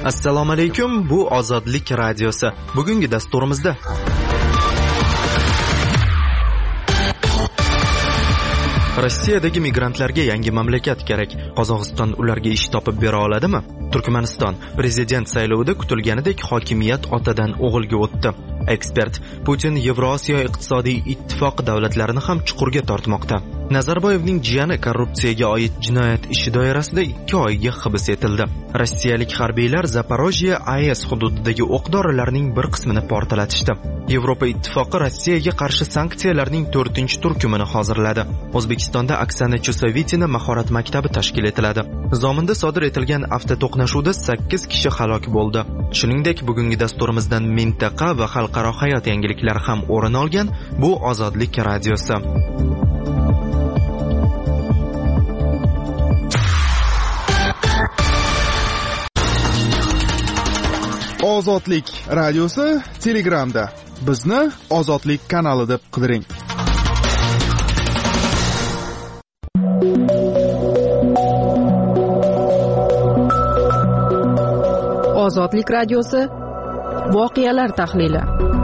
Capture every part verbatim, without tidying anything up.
Assalomu alaykum, bu Ozodlik radiosi. Bugungi dasturimizda Rossiyadagi migrantlarga yangi mamlakat kerak. Qozog'iston ularga ish topib bera oladimi? Turkmaniston prezident saylovida kutilganidek hokimiyat otadan o'g'ilga o'tdi. Ekspert: Putin Yevrosiyo iqtisodiy ittifoq davlatlarini ham chuqurga tortmoqda. Nazarboyevning jiyani korrupsiyaga oid jinoyat ishi doirasida ikki oyga hibs etildi. Rossiyalik harbiylar Zaporojye A E S hududidagi o'q-dorilarning bir qismini portlatishdi. Yevropa ittifoqi Rossiyaga qarshi sanksiyalarning to'rtinchi turkumini hozirladi. O'zbekistonda Oksana Chusovitina mahorat maktabi tashkil etiladi. Zominda sodir etilgan avtoto'qnashuvda sakkiz kishi halok bo'ldi. Shuningdek, bugungi dasturimizdan mintaqa va xalqaro hayot yangiliklari ham o'rin olgan. Bu Ozodlik radiosi. Ozodlik radiosi Telegramda. Bizni Ozodlik kanali deb qidiring. Ozodlik radiosi voqealar tahlili.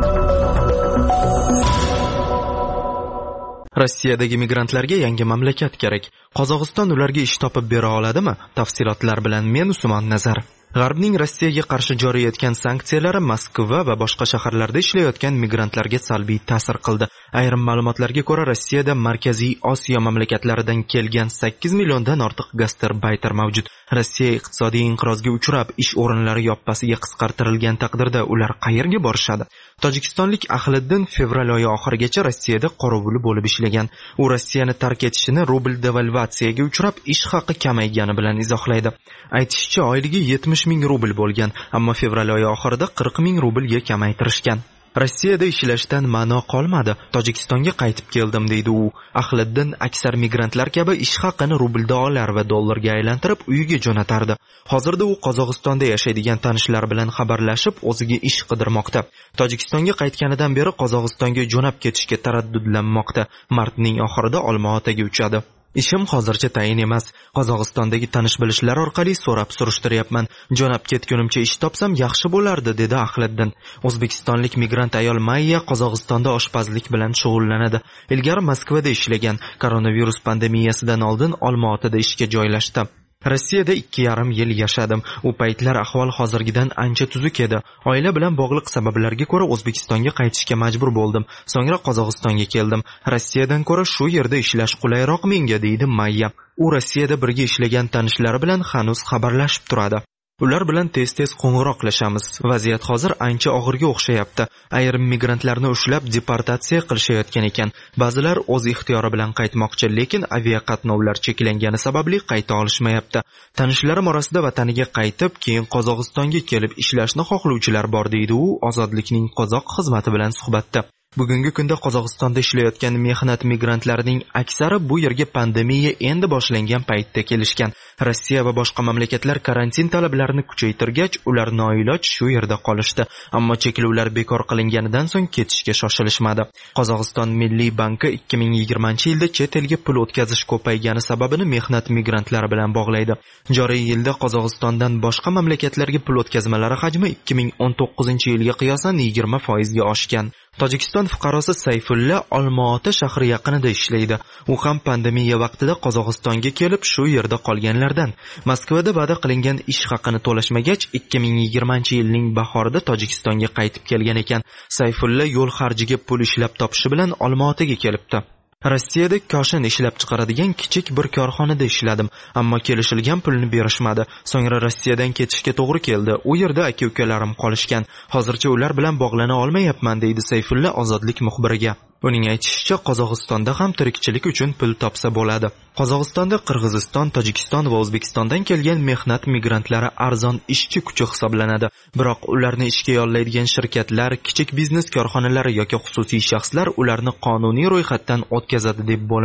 Rossiyadagi migrantlarga yangi mamlakat kerak. Qozog'iston ularga ish topib bera oladimi? Tafsilotlar bilan men Usmon Nazar. G'arbning Rossiyaga qarshi joriy etgan sanksiyalari Moskva va boshqa shaharlarda ishlayotgan migrantlarga salbiy ta'sir qildi. Ayrim ma'lumotlarga ko'ra, Rossiyada Markaziy Osiyo mamlakatlaridan kelgan sakkiz milliondan ortiq gastarbayter mavjud. Rossiya iqtisodiy inqirozga uchrab, ish o'rinlari yoppasiga qisqartirilgan taqdirda ular qayerga borishadi? Tojikistonlik Ahliddin fevral oyi oxirigacha Rossiyada qorovuli bo'lib ishlagan. U Rossiyani tark etishini rubl devalvatsiyaga uchrab, ish haqi kamaygani bilan izohlaydi. Aytishicha, oyligi yetmish ming rubl bo'lgan, ammo fevral oyi oxirida qirq ming rublga kamaytirishgan. Rossiyada ishlashdan ma'no qolmadi. Tojikistonga qaytib keldim, deydi u. Ahliddin aksar migrantlar kabi ish haqini rubl dollar va dollarga aylantirib uyiga jo'natardi. Hozirda u Qozog'istonda yashaydigan tanishlari bilan xabarlashib, o'ziga ish qidirmoqda. Tojikistonga qaytganidan beri Qozog'istonga jo'nab ketishga taraddudlanmoqda. Martning oxirida Olma-Otaga uchadi. Ishim hozircha tayin emas. Qozog'istondagi tanish-bilishlar orqali so'rab surishtiryapman. Jo'nab ketgunimcha ish topsam yaxshi bo'lardi, dedi Ahliddin. O'zbekistonlik migrant ayol Mayya Qozog'istonda oshpazlik bilan shug'ullanadi. Ilgari Moskvada ishlagan. Koronavirus pandemiyasidan oldin Olma-Otada ishga joylashdi. Rossiyada ikki yarim yil yashadim. U paytlar ahvol hozirgidan ancha tuzuk edi. Oila bilan bog'liq sabablarga ko'ra O'zbekistonga qaytishga majbur bo'ldim. So'ngra Qozog'istonga keldim. Rossiyadan ko'ra shu yerda ishlash qulayroq menga, deydi Mayya. U Rossiyada birga ishlagan tanishlari bilan hanuz xabarlashib turadi. Ular bilan tez-tez qo'ng'iroqlashamiz. Vaziyat hozir ancha og'irga o'xshayapti. Ayrim migrantlarni ushlab deportatsiya qilishayotgan ekan. Ba'zilar o'z ixtiyori bilan qaytmoqchi, lekin aviaqatnovlar cheklangani sababli qayta olishmayapti. Tanishlarim orasida vataniga qaytib, keyin Qozog'istonga kelib ishlashni xohlovchilar bor, deydi u Ozodlikning qozoq xizmati bilan suhbatda. Bugungi kunda Qozog'istonda ishlayotgan mehnat migrantlarining aksari bu yerga pandemiya endi boshlangan paytda kelishgan. Rossiya va boshqa mamlakatlar karantin talablarini kuchaytirgach, ular noiloj shu yerda qolishdi. Ammo cheklovlar bekor qilinganidan so'ng ketishga shoshilishmadi. Qozog'iston Milliy banki ikki ming yigirmanchi yilda chet elga pul o'tkazish ko'paygani sababini mehnat migrantlari bilan bog'laydi. Joriy yilda Qozog'istondan boshqa mamlakatlarga pul o'tkazmalari hajmi ikki ming o'n to'qqizinchi yilga qiyosan yigirma foizga oshgan. Tojikiston fuqarosi Sayfulla Olma-Ota shahri yaqinida ishlaydi. U ham pandemiya vaqtida Qozog'istonga kelib shu yerda qolganlardan. Moskvada va'da qilingan ish haqini to'lashmagach, ikki ming yigirmanchi yilning bahorida Tojikistonga qaytib kelgan ekan. Sayfulla yo'l xarjiga pul ishlab topishi bilan Olma-Otaga kelibdi. Rossiyada koshin ishlab chiqaradigan kichik bir korxonada ishladim, ammo kelishilgan pulni berishmadi. So'ngra Rossiyadan ketishga to'g'ri keldi. U yerda aka-ukalarim qolishgan. Hozircha ular bilan bog'lana olmayapman, deydi Sayfulla Ozodlik muxbiriga. Uning aytishicha, Qozog'istonda ham tirikchilik uchun pul topsa bo'ladi. Qozog'istonda Qirg'iziston, Tojikiston va O'zbekistondan kelgan mehnat migrantlari arzon ishchi kuchi hisoblanadi. Biroq ularni ishga yollaydigan shirkatlar, kichik biznes korxonalari yoki xususiy shaxslar ularni qonuniy ro'yxatdan o'tkazadi deb bo'lmaydi.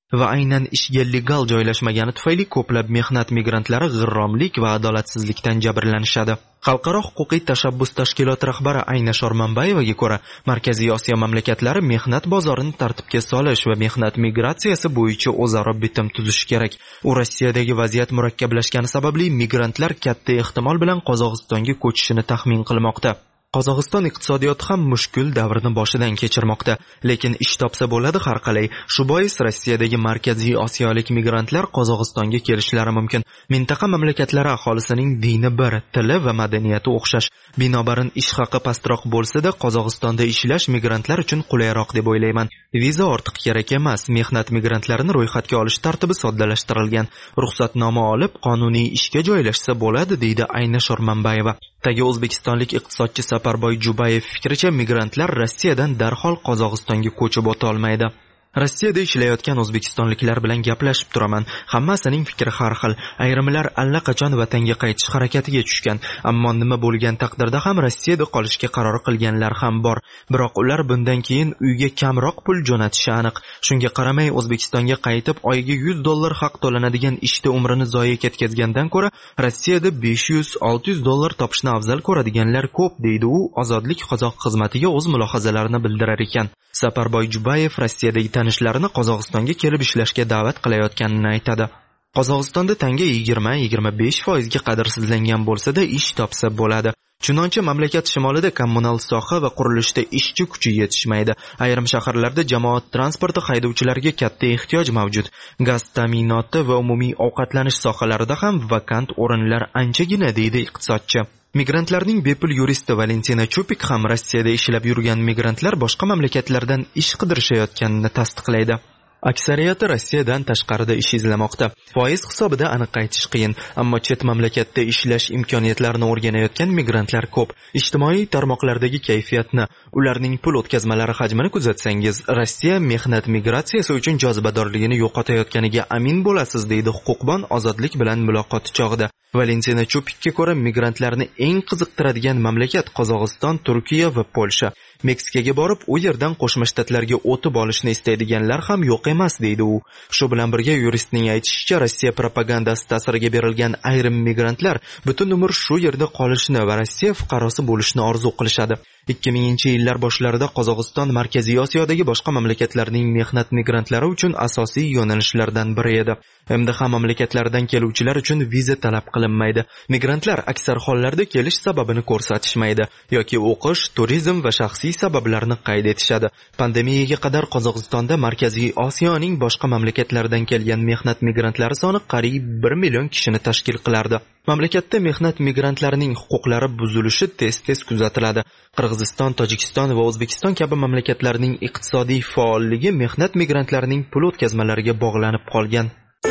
va aynan ishga legal joylashmagani tufayli ko'plab mehnat migrantlari g'irromlik va adolatsizlikdan jabrlanishadi. Xalqaro huquqiy tashabbus tashkiloti rahbari Ayna Shormanbayevaga ko'ra, Markaziy Osiyo mamlakatlari mehnat bozorini tartibga solish va mehnat migratsiyasi bo'yicha o'zaro bitim tuzishi kerak. U Rossiyadagi vaziyat murakkablashgani sababli migrantlar katta ehtimol bilan Qozog'istonga ko'chishini taxmin qilmoqda. Qozog'iston iqtisodiyoti ham mushkul davrni boshidan kechirmoqda, lekin ish topsa bo'ladi har qalay. Shu bois Rossiyadagi Markaziy Osiyolik migrantlar Qozog'istonga kelishlari mumkin. Mintaqa mamlakatlari aholisining dini bir, tili va madaniyati o'xshash. Binobarin ish haqi pastroq bo'lsa-da, Qozog'istonda ishlash migrantlar uchun qulayroq deb o'ylayman. Viza ortiq kerak emas. Mehnat migrantlarini ro'yxatga olish tartibi soddalashtirilgan. Ruxsatnoma olib, qonuniy ishga joylashsa bo'ladi, deydi Ayna Shormanbayeva. Tagi o'zbekistonlik iqtisodchi Saparboy Jubayev fikricha, migrantlar Rossiyadan darhol Qozog'istonga ko'chib o'ta olmaydi. Rossiyada ishlayotgan o'zbekistonliklar bilan gaplashib turaman. Hammasining fikri har xil. Ayrimlar allaqachon vatanga qaytish harakatiga tushgan, ammo nima bo'lgan taqdirda ham Rossiyada qolishga qaror qilganlar ham bor. Biroq ular bundan keyin uyga kamroq pul jo'natishi aniq. Shunga qaramay O'zbekistonga qaytib oyiga yuz dollar haq to'lanadigan ishda umrini zoya ketkazgandan ko'ra Rossiyada besh yuz olti yuz dollar topishni afzal ko'radiganlar ko'p, deydi u Ozodlik qozoq xizmatiga o'z mulohazalarini bildirar ekan. Saparboy Jubayev Rossiyadagi tanishlarini Qozog'istonga kelib ishlashga da'vat qilayotganini aytadi. Qozog'istonda tanga yigirma yigirma besh foiz ga qadrsizlangan bo'lsa-da ish topsa bo'ladi. Chunonchi mamlakat shimolida kommunal soha va qurilishda ishchi kuchi yetishmaydi. Ayrim shaharlarda jamoat transporti haydovchilariga katta ehtiyoj mavjud. Gaz ta'minoti va umumiy ovqatlanish sohalarida ham vakant o'rinlar anchagina, deydi iqtisodchi. Migrantlarning bepul yuristi Valentina Chupik ham Rossiyada ishlab yurgan migrantlar boshqa mamlakatlardan ish qidirishayotganini tasdiqlaydi. Aksariyati Rossiyadan tashqarida ish izlamoqda. Foiz hisobida aniq aytish qiyin, ammo chet mamlakatda ishlash imkoniyatlarini o'rganayotgan migrantlar ko'p. Ijtimoiy tarmoqlardagi kayfiyatni, ularning pul o'tkazmalari hajmini kuzatsangiz, Rossiya mehnat migratsiyasi uchun jozibadorligini yo'qotayotganiga amin bo'lasiz, deydi huquqbon Ozodlik bilan muloqoti chog'ida. Valentina Chupikka ko'ra, migrantlarni eng qiziqtiradigan mamlakat Qozog'iston, Turkiya va Polsha. Meksikaga borib, u yerdan Qo'shma Shtatlarga o'tib olishni istaydiganlar ham yo'q emas, deydi u. Shu bilan birga yuristning aytishicha, Rossiya propagandasi ta'siriga berilgan ayrim migrantlar butun umr shu yerda qolishni va Rossiya fuqarosi bo'lishni orzu qilishadi. ikki minginchi yillar boshlarida Qozog'iston Markaziy Osiyodagi boshqa mamlakatlarning mehnat migrantlari uchun asosiy yo'nalishlardan biri edi. M D H mamlakatlaridan keluvchilar uchun viza talab qilinmaydi. Migrantlar aksar hollarda kelish sababini ko'rsatishmaydi yoki o'qish, turizm va shaxsiy sabablarni qayd etishadi. Pandemiyaga qadar Qozog'istonda Markaziy Osiyoning boshqa mamlakatlaridan kelgan mehnat migrantlari soni qariyb bir million kishini tashkil qilardi. Mamlakatda mehnat migrantlarining huquqlari buzilishi tez-tez kuzatiladi. Qirg'iziston, Tojikiston va O'zbekiston kabi mamlakatlarning iqtisodiy faolligi mehnat migrantlarining pul o'tkazmalariga bog'lanib qolgan.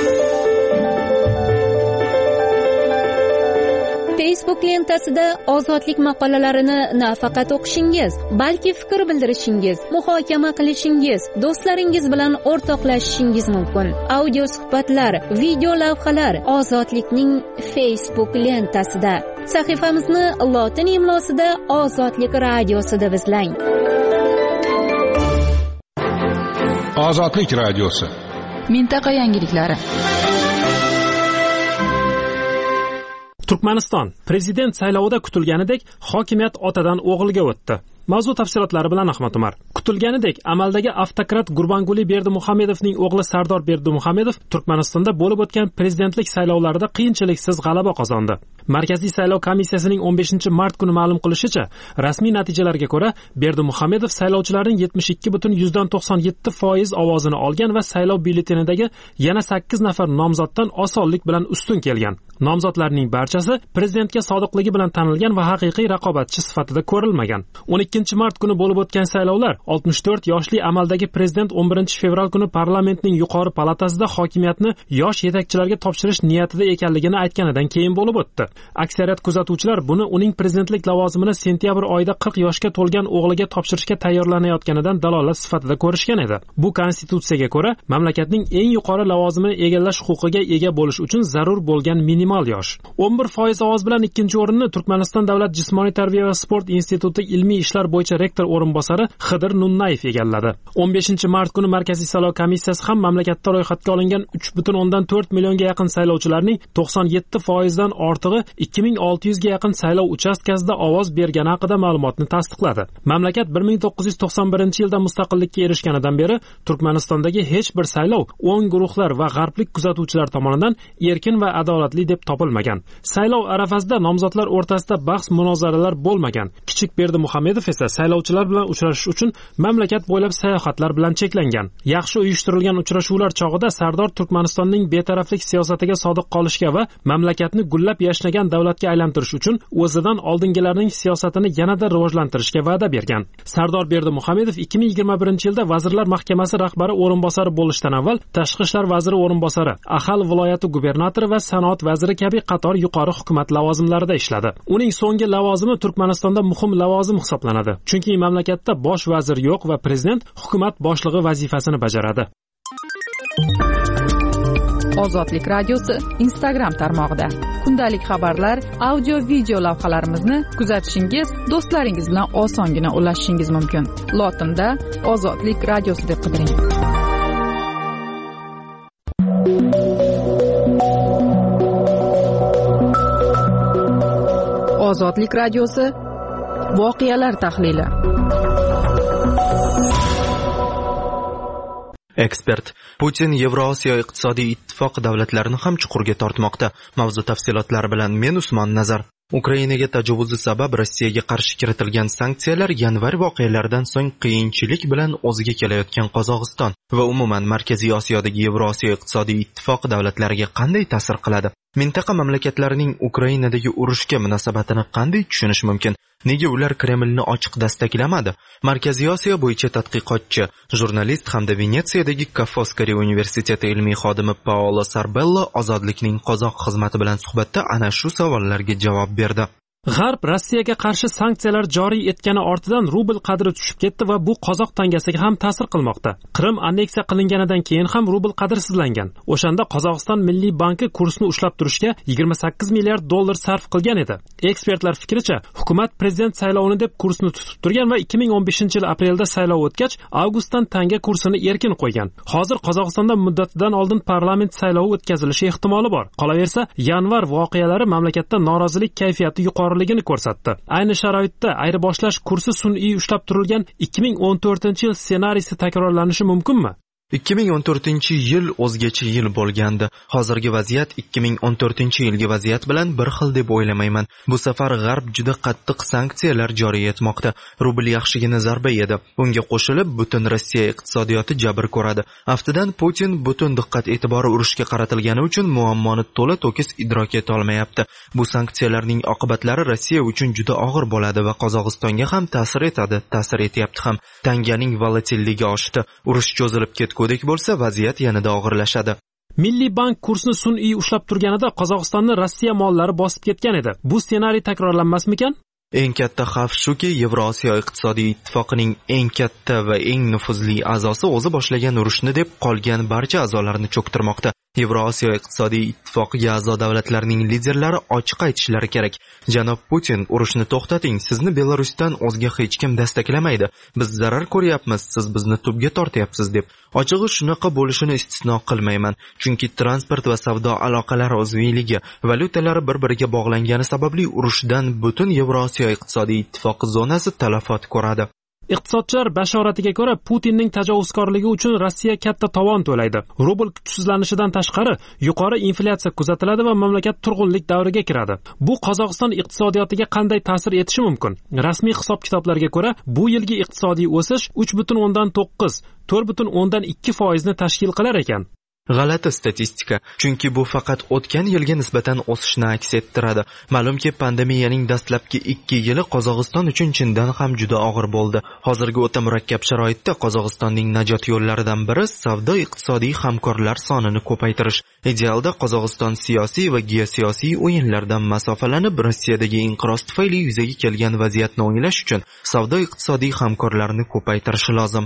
Facebook lentasida ozodlik maqolalarini nafaqat o'qishingiz, balki fikr bildirishingiz, muhokama qilishingiz, do'stlaringiz bilan o'rtoqlashishingiz mumkin. Audio suhbatlar, video lavhalar Ozodlikning Facebook lentasida. Sahifamizni lotin imlosida Ozodlik radiosi deb izlang. Ozodlik radiosi. Mintaqa yangiliklari. Turkmaniston prezident saylovida kutilganidek hokimiyat otadan o'g'ilga o'tdi. Mavzu tafsilotlari bilan Ahmad Umar. Kutilganidek, amaldagi avtokrat Gurbanguli Berdimuhamedovning o'g'li Sardor Berdimuhamedov Turkmanistonda bo'lib o'tgan prezidentlik saylovlarida qiyinchiliksiz g'alaba qozondi. Markaziy saylov komissiyasining o'n beshinchi mart kuni ma'lum qilishicha, rasmiy natijalarga ko'ra Berdimuhamedov saylovchilarning yetmish ikki butun yuzdan to'qson yetti foiz ovozini olgan va saylov byulletenidagi yana sakkiz nafar nomzoddan osonlik bilan ustun kelgan. Nomzodlarning barchasi prezidentga sodiqligi bilan tanilgan va haqiqiy raqobatchi sifatida ko'rilmagan. o'n ikkinchi mart kuni bo'lib o'tgan saylovlar oltmish to'rt yoshli amaldagi prezident o'n birinchi fevral kuni parlamentning yuqori palatasida hokimiyatni yosh yetakchilarga topshirish niyatida ekanligini aytganidan keyin bo'lib o'tdi. Aksariyat kuzatuvchilar buni uning prezidentlik lavozimini sentyabr oyida qirq yoshga to'lgan o'g'liga topshirishga tayyorlanayotganidan dalolat sifatida ko'rishgan edi. Bu konstitutsiyaga ko'ra mamlakatning eng yuqori lavozimini egallash huquqiga ega bo'lish uchun zarur bo'lgan minimum minimal yosh. o'n bir foiz ovoz bilan ikkinchi o'rinni Turkmaniston davlat jismoniy tarbiya va sport instituti ilmiy ishlar bo'yicha rektor o'rinbosari Xidir Nunnayev egalladi. o'n beshinchi mart kuni Markaziy saylov komissiyasi ham mamlakatda ro'yxatga olingan uch butun o'ndan to'rt millionga yaqin saylovchilarning to'qson yetti foizdan ortig'i ikki ming olti yuzga yaqin saylov uchastkasida ovoz bergani haqida ma'lumotni tasdiqladi. Mamlakat bir ming to'qqiz yuz to'qson birinchi yilda mustaqillikka erishganidan beri Turkmanistondagi hech bir saylov o'ng guruhlar va g'arblik kuzatuvchilar tomonidan erkin va adolatli deb topilmagan. Saylov arafasida nomzodlar o'rtasida bahs munozaralar bo'lmagan. Kichik Berdimuhamedov esa saylovchilar bilan uchrashish uchun mamlakat bo'ylab sayohatlar bilan cheklangan. Yaxshi uyushtirilgan uchrashuvlar chog'ida Sardor Turkmanistonning betaraflik siyosatiga sodiq qolishga va mamlakatni gullab yashnagan davlatga aylantirish uchun o'zidan oldingilarning siyosatini yanada rivojlantirishga va'da bergan. Sardor Berdimuhamedov ikki ming yigirma birinchi yilda Vazirlar Mahkamasi rahbari o'rinbosari bo'lishdan avval Tashqi ishlar vaziri o'rinbosari, Ahal viloyati gubernatori va sanoat vaziri kabi qator yuqori hukumat lavozimlarida ishladi. Uning so'nggi lavozimi Turkmanistonda muhim lavozim hisoblanadi. Chunki mamlakatda bosh vazir yo'q va prezident hukumat boshlig'i vazifasini bajaradi. Ozodlik radiosi Instagram tarmog'ida kundalik xabarlar, audio video lavhalarimizni kuzatishingiz, do'stlaringiz bilan osongina ulashishingiz mumkin. Lotinda Ozodlik radiosi deb qidiring. Ozodlik radiosi voqealar tahlili. Ekspert: Putin Yevrosiyo iqtisodiy ittifoq davlatlarini ham chuqurga tortmoqda. Mavzu tafsilotlari bilan men Usmon Nazar. Ukrainaga tajovuzi sabab Rossiyaga qarshi kiritilgan sanksiyalar yanvar voqealaridan so'ng qiyinchilik bilan o'ziga kelayotgan Qozog'iston va umuman Markaziy Osiyodagi Yevrosiyo iqtisodiy ittifoq davlatlariga qanday ta'sir qiladi? Mintaqa mamlakatlarining Ukrainadagi urushga munosabatini qanday tushunish mumkin? Nega ular Kremlni ochiq dastaklamadi? Markaziy Osiyo bo'yicha tadqiqotchi, jurnalist hamda Venetsiyadagi Kafoskari universiteti ilmiy xodimi Paolo Sarbello Ozodlikning qozoq xizmati bilan suhbatda ana shu savollarga javob berdi. G'arb Rossiyaga qarshi sanksiyalar joriy etgani ortidan rubl qadri tushib ketdi va bu qozoq tangasiga ham ta'sir qilmoqda. Qrim anneksiya qilinganidan keyin ham rubl qadrsizlangan. O'shanda Qozog'iston Milliy banki kursni ushlab turishga yigirma sakkiz milliard dollar sarf qilgan edi. Ekspertlar fikricha, hukumat prezident saylovini deb kursni tutib turgan va ikki ming o'n beshinchi yil aprelda saylov o'tgach, avgustdan tanga kursini erkin qo'ygan. Hozir Qozog'istonda muddatidan oldin parlament saylovi o'tkazilishi ehtimoli bor. Qolaversa, yanvar voqealari mamlakatda norozilik kayfiyati yuqori ligini ko'rsatdi. Ayni sharoitda ayirboshlash kursi sun'iy ushlab turilgan ikki ming o'n to'rtinchi yil ssenariysi takrorlanishi mumkinmi? ikki ming o'n to'rtinchi yil o'zgacha yil bo'lgandi. Hozirgi vaziyat ikki ming o'n to'rtinchi yilgi vaziyat bilan bir xil deb o'ylamayman. Bu safar G'arb juda qattiq sanksiyalar joriy etmoqda. Rubl yaxshigina zarba yedi. Unga qo'shilib butun Rossiya iqtisodiyoti jabr ko'radi. Aftidan Putin butun diqqat e'tibori urushga qaratilgani uchun muammoni to'la to'kis idrok eta olmayapti. Bu sanksiyalarning oqibatlari Rossiya uchun juda og'ir bo'ladi va Qozog'istonga ham ta'sir etadi, ta'sir etyapti ham. Tanganing volatilligi oshdi. Urush cho'zilib ketgudek bo'lsa, vaziyat yanada og'irlashadi. Milliy bank kursni sun'iy ushlab turganida Qozog'istonni Rossiya mollari bosib ketgan edi. Bu ssenariy takrorlanmasmikan? Eng katta xavf shuki, Yevrosiyo iqtisodiy ittifoqining eng katta va eng nufuzli a'zosi o'zi boshlagan urushni deb qolgan barcha a'zolarni cho'ktirmoqda. Yevrosiyo iqtisodiy ittifoqiga a'zo davlatlarning liderlari ochiq aytishlari kerak. Janob Putin, urushni to'xtating, sizni Belarusdan o'zga hech kim dastaklamaydi. Biz zarar ko'ryapmiz, siz bizni tubga tortyapsiz deb. Ochig'i shunaqa bo'lishini istisno qilmayman, chunki transport va savdo aloqalari uzviyligi, valyutalari bir-biriga bog'langani sababli urushdan butun Yevrosiyo iqtisodiy ittifoqi zonasi talafot ko'radi. Iqtisodchilar bashoratiga ko'ra, Putinning tajovuzkorligi uchun Rossiya katta tovon to'laydi. Rubl kuchsizlanishidan tashqari, yuqori inflyatsiya kuzatiladi va mamlakat turg'unlik davriga kiradi. Bu Qozog'iston iqtisodiyotiga qanday ta'sir etishi mumkin? Rasmiy hisob-kitoblarga ko'ra, bu yilgi iqtisodiy o'sish uch butun o'ndan to'qqiz, to'rt butun o'ndan ikki foizni tashkil qilar ekan. G'alati statistika, chunki bu faqat o'tgan yilga nisbatan o'sishni aks ettiradi. Ma'lumki, pandemiyaning dastlabki ikki yili Qozog'iston uchun chindan ham juda og'ir bo'ldi. Hozirgi o'ta murakkab sharoitda Qozog'istonning najot yo'llaridan biri savdo-iqtisodiy hamkorlar sonini ko'paytirish. Idealda Qozog'iston siyosiy va geosiyosiy o'yinlardan masofalanib, Rossiyadagi inqiroz tufayli yuzaga kelgan vaziyatni o'nglash uchun savdo-iqtisodiy hamkorlarni ko'paytirishi lozim.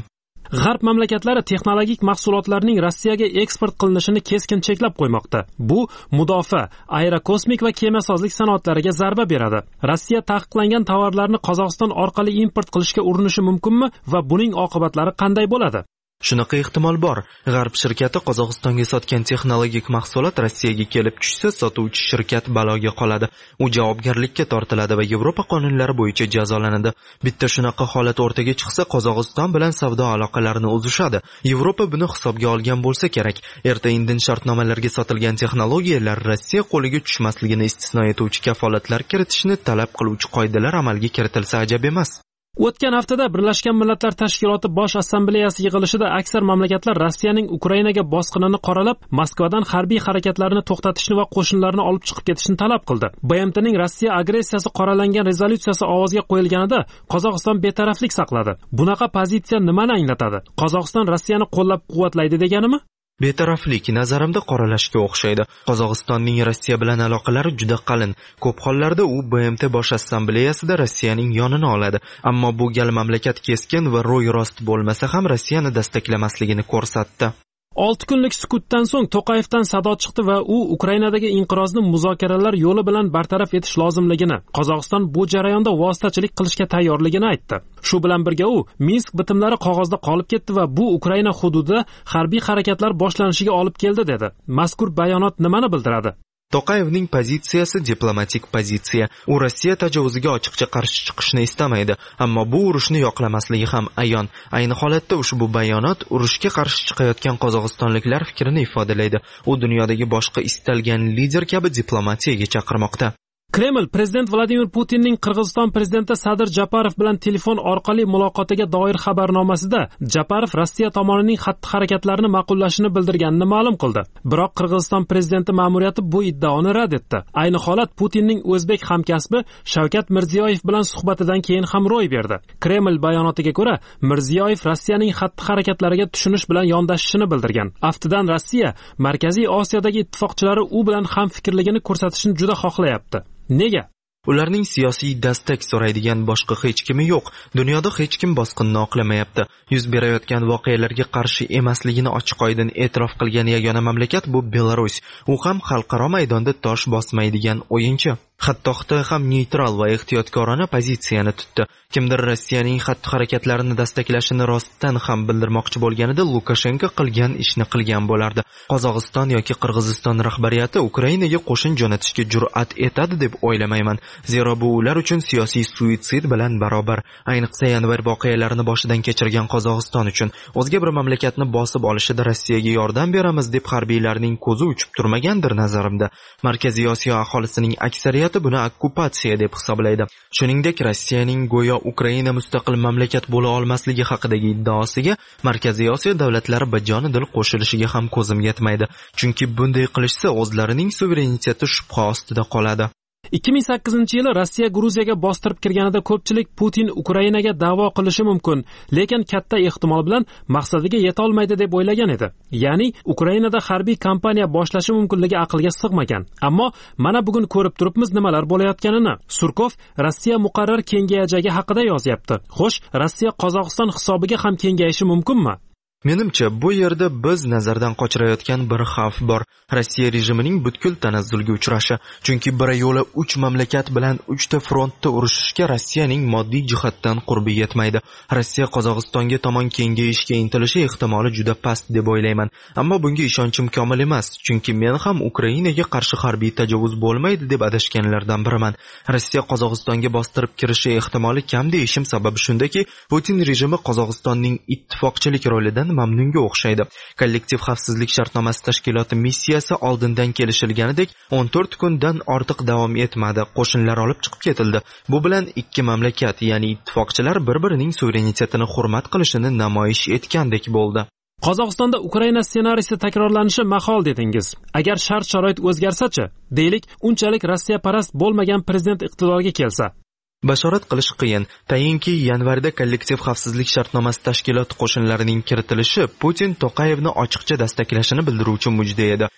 G'arb mamlakatlari texnologik mahsulotlarning Rossiyaga eksport qilinishini keskin cheklab qo'ymoqda. Bu mudofaa, aerokosmik va kemasozlik sanoatlariga zarba beradi. Rossiya taqiqlangan tovarlarni Qozog'iston orqali import qilishga urinishi mumkinmi va buning oqibatlari qanday bo'ladi? Shunaqa ehtimol bor. G'arb shirkati Qozog'istonga sotgan texnologik mahsulot Rossiyaga kelib tushsa, sotuvchi shirkat baloga qoladi. U javobgarlikka tortiladi va Yevropa qonunlari bo'yicha jazolanadi. Bitta shunaqa holat o'rtaga chiqsa, Qozog'iston bilan savdo aloqalarini uzishadi. Yevropa buni hisobga olgan bo'lsa kerak. Erta-indin shartnomalarga sotilgan texnologiyalar Rossiya qo'liga tushmasligini istisno etuvchi kafolatlar kiritishni talab qiluvchi qoidalar amalga kiritilsa ajab emas. O'tgan haftada Birlashgan Millatlar Tashkiloti Bosh Assambleyasi yig'ilishida aksar mamlakatlar Rossiyaning Ukrainaga bosqinini qoralab, Moskvadan harbiy harakatlarni to'xtatishni va qo'shinlarni olib chiqib ketishni talab qildi. B M Tning Rossiya agressiyasi qoralangan rezolyutsiyasi ovozga qo'yilganida Qozog'iston betaraflik saqladi. Bunaqa pozitsiya nimani anglatadi? Qozog'iston Rossiyani qo'llab-quvvatlaydi deganimi? Betaraflik nazarimda qoralashga o'xshaydi. Qozog'istonning Rossiya bilan aloqalari juda qalin. Ko'p hollarda u B M T Bosh Assambleyasida Rossiyaning yonini oladi. Ammo bu gal mamlakat keskin va ro'y-rost bo'lmasa ham Rossiyani destaklamasligini ko'rsatdi. olti kunlik sukutdan so'ng To'qayevdan sado chiqdi va u Ukrainadagi inqirozni muzokaralar yo'li bilan bartaraf etish lozimligini, Qozog'iston bu jarayonda vositachilik qilishga tayyorligini aytdi. Shu bilan birga u Minsk bitimlari qog'ozda qolib ketdi va bu Ukraina hududida harbiy harakatlar boshlanishiga olib keldi dedi. Mazkur bayonot nimani bildiradi? To'qayevning pozitsiyasi diplomatik pozitsiya. U Rossiya tajovuziga ochiqcha qarshi chiqishni istamaydi, ammo bu urushni yoqlamasligi ham ayon. Ayni holatda ushbu bayonot urushga qarshi chiqayotgan qozog'istonliklar fikrini ifodalaydi. U dunyodagi boshqa istalgan lider kabi diplomatiyaga chaqirmoqda. Kreml prezident Vladimir Putinning Qirg'iziston prezidenti Sadir Japarov bilan telefon orqali muloqotiga doir xabarnomasida Japarov Rossiya tomonining xatti-harakatlarini ma'qullashini bildirganini ma'lum qildi. Biroq Qirg'iziston prezidenti ma'muriyati bu iddaoni rad etdi. Ayni holat Putinning o'zbek hamkasbi Shavkat Mirziyoyev bilan suhbatidan keyin ham ro'y berdi. Kreml bayonotiga ko'ra, Mirziyoyev Rossiyaning xatti-harakatlariga tushunish bilan yondashishini bildirgan. Aftidan Rossiya Markaziy Osiyodagi ittifoqchilari u bilan hamfikrligini ko'rsatishni juda xohlayapti. Nega? Ularning siyosiy dastak so'raydigan boshqa hech kimi yo'q. Dunyoda hech kim bosqinni oqlamayapti. Yuz berayotgan voqealarga qarshi emasligini ochiq-oydin e'tirof qilgan yagona mamlakat bu Belarus. U ham xalqaro maydonda tosh bosmaydigan o'yinchi. Hatto Xitoy ham neytral va ehtiyotkorona pozitsiyani tutdi. Kimdir Rossiyaning xatti-harakatlarini dastaklashini rostdan ham bildirmoqchi bo'lganida Lukashenko qilgan ishni qilgan bo'lardi. Qozog'iston yoki Qirg'iziston rahbariyati Ukrainaga qo'shin jo'natishga jur'at etadi deb o'ylamayman. Zero bu ular uchun siyosiy suitsid bilan barobar. Ayniqsa yanvar voqealarini boshidan kechirgan Qozog'iston uchun o'zga bir mamlakatni bosib olishida Rossiyaga yordam beramiz deb harbiylarning ko'zi uchib turmagandir nazarimda. Markaziy Osiyo aholisining aksariyati buni okkupatsiya deb hisoblaydi. Shuningdek, Rossiyaning go'yo Ukraina mustaqil mamlakat bo'la olmasligi haqidagi iddaosiga Markaziy Osiyo davlatlari bajonidil qo'shilishiga ham ko'zim yetmaydi. Chunki bunday qilishsa o'zlarining suvereniteti shubha ostida qoladi. ikki ming sakkizinchi yili Rossiya Gruziyaga bostirib kirganida ko'pchilik Putin Ukrainaga da'vo qilishi mumkin, lekin katta ehtimol bilan maqsadiga yeta olmaydi deb o'ylagan edi. Ya'ni Ukrainada harbiy kampaniya boshlashi mumkinligi aqlga sig'magan. Ammo mana bugun ko'rib turibmiz nimalar bo'layotganini. Surkov Rossiya muqarrar kengayajagi haqida yozyapti. Xo'sh, Rossiya Qozog'iston hisobiga ham kengayishi mumkinmi? Menimcha, bu yerda biz nazardan qochirayotgan bir xavf bor. Rossiya rejimining butkul tanazzulga uchrashi. Chunki bir yo'la uch mamlakat bilan uchta frontda urushishga Rossiyaning moddiy jihatdan qurbi yetmaydi. Rossiya Qozog'istonga tomon kengayishga intilishi ehtimoli juda past deb o'ylayman. Ammo bunga ishonchim komil emas, chunki men ham Ukrainaga qarshi harbiy tajovuz bo'lmaydi deb adashganlardan biriman. Rossiya Qozog'istonga bostirib kirishi ehtimoli kam deyishim sababi shundaki, Putin rejimi Qozog'istonning ittifoqchilik rolidan mamnunga o'xshaydi. Kollektiv xavfsizlik shartnomasi tashkiloti missiyasi oldindan kelishilganidek o'n to'rt kundan ortiq davom etmadi. Qo'shinlar olib chiqib ketildi. Bu bilan ikki mamlakat, ya'ni ittifoqchilar bir-birining suverenitetini hurmat qilishini namoyish etgandek bo'ldi. Qozog'istonda Ukraina ssenariysi takrorlanishi mahol dedingiz. Agar shart-sharoit o'zgarsa-chi, deylik, unchalik Rossiya parast bo'lmagan prezident iqtidorga kelsa. Bashorat qilish qiyin. Tayinki yanvarda kollektiv xavfsizlik shartnomasi tashkiloti qo'shinlarining kiritilishi Putin To'qayevni ochiqcha dastaklashini bildiruvchi mujda edi.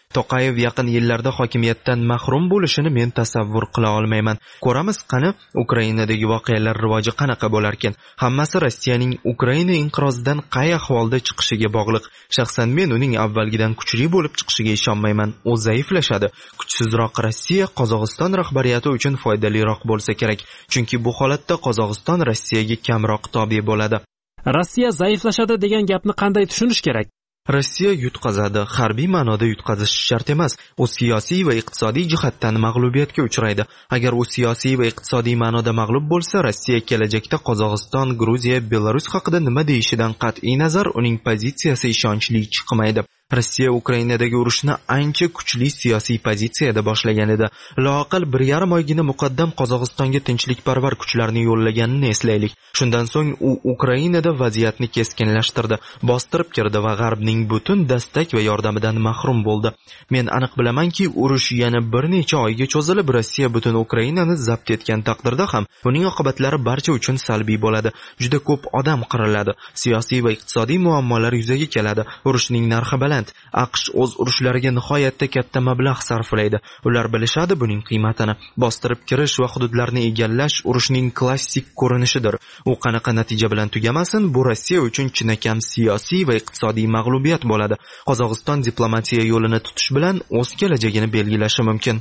Toqayev yaqin yillarda hokimiyatdan mahrum bo'lishini men tasavvur qila olmayman. Ko'ramiz qani Ukrainadagi voqealar rivoji qanaqa bo'lar ekan. Hammasi Rossiyaning Ukraina inqirozidan qay ahvolda chiqishiga bog'liq. Shaxsan men uning avvalgidan kuchli bo'lib chiqishiga ishonmayman. U zaiflashadi. Kuchsizroq Rossiya Qozog'iston rahbariyati uchun foydaliroq bo'lsa kerak. Chunki bu holatda Qozog'iston Rossiyaga kamroq tobe bo'ladi. Rossiya zaiflashadi degan gapni qanday tushunish kerak? Rossiya yutqazadi, harbiy ma'noda yutqazish shart emas. U siyosiy va iqtisodiy jihatdan mag'lubiyatga uchraydi. Agar u siyosiy va iqtisodiy ma'noda mag'lub bo'lsa, Rossiya kelajakda Qozog'iston, Gruziya, Belarus haqida nima deyishidan qat'iy nazar uning pozitsiyasi ishonchli chiqmaydi. Rossiya Ukrainadagi urushni ancha kuchli siyosiy pozitsiyada boshlagan edi. Loaqal bir yarim oygina muqaddam Qozog'istonga tinchlikparvar kuchlarni yo'llaganini eslaylik. Shundan so'ng u Ukrainada vaziyatni keskinlashtirdi, bostirib kirdi va G'arbning butun dastak va yordamidan mahrum bo'ldi. Men aniq bilamanki, urush yana bir necha oyga cho'zilib, Rossiya butun Ukrainani zabt etgan taqdirda ham uning oqibatlari barcha uchun salbiy bo'ladi. Juda ko'p odam qiriladi, siyosiy va iqtisodiy muammolar yuzaga keladi. Urushning narxi baland. AQSh o'z urushlariga nihoyatda katta mablag' sarflaydi. Ular bilishadi buning qiymatini. Bostirib kirish va hududlarni egallash urushning klassik ko'rinishidir. U qanaqa natija bilan tugamasin, bu Rossiya uchun chinakam siyosiy va iqtisodiy mag'lubiyat bo'ladi. Qozog'iston diplomatiya yo'lini tutish bilan o'z kelajagini belgilashi mumkin.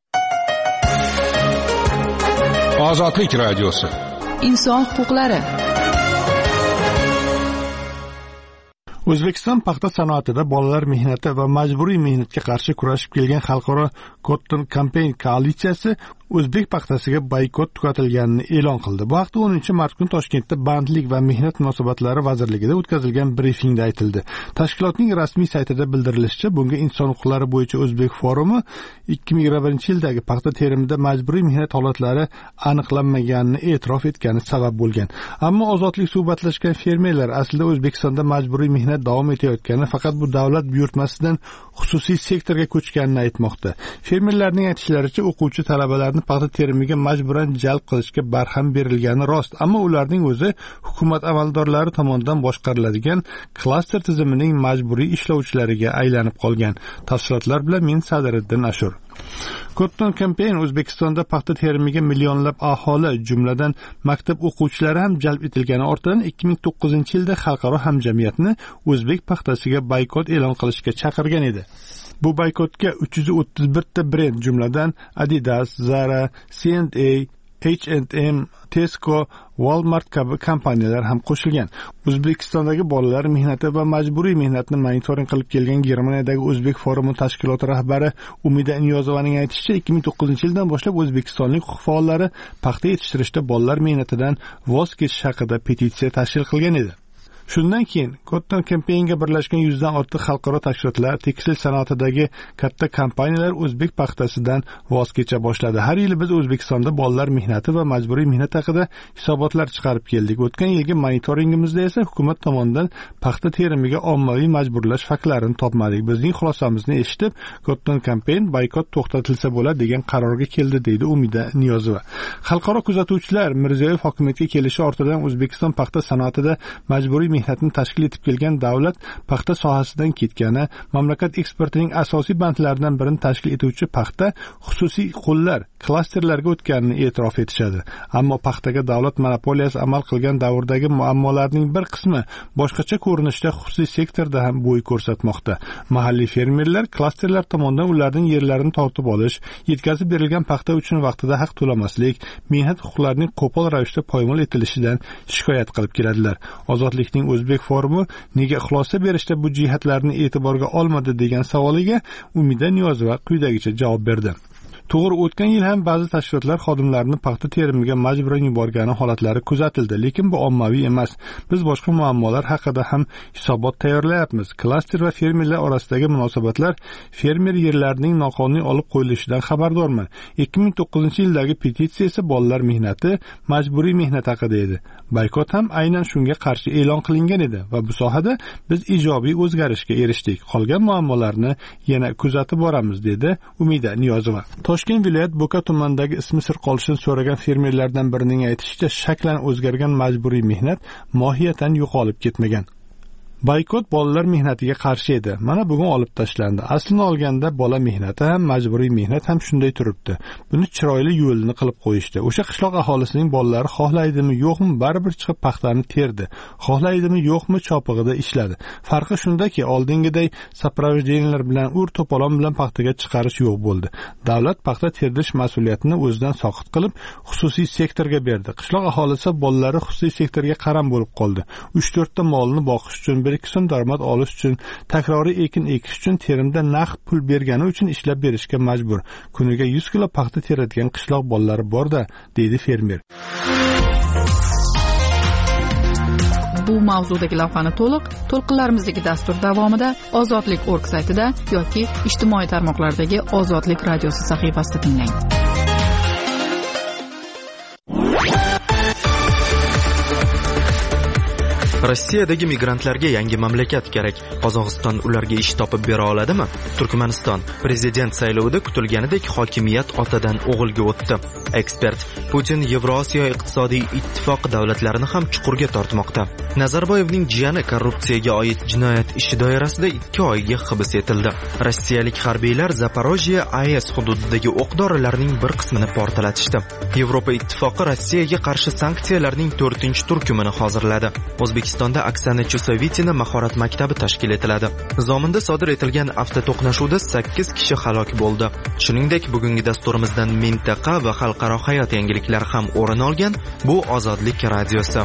Ozodlik radiosi. Inson huquqlari. O'zbekiston paxta sanoatida bolalar mehnati va majburiy mehnatga qarshi kurashib kelgan xalqaro Cotton Campaign koalitsiyasi o'zbek paxtasiga boykot tugatilganini e'lon qildi. Bu haqda o'ninchi mart kuni Toshkentda Bandlik va mehnat munosabatlari vazirligida o'tkazilgan brifingda aytildi. Tashkilotning rasmiy saytida bildirilishicha, bunga inson huquqlari bo'yicha O'zbek forumi ikki ming yigirma birinchi yildagi paxta terimida majburiy mehnat holatlari aniqlanmaganini e'tirof etgani sabab bo'lgan. Ammo ozodlik suhbatlashgan fermerlar aslida O'zbekistonda majburiy mehnat davom etayotgani, faqat bu davlat buyurtmasidan xususiy sektorga ko'chganini aytmoqda. Fermerlarning aytishlaricha, o'quvchi talabalarni paxta terimiga majburan jalb qilishga barham berilgani rost, ammo ularning o'zi hukumat amaldorlari tomonidan boshqariladigan klaster tizimining majburiy ishlovchilariga aylanib qolgan. Tafsilotlar bilan men Sadiriddin Ashur. Cotton Campaign O'zbekistonda paxta terimiga millionlab aholi, jumladan maktab o'quvchilari ham jalb etilgani ortidan ikki ming to'qqizinchi yilda xalqaro hamjamiyatni o'zbek paxtasiga boykot e'lon qilishga chaqirgan edi. Bu boykotga uch yuz o'ttiz bir ta brend, jumladan Adidas, Zara, C and A, H and M, Tesco, Walmart kabi kompaniyalar ham qo'shilgan. O'zbekistondagi bolalar mehnati va majburiy mehnatni monitoring qilib kelgan Germaniyadagi O'zbek forumi tashkiloti rahbari Umida Niyozovaning aytishicha, ikki ming to'qqizinchi yildan boshlab o'zbekistonlik huquq faollari paxta yetishtirishda bolalar mehnatidan voz kechish haqida petitsiya tashkil qilgan edi. Shundan keyin Cotton Campaignga birlashgan yuzdan ortiq xalqaro tashkilotlar, tekstil sanoatidagi katta kompaniyalar o'zbek paxtasidan voz kecha boshladi. Har yili biz O'zbekistonda bolalar mehnati va majburiy mehnat haqida hisobotlar chiqarib keldik. O'tgan yilgi monitoringimizda esa hukumat tomonidan paxta terimiga ommaviy majburlash faktlarini topmadik. Bizning xulosamizni eshitib, Cotton Campaign boykot to'xtatilsa bo'ladi degan qarorga keldi, deydi Umida Niyozova. Xalqaro kuzatuvchilar Mirziyoyev hokimiyatga kelishi ortidan O'zbekiston paxta sanoatida majburiy mehnatni tashkil etib kelgan davlat paxta sohasidan ketgani, mamlakat eksportining asosiy bandlaridan birini tashkil etuvchi paxta xususiy qo'llar, klasterlarga o'tganini e'tirof etishadi. Ammo paxtaga davlat monopoliyasi amal qilgan davrdagi muammolarning bir qismi boshqacha ko'rinishda xususiy sektorda ham bo'y ko'rsatmoqda. Mahalliy fermerlar klasterlar tomonidan ularning yerlarini tortib olish, yetkazib berilgan paxta uchun vaqtida haq to'lamaslik, mehnat huquqlarining qo'pol ravishda poymol etilishidan shikoyat qilib keladilar. Ozodlikning O'zbek forumi nega xulosa berishda bu jihatlarni e'tiborga olmadi degan savoliga Umida Niyozova quyidagicha javob berdi. To'g'ri, o'tgan yil ham ba'zi tashkilotlar xodimlarini paxta terimiga majburan yuborgani holatlari kuzatildi, lekin bu ommaviy emas. Biz boshqa muammolar haqida ham hisobot tayyorlayapmiz. Klaster va fermerlar orasidagi munosabatlar, fermer yerlarining noqonuniy olib qo'yilishidan xabardorman. ikki ming to'qqizinchi yildagi petitsiya esa bolalar mehnati, majburiy mehnat haqida edi. Boykot ham aynan shunga qarshi e'lon qilingan edi va bu sohada biz ijobiy o'zgarishga erishdik. Qolgan muammolarni yana kuzatib boramiz, dedi Umida Niyozova. Toshkent viloyat Bo'ka tumanidagi ismi sir qolishini so'ragan fermerlardan birining aytishicha, shaklan o'zgargan majburiy mehnat mohiyatan yo'qolib ketmagan. Boykot bolalar mehnatiga qarshi edi. Mana bugun olib tashlandi. Aslini olganda bola mehnati ham majburiy mehnat ham shunday turibdi. Buni chiroyli yo'lini qilib qo'yishdi. O'sha qishloq aholisining bolalari xohlaydimi, yo'qmi, baribir chiqib paxtani terdi. Xohlaydimi, yo'qmi, chopig'ida ishladi. Farqi shundaki, oldingiday sapravjeniyalar bilan ur to'polon bilan paxtaga chiqarish yo'q bo'ldi. Davlat paxta terdish mas'uliyatini o'zidan soqit qilib, xususiy sektorga berdi. Qishloq aholisi bolalari xususiy sektorga qaram bo'lib qoldi. uch to'rt ta molni boqish uchun, bir ikki so'm daromad olish uchun, takroriy ekin ekish uchun terimda naqd pul bergani uchun ishlab berishga majbur. Kuniga yuz kilo paxta teradigan qishloq bolalari bor-da, deydi fermer. Bu mavzudagi lavhani to'liq to'lqinlarimizdagi dastur davomida Ozodlik nokta org saytida yoki ijtimoiy tarmoqlardagi Ozodlik radiosi sahifasida tinglang. Rossiyadagi migrantlarga yangi mamlakat kerak. Qozog'iston ularga ish topib bera oladimi? Turkmaniston prezident saylovida kutilganidek hokimiyat otadan o'g'ilga o'tdi. Ekspert: Putin Yevrosiyo iqtisodiy ittifoq davlatlarini ham chuqurga tortmoqda. Nazarboyevning jiyani korrupsiyaga oid jinoyat ishi doirasida ikki oyga hibs etildi. Rossiyalik harbiylar Zaporojye A E S hududidagi o'q dorilarning bir qismini portlatishdi. Yevropa ittifoqi Rossiyaga qarshi sanksiyalarning to'rtinchi turkumini hozirladi. O'zbekistonda Oksana Chusovitina mahorat maktabi tashkil etiladi. Zominda sodir etilgan avtoto'qnashuvda sakkiz kishi halok bo'ldi. Shuningdek, bugungi dasturimizdan mintaqa va xalqaro hayot yangiliklari ham o'rin olgan. Bu Ozodlik radiosi.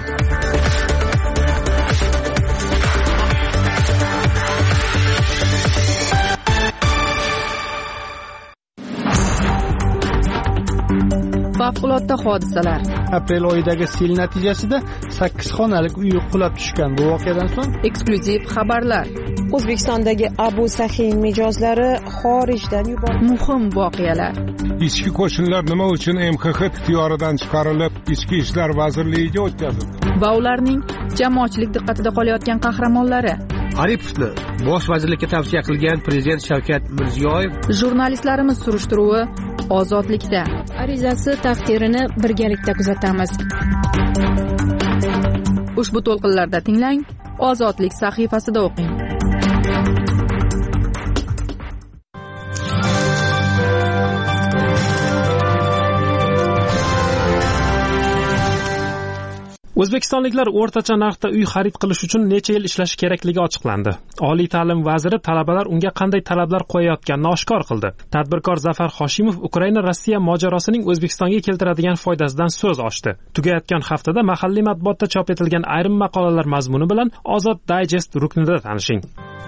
Favqulodda hodisalar. Aprel oyidagi sel natijasida sakkiz xonalik uy qulab tushgan. Bu voqeadan so'ng eksklyuziv xabarlar. O'zbekistondagi Abu Sahin mijozlari xorijdan yuborildi. Muhim voqealar. Ichki qo'shinlar nima uchun M X X ixtiyoridan chiqarilib, Ichki ishlar vazirligiga o'tkazildi? Va ularning jamoatchilik diqqatida qolayotgan qahramonlari. Aripovni bosh vazirlikka tavsiya qilgan prezident Shavkat Mirziyoyev. Jurnalistlarimiz surishtiruvi Ozodlikda. Arizasi taqdirini birgalikda kuzatamiz. Ushbu to'lqinlarda tinglang, Ozodlik sahifasida o'qing. O'zbekistonliklar o'rtacha narxda uy xarid qilish uchun necha yil ishlashi kerakligi ochiqlandi. Oliy ta'lim vaziri talabalar unga qanday talablar qo'yayotganini oshkor qildi. Tadbirkor Zafar Hoshimov Ukraina-Rossiya mojarosining O'zbekistonga keltiradigan foydasidan so'z ochdi. Tugayotgan haftada mahalliy matbuotda chop etilgan ayrim maqolalar mazmuni bilan Ozod Digest ruknida tanishing.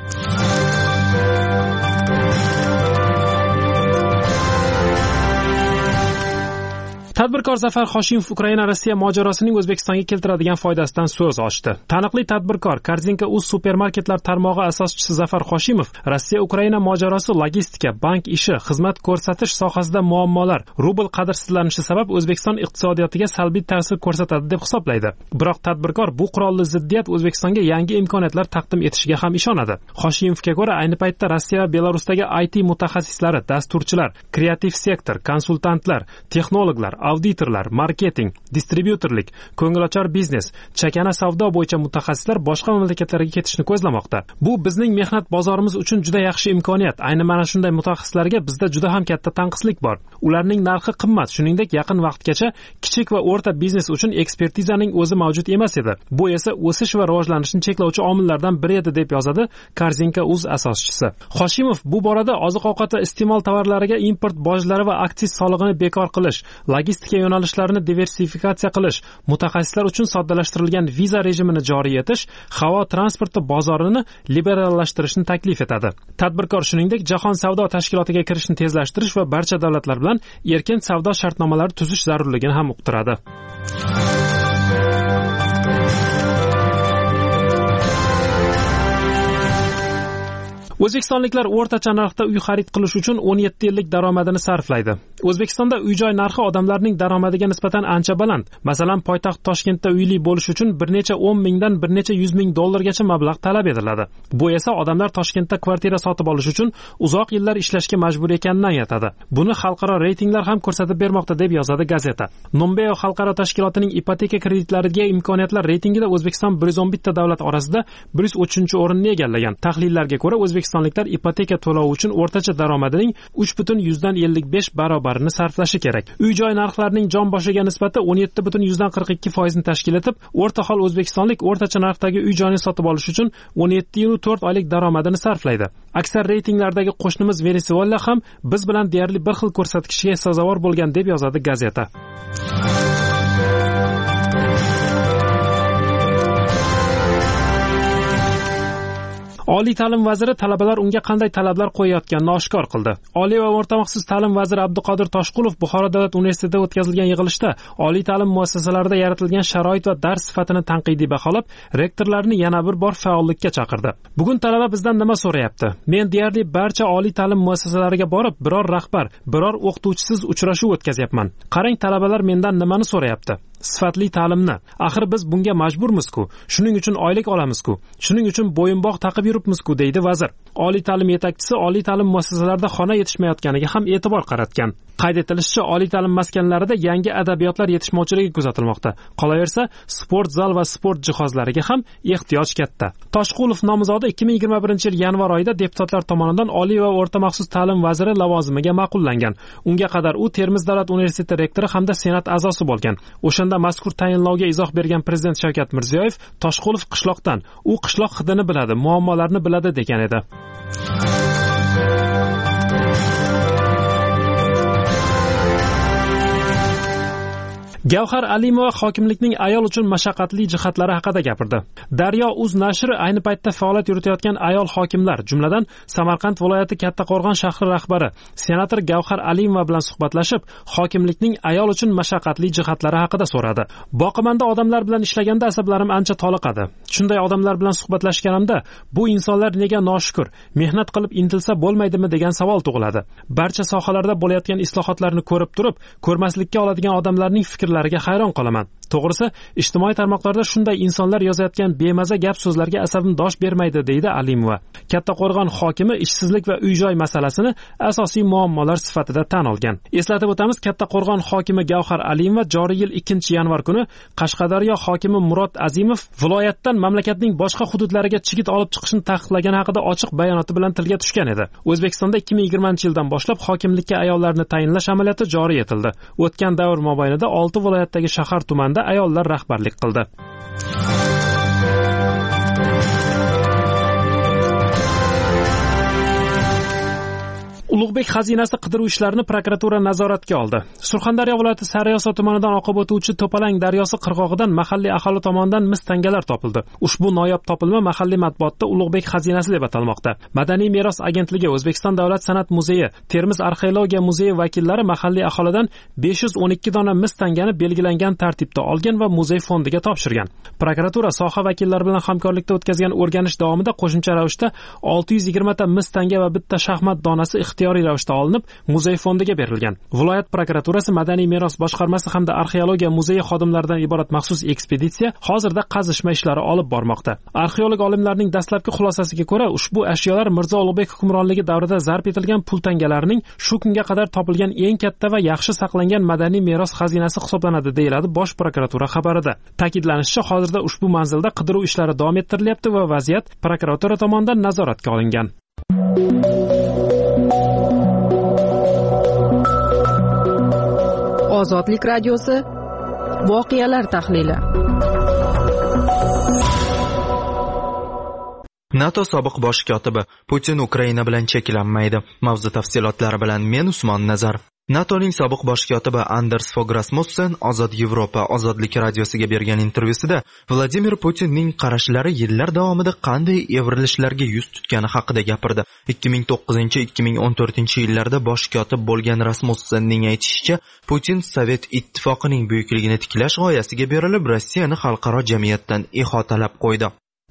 Tadbirkor Zafar Hoshimov Ukraina-Rossiya mojarosining O'zbekistonga keltiradigan foydasidan so'z ochdi. Taniqli tadbirkor Korzinka.uz supermarketlar tarmog'i asoschisi Zafar Hoshimov Rossiya-Ukraina mojarosi logistika, bank ishi, xizmat ko'rsatish sohasida muammolar, rubl qadrsizlanishi sabab O'zbekiston iqtisodiyotiga salbiy ta'sir ko'rsatadi deb hisoblaydi. Biroq tadbirkor bu qurolli ziddiyat O'zbekistonga yangi imkoniyatlar taqdim etishiga ham ishonadi. Hoshimovga ko'ra, ayni paytda Rossiya va Belarusdagi I T mutaxassislari, dasturchilar, kreativ sektor, konsultantlar, texnologlar, auditorlar, marketing, distribyutorlik, ko'ngilochar biznes, chakana savdo bo'yicha mutaxassislar boshqa mamlakatlarga ketishni ko'zlamoqda. Bu bizning mehnat bozorimiz uchun juda yaxshi imkoniyat. Ayni mana shunday mutaxassislarga bizda juda ham katta tanqislik bor. Ularning narxi qimmat, shuningdek yaqin vaqtgacha kichik va o'rta biznes uchun ekspertizaning o'zi mavjud emas edi. Bu esa o'sish va rivojlanishni cheklovchi omillardan biri edi deb yozadi Korzinka.uz asoschisi. Hoshimov bu borada oziq-ovqat va iste'mol tovarlariga import bojlari va aksiz solig'ini bekor qilish, logistika yo'nalishlarini diversifikatsiya qilish, mutaxassislar uchun soddalashtirilgan viza rejimini joriy etish, havo transporti bozorini liberallashtirishni taklif etadi. Tadbirkor shuningdek Jahon savdo tashkilotiga kirishni tezlashtirish va barcha davlatlar bilan erkin savdo shartnomalari tuzish zarurligini ham uqtiradi. O'zbekistonliklar o'rtacha narxda uy xarid qilish uchun o'n yetti yillik daromadini sarflaydi. O'zbekistonda uy-joy narxi odamlarning daromadiga nisbatan ancha baland. Masalan, poytaxt Toshkentda uyli bo'lish uchun bir necha o'n mingdan bir necha yuz ming dollargacha mablag' talab etiladi. Bu esa odamlar Toshkentda kvartira sotib olish uchun uzoq yillar ishlashga majbur ekanini anglatadi. Buni xalqaro reytinglar ham ko'rsatib bermoqda, deb yozadi gazeta. Numbeo xalqaro tashkilotining ipoteka kreditlariga imkoniyatlar reytingida O'zbekiston bir yuz o'n bitta davlat orasida bir yuz o'ttizinchi o'rinni egallagan. Tahlillarga ko'ra, o'zbekistonliklar ipoteka to'lovi uchun o'rtacha daromadining uch butun yuzdan ellik besh barobarini sarflashi kerak. Uy-joy narxlarining jon boshiga nisbati o'n yetti butun yuzdan qirq ikki foizni tashkil etib, o'rtahol o'zbekistonlik o'rtacha narxdagi uy-joyni sotib olish uchun o'n yetti yil to'rt oylik daromadini sarflaydi. Aksar reytinglardagi qo'shnimiz Venesuela ham biz bilan deyarli bir xil ko'rsatkichga sazovor bo'lgan, deb yozadi gazeta. Oliy ta'lim vaziri talabalar unga qanday talablar qo'yayotganini oshkor qildi. Oliy va o'rta maxsus ta'lim vaziri Abduqodir Toshqulov Buxoro davlat universitetida o'tkazilgan yig'ilishda oliy ta'lim muassasalarida yaratilgan sharoit va dars sifatini tanqidiy baholab, rektorlarni yana bir bor faollikka chaqirdi. Bugun talaba bizdan nima so'rayapti? Men deyarli barcha oliy ta'lim muassasalariga borib, biror rahbar, biror o'qituvchisiz uchrashuv o'tkazyapman. Qarang, talabalar mendan nimani so'rayapti? Sifatli ta'limni. Axir biz bunga majburmiz-ku. Shuning uchun oylik olamiz-ku. Shuning uchun bo'yinbog' taqib yuribmiz-ku, deydi vazir. Oliy ta'lim yetakchisi oliy ta'lim muassasalarida xona yetishmayotganiga ham e'tibor qaratgan. Qayd etilishicha, oliy ta'lim maskanlarida yangi adabiyotlar yetishmovchiligi kuzatilmoqda. Qolaversa, sport zal va sport jihozlariga ham ehtiyoj katta. Toshqulov nomzodi ikki ming yigirma birinchi yil yanvar oyida deputatlar tomonidan oliy va o'rta maxsus ta'lim vaziri lavozimiga ma'qullangan. Unga qadar u Termiz davlat universiteti rektori hamda senat a'zosi bo'lgan. O'shanda mazkur tayinlovga izoh bergan prezident Shavkat Mirziyoyev Toshqulov qishloqdan, u qishloq hidini biladi, muammolarni biladi degan edi. Gavhar Alimova hokimlikning ayol uchun mashaqqatli jihatlari haqida gapirdi. Daryo.uz nashri ayni paytda faoliyat yuritayotgan ayol hokimlar, jumladan Samarqand viloyati Kattaqo'rg'on shahri rahbari senator Gavhar Alimova bilan suhbatlashib, hokimlikning ayol uchun mashaqqatli jihatlari haqida so'radi. Boqimanda odamlar bilan ishlaganda asablarim ancha toliqadi. Shunday odamlar bilan suhbatlashganimda, bu insonlar nega noshukur, mehnat qilib intilsa bo'lmaydimi degan savol tug'iladi. Barcha sohalarda bo'layotgan islohotlarni ko'rib turib, ko'rmaslikka oladigan odamlarning fikri lariga hayron qolaman. To'g'risi, ijtimoiy tarmoqlarda shunday insonlar yozayotgan bemaza gap so'zlarga asabim dosh bermaydi, deydi Alimova. Kattaqo'rg'on hokimi ishsizlik va uy-joy masalasini asosiy muammolar sifatida tan olgan. Eslatib o'tamiz, Kattaqo'rg'on hokimi Gavhar Alimova joriy yil ikkinchi yanvar kuni Qashqadaryo hokimi Murod Azimov viloyatdan mamlakatning boshqa hududlariga chigit olib chiqishni taqiqlagani haqida ochiq bayonoti bilan tilga tushgan edi. O'zbekistonda ikki ming yigirmanchi yildan boshlab hokimlikka ayollarni tayinlash amaliyoti joriy etildi. O'tgan davr mobaynida olti viloyatdagi shahar tumanda ayollar rahbarlik qildi. Ulug'bek xazinasi qidiruv ishlarini prokuratura nazoratga oldi. Surxondaryo viloyati Sariyosa tumanidan oqib o'tuvchi To'palang daryosi qirg'og'idan mahalliy aholi tomonidan mis tangalar topildi. Ushbu noyob topilma mahalliy matbuotda Ulug'bek xazinasi deb atalmoqda. Madaniy meros agentligi, O'zbekiston davlat san'at muzeyi, Termiz arxeologiya muzeyi vakillari mahalliy aholidan besh yuz o'n ikki dona mis tangani belgilangan tartibda olgan va muzey fondiga topshirgan. Prokuratura soha vakillari bilan hamkorlikda o'tkazgan o'rganish davomida qo'shimcha ravishda olti yuz yigirma ta mis tanga va bitta shaxmat donasi ixtiyoriy ravishda olinib, muzey fondiga berilgan. Viloyat prokuraturasi, madaniy meros boshqarmasi hamda arxeologiya muzeyi xodimlaridan iborat maxsus ekspeditsiya hozirda qazishma ishlari olib bormoqda. Arxeolog olimlarning dastlabki xulosasiga ko'ra, ushbu ashyolar Mirzo Ulug'bek hukmronligi davrida zarb etilgan pul tangalarining shu kunga qadar topilgan eng katta va yaxshi saqlangan madaniy meros xazinasi hisoblanadi, deyiladi Bosh prokuratura xabarida. Ta'kidlanishicha, hozirda ushbu manzilda qidiruv ishlari davom ettirilyapti va vaziyat prokuratura tomonidan nazoratga olingan. Ozodlik radiosi voqealar tahlili. NATO sobiq bosh kotibi Putin Ukraina bilan cheklanmaydi. Mavzu tafsilotlari bilan men Usmon Nazar. NATOning sobiq bosh kotibi Anders Fogh Rasmussen Ozod Yevropa ozodlik radiosiga bergan intervyusida Vladimir Putinning qarashlari yillar davomida qanday evrilishlarga yuz tutgani haqida gapirdi. ikki ming to'qqizinchi - ikki ming o'n to'rtinchi yillarda bosh kotib bo'lgan Rasmussenning aytishicha, Putin Sovet ittifoqining buyukligini tiklash g'oyasiga berilib, Rossiyani xalqaro jamiyatdan ihotalab qo'ydi.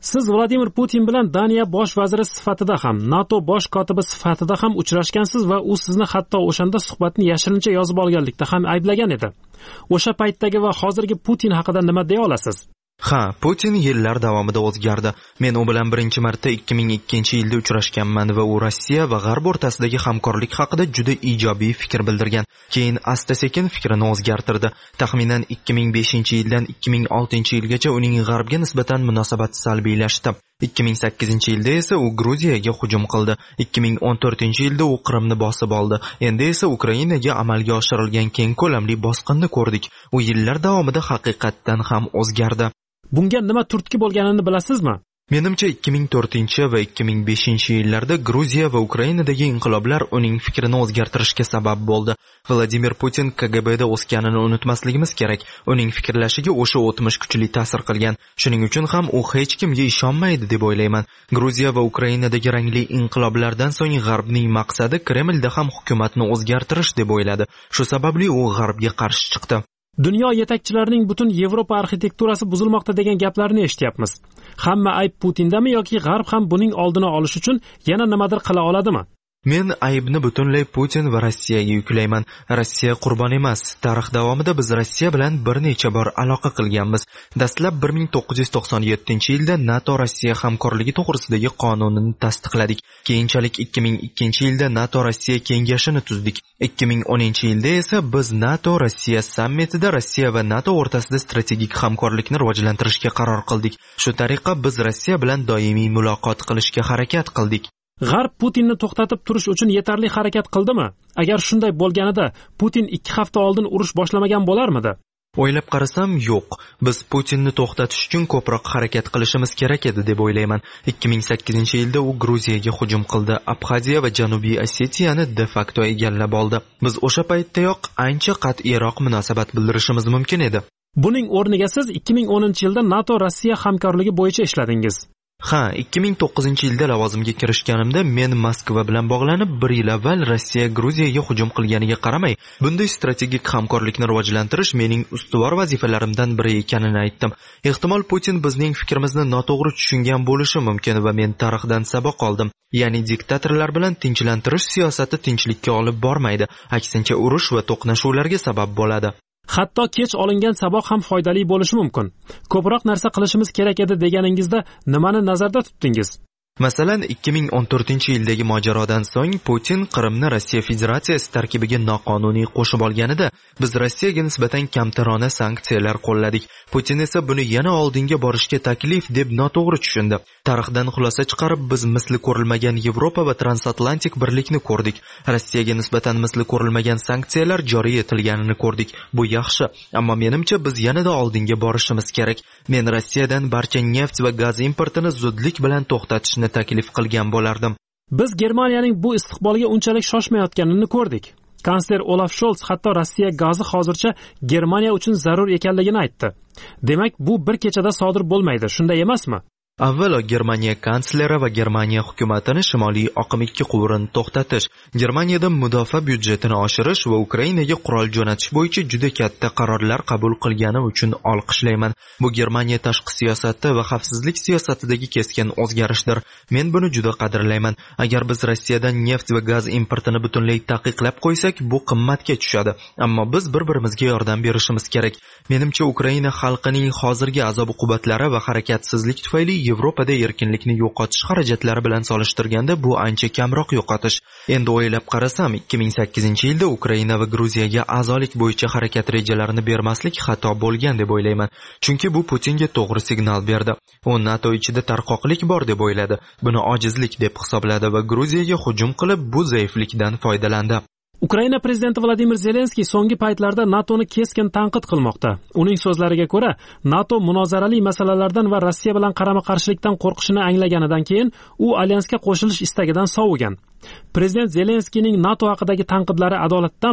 Siz Vladimir Putin bilan Daniya bosh vaziri sifatida ham, NATO bosh kotibi sifatida ham uchrashgansiz va u sizni hatto o'shanda suhbatni yashirincha yozib olganlikda ham ayblagan edi. O'sha paytdagi va hozirgi Putin haqida nima deya olasiz? Ha, Putin yillar davomida o'zgardi. Men u bilan birinchi marta ikki ming ikkinchi yilda uchrashganman va u Rossiya va G'arb o'rtasidagi hamkorlik haqida juda ijobiy fikr bildirgan. Keyin asta-sekin fikrini o'zgartirdi. Taxminan ikki ming beshinchi yildan ikki ming oltinchi yilgacha uning G'arbga nisbatan munosabati salbiylashdi. ikki ming sakkizinchi yilda esa u Gruziyaga hujum qildi. ikki ming o'n to'rtinchi yilda u Qrimni bosib oldi. Endi esa Ukrainaga amalga oshirilgan keng ko'lamli bosqinni ko'rdik. U yillar davomida haqiqatdan ham o'zgardi. Bunga nima turtki bo'lganini bilasizmi? Menimcha ikki ming to'rtinchi va ikki ming beshinchi yillarda Gruziya va Ukrainadagi inqiloblar uning fikrini o'zgartirishga sabab bo'ldi. Vladimir Putin K G B'da o'sganini unutmasligimiz kerak. Uning fikrlashiga o'sha o'tmish kuchli ta'sir qilgan. Shuning uchun ham u hech kimga ishonmaydi deb o'ylayman. Gruziya va Ukrainadagi rangli inqiloblardan so'ng G'arbning maqsadi Kremlda ham hukumatni o'zgartirish deb o'yladi. Shu sababli u G'arbga qarshi chiqdi. Dunyo yetakchilarining butun Yevropa arxitekturasi buzilmoqda degan gaplarni eshityapmiz. Hamma ayb Putindami yoki G'arb ham buning oldini olish uchun yana nimadir qila oladimi? Men aybni butunlay Putin va Rossiyaga yuklayman. Rossiya qurbon emas. Tarix davomida biz Rossiya bilan bir necha bor aloqa qilganmiz. Dastlab bir ming to'qqiz yuz to'qson yettinchi yilda NATO Rossiya hamkorligi to'g'risidagi qonunini tasdiqladik. Keyinchalik ikki ming ikkinchi yilda NATO Rossiya kengashini tuzdik. ikki ming o'ninchi yilda esa biz NATO Rossiya sammitida Rossiya va NATO o'rtasida strategik hamkorlikni rivojlantirishga qaror qildik. Shu tariqa biz Rossiya bilan doimiy muloqot qilishga harakat qildik. G'arb Putinni to'xtatib turish uchun yetarli harakat qildimi? Agar shunday bo'lganida, Putin ikki hafta oldin urush boshlamagan bo'larmidi? O'ylab qarasam, yo'q. Biz Putinni to'xtatish uchun ko'proq harakat qilishimiz kerak edi deb o'ylayman. ikki ming sakkizinchi yilda u Gruziyaga hujum qildi. Abxaziya va Janubiy Osetiyani de facto egallab oldi. Biz o'sha paytdayoq ancha qat'iyroq munosabat bildirishimiz mumkin edi. Buning o'rniga siz ikki ming o'ninchi yilda NATO Rossiya hamkorligi bo'yicha ishladingiz. Ha, ikki ming to'qqizinchi yilda lavozimga kirishganimda men Moskva bilan bog'lanib bir yil avval Rossiya Gruziyaga hujum qilganiga qaramay, bunday strategik hamkorlikni rivojlantirish mening ustuvor vazifalarimdan biri ekanini aytdim. Ehtimol Putin bizning fikrimizni noto'g'ri tushungan bo'lishi mumkin va men tarixdan saboq oldim. Ya'ni diktatorlar bilan tinchlantirish siyosati tinchlikka olib bormaydi, aksincha urush va to'qnashuvlarga sabab bo'ladi. Hatto kech olingan saboq ham foydali bo'lishi mumkin. Ko'proq narsa qilishimiz kerak edi deganingizda nimani nazarda tutdingiz? Masalan, ikki ming o'n to'rtinchi yildagi mojarodan so'ng Putin Qrimni Rossiya Federatsiyasi tarkibiga noqonuniy qo'shib olganida biz Rossiyaga nisbatan kamtarona sanksiyalar qo'lladik. Putin esa buni yana oldinga borishga taklif deb noto'g'ri tushundi. Tarixdan xulosa chiqarib biz misli ko'rilmagan Yevropa va transatlantik birlikni ko'rdik. Rossiyaga nisbatan misli ko'rilmagan sanksiyalar joriy etilganini ko'rdik. Bu yaxshi, ammo menimcha biz yanada oldinga borishimiz kerak. Men Rossiyadan barcha neft va gaz importini zudlik bilan to'xtatishni taklif qilgan bo'lardim. Biz Germaniyaning bu istiqbolga unchalik shoshmayotganini ko'rdik. Kansler Olaf Scholz hatto Rossiya gazi hozircha Germaniya uchun zarur ekanligini aytdi. Demak, bu bir kechada sodir bo'lmaydi, shunday emasmi? Avvalo Germaniya kansleri va Germaniya hukumatini shimoliy oqim ikki quvurini to'xtatish, Germaniyada mudofaa byudjetini oshirish va Ukrainaga qurol jo'natish bo'yicha juda katta qarorlar qabul qilgani uchun olqishlayman. Bu Germaniya tashqi siyosati va xavfsizlik siyosatidagi keskin o'zgarishdir. Men buni juda qadrlayman. Agar biz Rossiyadan neft va gaz importini butunlay taqiqlab qo'ysak, bu qimmatga tushadi. Ammo biz bir-birimizga yordam berishimiz kerak. Menimcha Ukraina xalqining hozirgi azob-uqubatlari va harakatsizlik tufayli Yevropada erkinlikni yo'qotish xarajatlari bilan solishtirganda bu ancha kamroq yo'qotish. Endi o'ylab qarasam, ikki ming sakkizinchi yilda Ukraina va Gruziyaga a'zolik bo'yicha harakat rejalarini bermaslik xato bo'lgan deb o'ylayman. Chunki bu Putinga to'g'ri signal berdi. U NATO ichida tarqoqlik bor deb o'yladi. Buni ojizlik deb hisobladi va Gruziyaga hujum qilib bu zaiflikdan foydalandi. Ukraina prezidenti Vladimir Zelenskiy so'nggi paytlarda NATOni keskin tanqid qilmoqda. Uning so'zlariga ko'ra, NATO munozarali masalalardan va Rossiya bilan qarama-qarshilikdan qo'rqishini anglaganidan keyin u alyansga qo'shilish istagidan sovigan. Prezident Zelenskiyning NATO haqidagi tanqidlari adolatdanmi?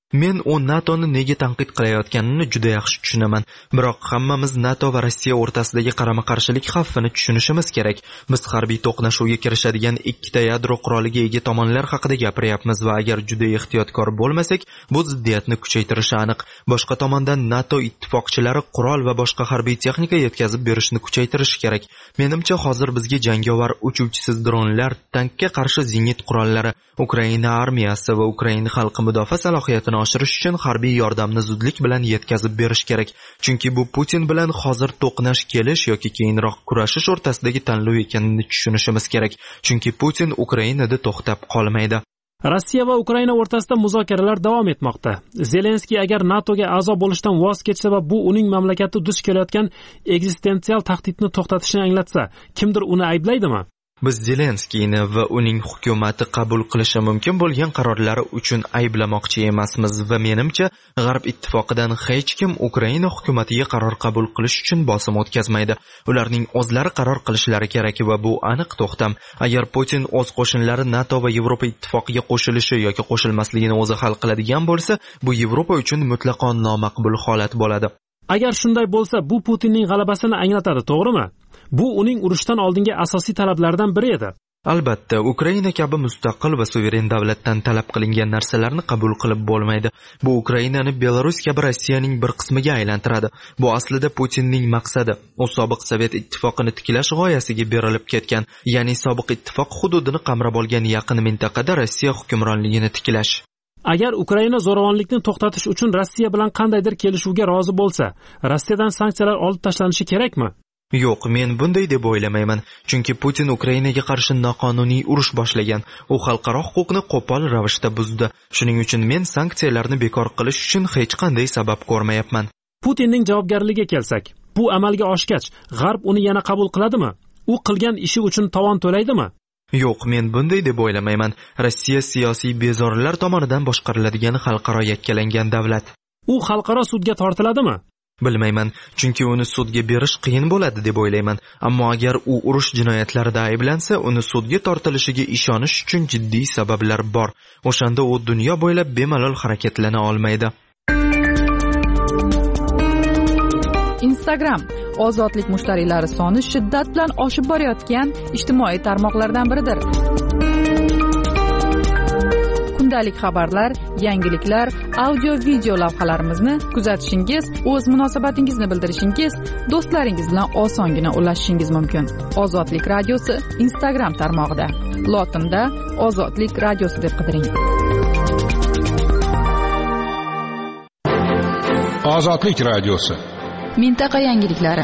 Men u NATOni nega tanqid qilayotganini juda yaxshi tushunaman, biroq hammamiz NATO va Rossiya o'rtasidagi qarama-qarshilik xavfini tushunishimiz kerak. Biz harbiy to'qnashuvga kirishadigan ikkita yadro quroliga ega tomonlar haqida gapiryapmiz va agar juda ehtiyotkor bo'lmasak, bu ziddiyatni kuchaytirishi aniq. Boshqa tomondan NATO ittifoqchilari qurol va boshqa harbiy texnika yetkazib berishni kuchaytirishi kerak. Menimcha hozir bizga jangovar uchuvchisiz dronlar, tankga qarshi zenit qurollari, Ukraina armiyasi va Ukraina xalqi mudofaa salohiyatini oshirish uchun harbiy yordamni zudlik bilan yetkazib berish kerak. Chunki bu Putin bilan hozir to'qnash kelish yoki keyinroq kurashish o'rtasidagi tanlov ekanini tushunishimiz kerak. Chunki Putin Ukrainada to'xtab qolmaydi. Rossiya va Ukraina o'rtasida muzokaralar davom etmoqda. Zelenskiy agar NATOga a'zo bo'lishdan voz kechsa va bu uning mamlakati duch kelayotgan eksistensial tahdidni to'xtatishini anglatsa, kimdir uni ayblaydimi? Biz Zelenskiyni va uning hukumati qabul qilishi mumkin bo'lgan qarorlari uchun ayblamoqchi emasmiz va menimcha G'arb ittifoqidan hech kim Ukraina hukumatiga qaror qabul qilish uchun bosim o'tkazmaydi. Ularning o'zlari qaror qilishlari kerak va bu aniq to'xtam. Agar Putin o'z qo'shinlari NATO va Yevropa ittifoqiga qo'shilishi yoki qo'shilmasligini o'zi hal qiladigan bo'lsa, bu Yevropa uchun mutlaqo nomaqbul holat bo'ladi. Agar shunday bo'lsa, bu Putinning g'alabasini anglatadi, to'g'rimi? Bu uning urushdan oldingi asosiy talablaridan biri edi. Albatta, Ukraina kabi mustaqil va suveren davlatdan talab qilingan narsalarni qabul qilib bo'lmaydi. Bu Ukrainani Belarus kabi Rossiyaning bir qismiga aylantiradi. Bu aslida Putinning maqsadi. U sobiq Sovet ittifoqini tiklash g'oyasiga berilib ketgan, ya'ni sobiq ittifoq hududini qamrab olgan yaqin mintaqada Rossiya hukmronligini tiklash. Agar Ukraina zo'ravonlikni to'xtatish uchun Rossiya bilan qandaydir kelishuvga rozi bo'lsa, Rossiyadan sanksiyalar olib tashlanishi kerakmi? Yo'q, men bunday deb o'ylamayman. Chunki Putin Ukrainaga qarshi noqonuniy urush boshlagan. U xalqaro huquqni qo'pol ravishda buzdi. Shuning uchun men sanksiyalarni bekor qilish uchun hech qanday sabab ko'rmayapman. Putinning javobgarligiga kelsak, bu amalga oshgach, G'arb uni yana qabul qiladimi? U qilgan ishi uchun tovon to'laydimi? Yo'q, men bunday deb o'ylamayman. Rossiya siyosiy bezorilar tomonidan boshqariladigan xalqaro yakkalangan davlat. U xalqaro sudga tortiladimi? Bilmayman, chunki uni sudga berish qiyin bo'ladi deb o'ylayman. Ammo agar u urush jinoyatlarida ayblansa, uni sudga tortilishiga ishonish uchun jiddiy sabablar bor. O'shanda u dunyo bo'ylab bemalol harakatlana olmaydi. Instagram ozodlik mushtariylari soni shiddat bilan oshib borayotgan ijtimoiy tarmoqlardan biridir. Kundalik xabarlar, yangiliklar, audio video lavhalarimizni kuzatishingiz, o'z munosabatingizni bildirishingiz, do'stlaringiz bilan osongina ulashishingiz mumkin. Ozodlik radiosi Instagram tarmog'ida. Lotinda Ozodlik radiosi deb qidiring. Ozodlik radiosi. Mintaqa yangiliklari.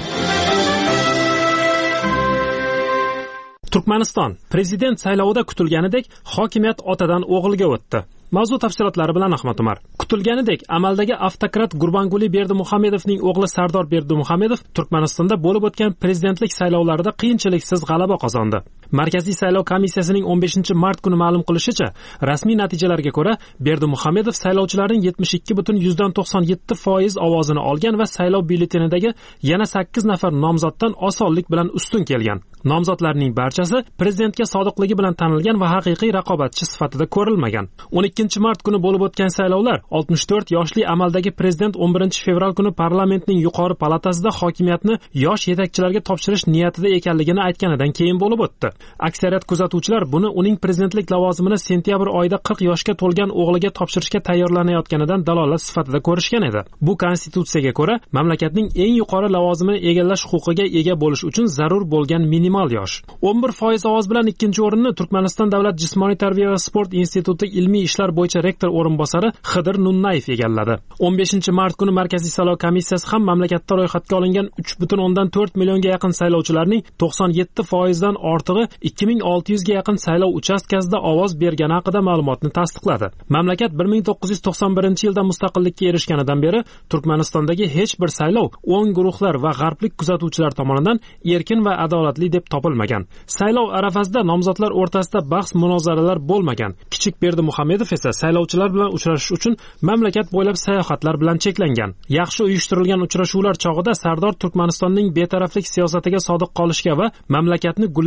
Turkmaniston prezident saylovida kutilganidek hokimiyat otadan o'g'ilga o'tdi. Mavzu tafsilotlari bilan Ahmad Umar. Kutilganidek amaldagi avtokrat Gurbanguli Berdimuhamedovning o'g'li Sardor Berdimuhamedov Turkmanistonda bo'lib o'tgan prezidentlik saylovlarida qiyinchiliksiz g'alaba qozondi. Markaziy saylov komissiyasining o'n beshinchi mart kuni ma'lum qilishicha, rasmiy natijalarga ko'ra Berdimuhamedov saylovchilarning yetmish ikki butun yuzdan to'qson yetti foiz ovozini olgan va saylov byulletenidagi yana sakkiz nafar nomzoddan osonlik bilan ustun kelgan. Nomzodlarning barchasi prezidentga sodiqligi bilan tanilgan va haqiqiy raqobatchi sifatida ko'rilmagan. o'n ikkinchi mart kuni bo'lib o'tgan saylovlar oltmish to'rt yoshli amaldagi prezident o'n birinchi fevral kuni parlamentning yuqori palatasida hokimiyatni yosh yetakchilarga topshirish niyatida ekanligini aytganidan keyin bo'lib o'tdi. Aksariyat kuzatuvchilar buni uning prezidentlik lavozimini sentyabr oyida qirq yoshga to'lgan o'g'liga topshirishga tayyorlanayotganidan dalolat sifatida ko'rishgan edi. Bu konstitutsiyaga ko'ra mamlakatning eng yuqori lavozimini egallash huquqiga ega bo'lish uchun zarur bo'lgan minimal yosh. o'n bir foiz ovoz bilan ikkinchi o'rinni Turkmaniston davlat jismoniy tarbiya va sport instituti ilmiy ishlar bo'yicha rektor o'rinbosari Xidir Nunnayev egalladi. o'n beshinchi mart kuni Markaziy saylov komissiyasi ham mamlakatda ro'yxatga olingan uch butun o'ndan to'rt millionga yaqin saylovchilarning to'qson yetti foizdan ortig'i ikki ming olti yuzga yaqin saylov uchastkasida ovoz bergani haqida ma'lumotni tasdiqladi. Mamlakat bir ming to'qqiz yuz to'qson birinchi yilda mustaqillikka erishganidan beri Turkmanistondagi hech bir saylov o'ng guruhlar va g'arblik kuzatuvchilar tomonidan erkin va adolatli deb topilmagan. Saylov arafasida nomzodlar o'rtasida bahs munozaralar bo'lmagan. Kichik Berdimuhamedov esa saylovchilar bilan uchrashish uchun mamlakat bo'ylab sayohatlar bilan cheklangan. Yaxshi uyushtirilgan uchrashuvlar chog'ida Sardor Turkmanistonning betaraflik siyosatiga sodiq qolishga va mamlakatni gullab yashnagan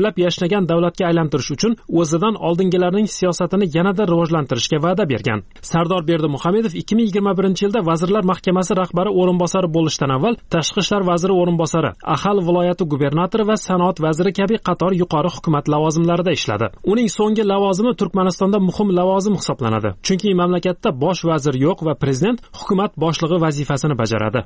rivojlanmagan davlatga aylantirish uchun o'zidan oldingilarning siyosatini yanada rivojlantirishga va'da bergan. Sardor Berdimuhamedov ikki ming yigirma birinchi yilda Vazirlar Mahkamasi rahbari o'rinbosari bo'lishdan avval Tashqi ishlar vaziri o'rinbosari, Ahal viloyati gubernatori va sanoat vaziri kabi qator yuqori hukumat lavozimlarida ishladi. Uning so'nggi lavozimi Turkmanistonda muhim lavozim hisoblanadi, chunki mamlakatda bosh vazir yo'q va prezident hukumat boshlig'i vazifasini bajaradi.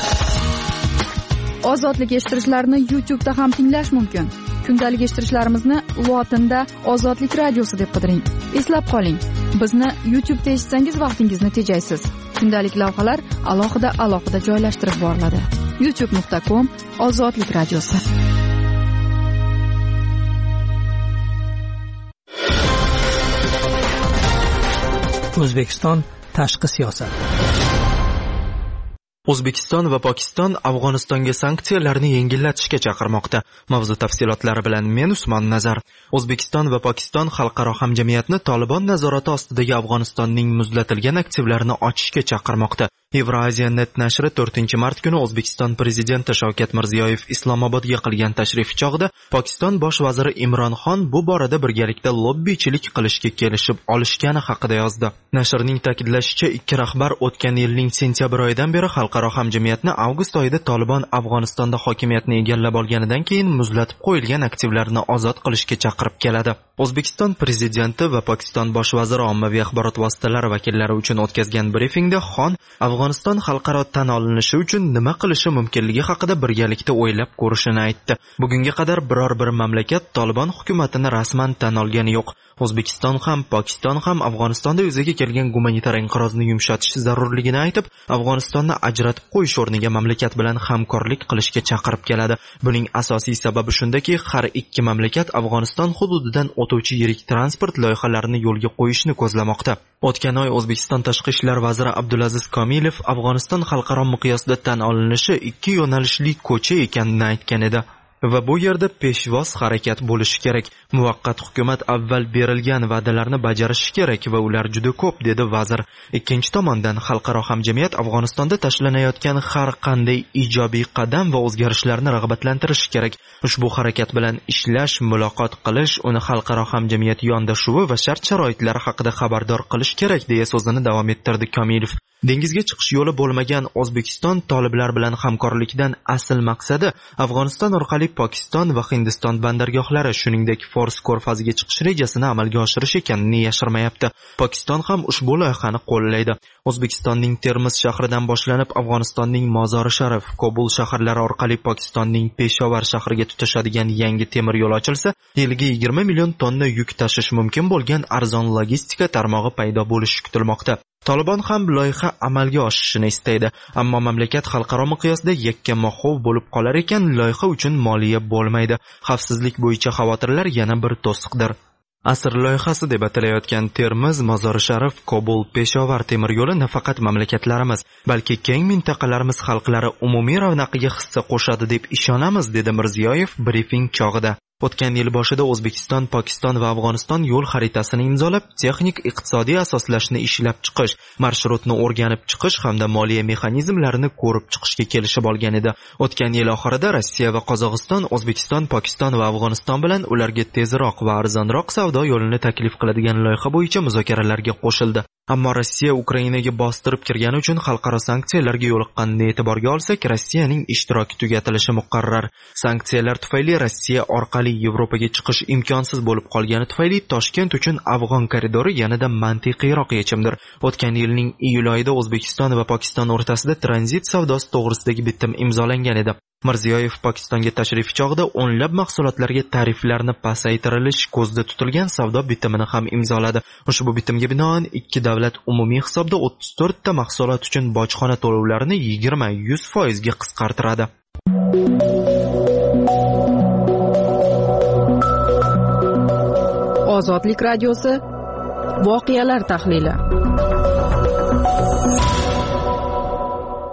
Ozodlik eshittirishlarni YouTube da ham tinglash mumkin. Kundalik eshittirishlarimizni lotinda Ozodlik radiosi deb qidiring. Eslab qoling, bizni YouTube da eshitsangiz vaqtingizni tejaysiz. Kundalik lavhalar alohida alohida joylashtirib boriladi. youtube nuqta com Ozodlik radiosi. O'zbekiston tashqi siyosat. O'zbekiston va Pokiston Afg'onistonga sanksiyalarni yengillatishga chaqirmoqda. Mavzu tafsilotlari bilan men Usmon Nazar. O'zbekiston va Pokiston xalqaro hamjamiyatni Tolibon nazorati ostidagi Afg'onistonning muzlatilgan aktivlarini ochishga chaqirmoqda. Eurasia net nashri to'rtinchi mart kuni O'zbekiston prezidenti Shavkat Mirziyoyev Islomobodga qilgan tashrif chog'ida Pokiston bosh vaziri Imron Xon bu borada birgalikda lobbichilik qilishga kelishib olishgani haqida yozdi. Nashrning ta'kidlashicha, ikki rahbar o'tgan yilning sentyabr oyidan beri xalqaro hamjamiyatni avgust oyida Tolibon Afg'onistonda hokimiyatni egallab olganidan keyin muzlatib qo'yilgan aktivlarni ozod qilishga chaqirib keladi. O'zbekiston prezidenti va Pokiston bosh vaziri ommaviy axborot vositalari vakillari uchun o'tkazgan brifingda Xon Afg'oniston xalqaro tan olinishi uchun nima qilishi mumkinligi haqida birgalikda o'ylab ko'rishini aytdi. Bugunga qadar biror bir mamlakat Tolibon hukumatini rasman tan olgani yo'q. O'zbekiston ham, Pokiston ham Afg'onistonda yuzaga kelgan gumanitar inqirozni yumshatish zarurligini aytib, Afg'onistonni ajratib qo'yish o'rniga mamlakat bilan hamkorlik qilishga chaqirib keladi. Buning asosiy sababi shundaki, har ikki mamlakat Afg'oniston hududidan o'tuvchi yirik transport loyihalarini yo'lga qo'yishni ko'zlamoqda. O'tgan oy O'zbekiston tashqi ishlar vaziri Abdulaziz Komilov Afg'oniston xalqaro miqyosda tan olinishi ikki yo'nalishli ko'cha ekanini aytgan edi. Va bu yerda peshvoz harakat bo'lishi kerak. Muvaqqat hukumat avval berilgan va'dalarni bajarishi kerak va ular juda ko'p, dedi vazir. Ikkinchi tomondan xalqaro hamjamiyat Afg'onistonda tashlanayotgan har qanday ijobiy qadam va o'zgarishlarni rag'batlantirishi kerak. Ushbu harakat bilan ishlash, muloqot qilish, uni xalqaro hamjamiyat yondashuvi va shart-sharoitlari haqida xabardor qilish kerak, deya so'zini davom ettirdi Komilov. Dengizga chiqish yo'li bo'lmagan O'zbekiston toliblar bilan hamkorlikdan asl maqsadi Afg'oniston orqali Pokiston va Hindiston bandargohlari, shuningdek Fors ko'rfaziga chiqish rejasini amalga oshirish ekanini yashirmayapti. Pokiston ham ushbu loyihani qo'llaydi. O'zbekistonning Termiz shahridan boshlanib Afg'onistonning Mozori Sharif, Kobul shaharlari orqali Pokistonning Peshovar shahriga tutashadigan yangi temir yo'l ochilsa, yiliga yigirma million tonna yuk tashish mumkin bo'lgan arzon logistika tarmog'i paydo bo'lishi kutilmoqda. Tolibon ham loyiha amalga oshishini istaydi, ammo mamlakat xalqaro miqyosda yakka-mahov bo'lib qolar ekan, loyiha uchun moliya bo'lmaydi. Xavfsizlik bo'yicha xavotirlar yana bir to'siqdir. Asr loyihasi deb atalayotgan Termiz, Mozori Sharif, Kobul, Peshovar temir yo'li nafaqat mamlakatlarimiz, balki keng mintaqalarimiz xalqlari umumiy ravnaqiga hissa qo'shadi deb ishonamiz, dedi Mirziyoyev brifing chog'ida. O'tgan yil boshida O'zbekiston, Pokiston va Afg'oniston yo'l xaritasini imzolab, texnik iqtisodiy asoslashni ishlab chiqish, marshrutni o'rganib chiqish hamda moliya mexanizmlarini ko'rib chiqishga kelishib olgan edi. O'tgan yil oxirida Rossiya va Qozog'iston O'zbekiston, Pokiston va Afg'oniston bilan ularga tezroq va arzonroq savdo yo'lini taklif qiladigan loyiha bo'yicha muzokaralarga qo'shildi. Ammo Rossiya Ukrainaga bostirib kirgani uchun xalqaro sanksiyalarga yo'liqqanini e'tiborga olsak, Rossiyaning ishtiroki tugatilishi muqarrar. Sanksiyalar tufayli Rossiya orqali Yevropaga chiqish imkonsiz bo'lib qolgani tufayli Toshkent uchun Afg'on koridori yanada mantiqiyroq yechimdir. O'tgan yilning iyul oyida O'zbekiston va Pokiston o'rtasida tranzit savdosi to'g'risidagi bitim imzolangan edi. Mirziyoyev Pokistonga tashrif chog'ida o'nlab mahsulotlarga tariflarni pasaytirilish ko'zda tutilgan savdo bitimini ham imzoladi. Ushbu bitimga binoan ikki davlat umumiy hisobda o'ttiz to'rtta mahsulot uchun bojxona to'lovlarini yigirma yuz foiz ga qisqartiradi. Ozodlik radiosi voqealar tahlili.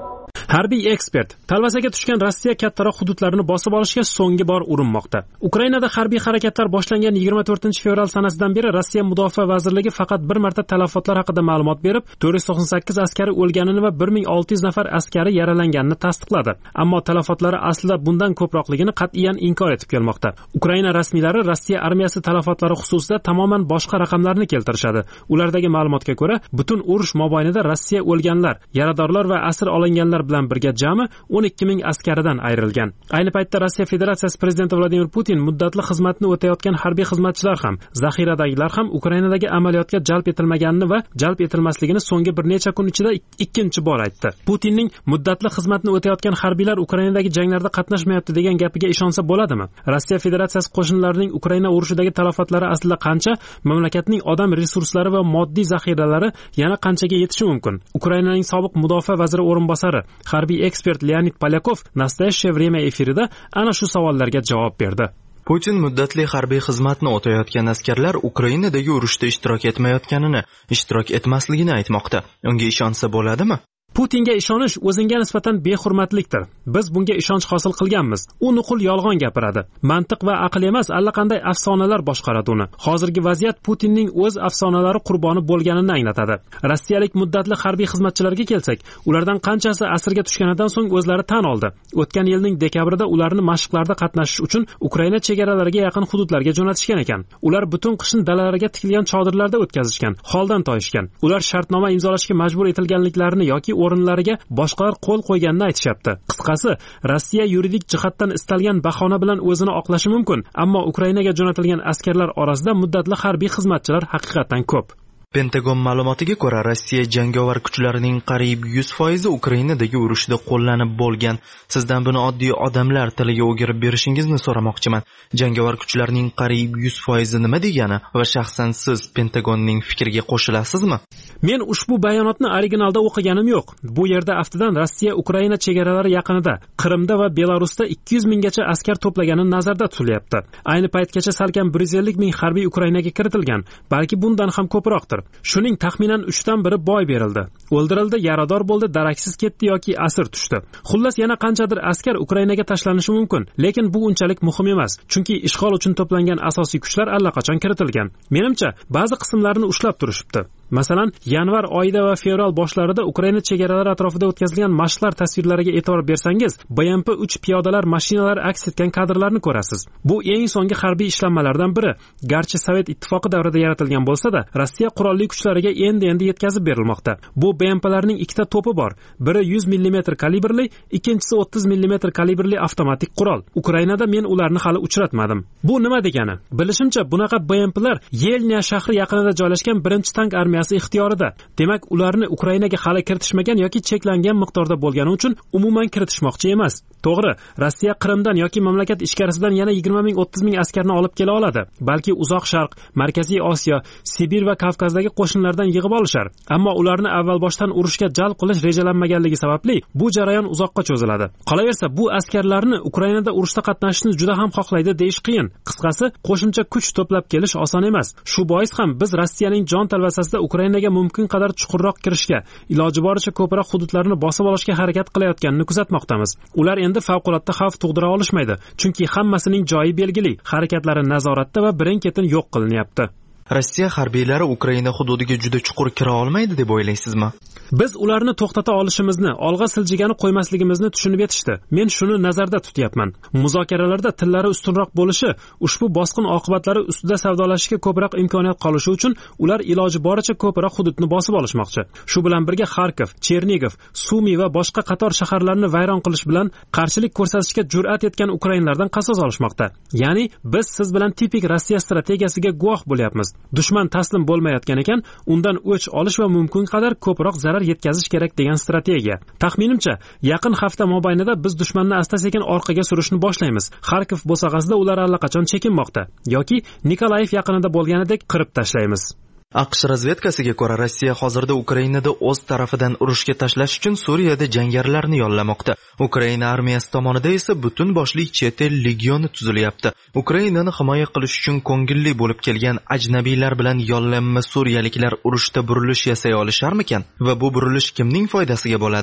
Harbiy ekspert: talvasaga tushgan Rossiya kattaroq hududlarini bosib olishga so'nggi bor urinmoqda. Ukrainada harbiy harakatlar boshlangan yigirma to'rtinchi fevral sanasidan beri Rossiya Mudofaa vazirligi faqat bir marta talafotlar haqida ma'lumot berib, to'rt yuz to'qson sakkiz askari o'lganini va bir ming olti yuz nafar askari yaralanganini tasdiqladi. Ammo talafotlari aslida bundan ko'proqligini qat'iyan inkor etib kelmoqda. Ukraina rasmiylari Rossiya armiyasi talafotlari xususida tamoman boshqa raqamlarni keltirishadi. Ulardagi ma'lumotga ko'ra, butun urush mobaynida Rossiya o'lganlar, yaradorlar va asir olinganlar bilan birga jami o'n ikki ming askaridan ayrilgan. Ayni paytda Rossiya Federatsiyasi prezidenti Vladimir Putin muddatli xizmatni o'tayotgan harbiy xizmatchilar ham, zaxiradagilar ham Ukrainadagi amaliyotga jalb etilmaganini va jalb etilmasligini so'nggi bir necha kun ichida ikkinchi bor aytdi. Putinning muddatli xizmatni o'tayotgan harbiylar Ukrainadagi janglarda qatnashmayapti degan gapiga ishonsa bo'ladimi? Rossiya Federatsiyasi qo'shinlarining Ukraina urushidagi talofatlari aslida qancha, mamlakatning odam resurslari va moddiy zaxiralari yana qanchaga yetishi mumkin? Ukrainaning sobiq mudofaa vaziri o'rinbosari, harbiy ekspert Leonid Polyakov Nastoyashye время efirida ana shu savollarga javob berdi. Putin muddatli harbiy xizmatni o'tayotgan askarlar Ukrainadagi urushda ishtirok etmayotganini, ishtirok etmasligini aytmoqda. Unga ishonsa bo'ladimi? Putinga ishonish o'zingga nisbatan behurmatlikdir. Biz bunga ishonch hosil qilganmiz. U nuqul yolg'on gapiradi. Mantiq va aql emas, allaqanday afsonalar boshqaradi uni. Hozirgi vaziyat Putinning o'z afsonalari qurboni bo'lganini anglatadi. Rossiyalik muddatli harbiy xizmatchilarga kelsak, ulardan qanchasi asirga tushganidan so'ng o'zlari tan oldi. O'tgan yilning dekabrida ularni mashqlarda qatnashish uchun Ukraina chegaralariga yaqin hududlarga jo'natishgan ekan. Ular butun qishni dalalarga tikilgan chodirlarda o'tkazishgan, holdan toyishgan. Ular shartnoma imzolashga majbur etilganliklarini yoki o'rinlariga boshqalar qo'l qo'yganini aytishyapti. Qisqasi, Rossiya yuridik jihatdan istalgan bahona bilan o'zini oqlashi mumkin, ammo Ukrainaga jo'natilgan askarlar orasida muddatli harbiy xizmatchilar haqiqatan ko'p. Pentagon ma'lumotiga ko'ra, Rossiya jangovar kuchlarining qariyb yuz foizi Ukrainadagi urushda qo'llanib bo'lgan. Sizdan buni oddiy odamlar tiliga o'girib berishingizni so'ramoqchiman. Jangovar kuchlarning qariyb yuz foizi nima degani va shaxsan siz Pentagonning fikriga qo'shilasizmi? Men ushbu bayonotni originalda o'qiganim yo'q. Bu yerda aftidan Rossiya Ukraina chegaralari yaqinida, Qrimda va Belarusda ikki yuz minggacha askar to'plagani nazarda tutilyapti. Ayni paytgacha salkam bir yuz ellik ming harbiy Ukrainaga kiritilgan, balki bundan ham ko'proqdir. Shuning taxminan uchdan biri boy berildi. O'ldirildi, yarador bo'ldi, daraksiz ketdi yoki asir tushdi. Xullas yana qanchadir askar Ukrainaga tashlanishi mumkin, lekin bu unchalik muhim emas, chunki ishg'ol uchun to'plangan asosiy kuchlar allaqachon kiritilgan. Menimcha, ba'zi qismlarini ushlab turishibdi. Masalan, yanvar oyida va fevral boshlarida Ukraina chegaralari atrofida o'tkazilgan mashqlar tasvirlariga e'tibor bersangiz, B M P uch piyodalar mashinalari aks etgan kadrlarni ko'rasiz. Bu eng so'nggi harbiy ishlanmalardan biri. Garchi Sovet ittifoqi davrida yaratilgan bo'lsa-da, Rossiya qurolli kuchlariga endi-endi yetkazib berilmoqda. Bu B M P'larning ikkita to'pi bor. Biri yuz millimetr kalibrli, ikkinchisi o'ttiz millimetr kalibrli avtomatik qurol. Ukrainada men ularni hali uchratmadim. Bu nima degani? Bilishimcha, bunaqa B M P'lar Yelnya shahri yaqinida joylashgan birinchi tank armiyasi ixtiyorida. Demak, ularni Ukrainaga hali kiritishmagan yoki cheklangan miqdorda bo'lgani uchun umuman kiritishmoqchi emas. To'g'ri, Rossiya Qrimdan yoki mamlakat ichkarisidan yana yigirma ming o'ttiz ming askarni olib kela oladi. Balki Uzoq Sharq, Markaziy Osiyo, Sibir va Kavkazdagi qo'shinlardan yig'ib olishar. Ammo ularni avval boshdan urushga jalb qilish rejalanmaganligi sababli bu jarayon uzoqqa cho'ziladi. Qolaversa, bu askarlarni Ukrainada urushda qatnashishni juda ham xohlaydi deyish qiyin. Qisqasi, qo'shimcha kuch to'plab kelish oson emas. Shu bois ham biz Rossiyaning jon talvasasida Ukrainaga mumkin qadar chuqurroq kirishga, iloji boricha ko'proq hududlarni bosib olishga harakat qilayotganini kuzatmoqdamiz. Ular endi favqulodda xavf tug'dira olishmaydi, chunki hammasining joyi belgili, harakatlari nazoratda va birin-ketin yo'q qilinyapti. Rossiya harbiylari Ukraina hududiga juda chuqur kira olmaydi deb o'ylaysizmi? Biz ularni to'xtata olishimizni, olg'a siljigani qo'ymasligimizni tushunib yetishdi. Men shuni nazarda tutyapman. Muzokaralarda tillari ustunroq bo'lishi, ushbu bosqin oqibatlari ustida savdolashishga ko'proq imkoniyat qolishi uchun ular iloji boricha ko'proq hududni bosib olishmoqchi. Shu bilan birga Xarkov, Chernigov, Sumi va boshqa qator shaharlarni vayron qilish bilan qarshilik ko'rsatishga jur'at etgan ukrainlardan qasos olishmoqda. Ya'ni biz siz bilan tipik Rossiya strategiyasiga guvoh bo'lyapmiz. Dushman taslim bo'lmayotgan ekan, undan o'ch olish va mumkin qadar ko'proq zarar yetkazish kerak degan strategiya. Taxminimcha, yaqin hafta mobaynida biz dushmanni asta-sekin orqaga surishni boshlaymiz. Xarkov bo'sag'asida ular allaqachon chekinmoqda yoki Nikolayev yaqinida bo'lganidek qirib tashlaymiz. AQSh razvedkasiga ko'ra, Rossiya hozirda Ukrainada o'z tarafidan urushga tashlash uchun Suriyada jangarilarni yollamoqda. Ukraina armiyasi tomonidan esa butun boshli chet el legioni tuzilyapti. Ukrainani himoya qilish uchun ko'ngilli bo'lib kelgan ajnabiylar bilan yollanma suriyaliklar urushda burilish yasay olisharmikan? Va bu burilish kimning foydasiga bo'ladi?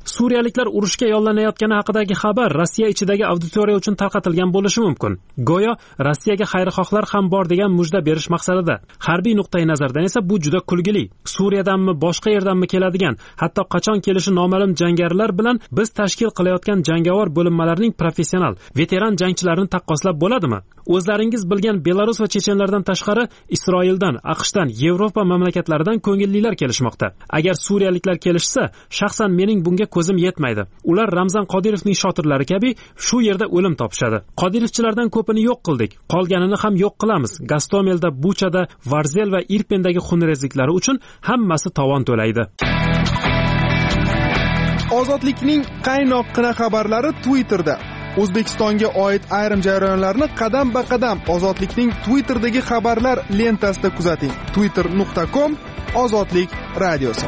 Suriyaliklar urushga yollanayotgani haqidagi xabar Rossiya ichidagi auditoriya uchun tarqatilgan bo'lishi mumkin. Go'yo Rossiyaga xayrixohlar ham bor degan mujda berish maqsadida. Harbiy nuqtai nazardan esa bu juda kulgili. Suriyadanmi, boshqa yerdanmi keladigan, hatto qachon kelishi noma'lum jangarilar bilan biz tashkil qilayotgan jangovar bo'linmalarning professional, veteran jangchilarini taqqoslab bo'ladimi? O'zlaringiz bilgan Belarus va chechenlardan tashqari Isroildan, AQShdan, Yevropa mamlakatlaridan ko'ngillilar kelishmoqda. Agar suriyaliklar kelishsa, shaxsan mening bunga ko'zim yetmaydi. Ular Ramzan Qodirovning shotirlari kabi shu yerda o'lim topishadi. Qodirovchilardan ko'pini yo'q qildik, qolganini ham yo'q qilamiz. Gastomelda, Buchada, Varzel va Irpendagi xunrezliklari uchun hammasi tovon to'laydi. Ozodlikning qaynoqqina xabarlari Twitterda. O'zbekistonga oid ayrim jarayonlarni qadam-ba-qadam Ozodlikning Twitterdagi xabarlar lentasida kuzating. twitter nuqta com Ozodlik radiosi.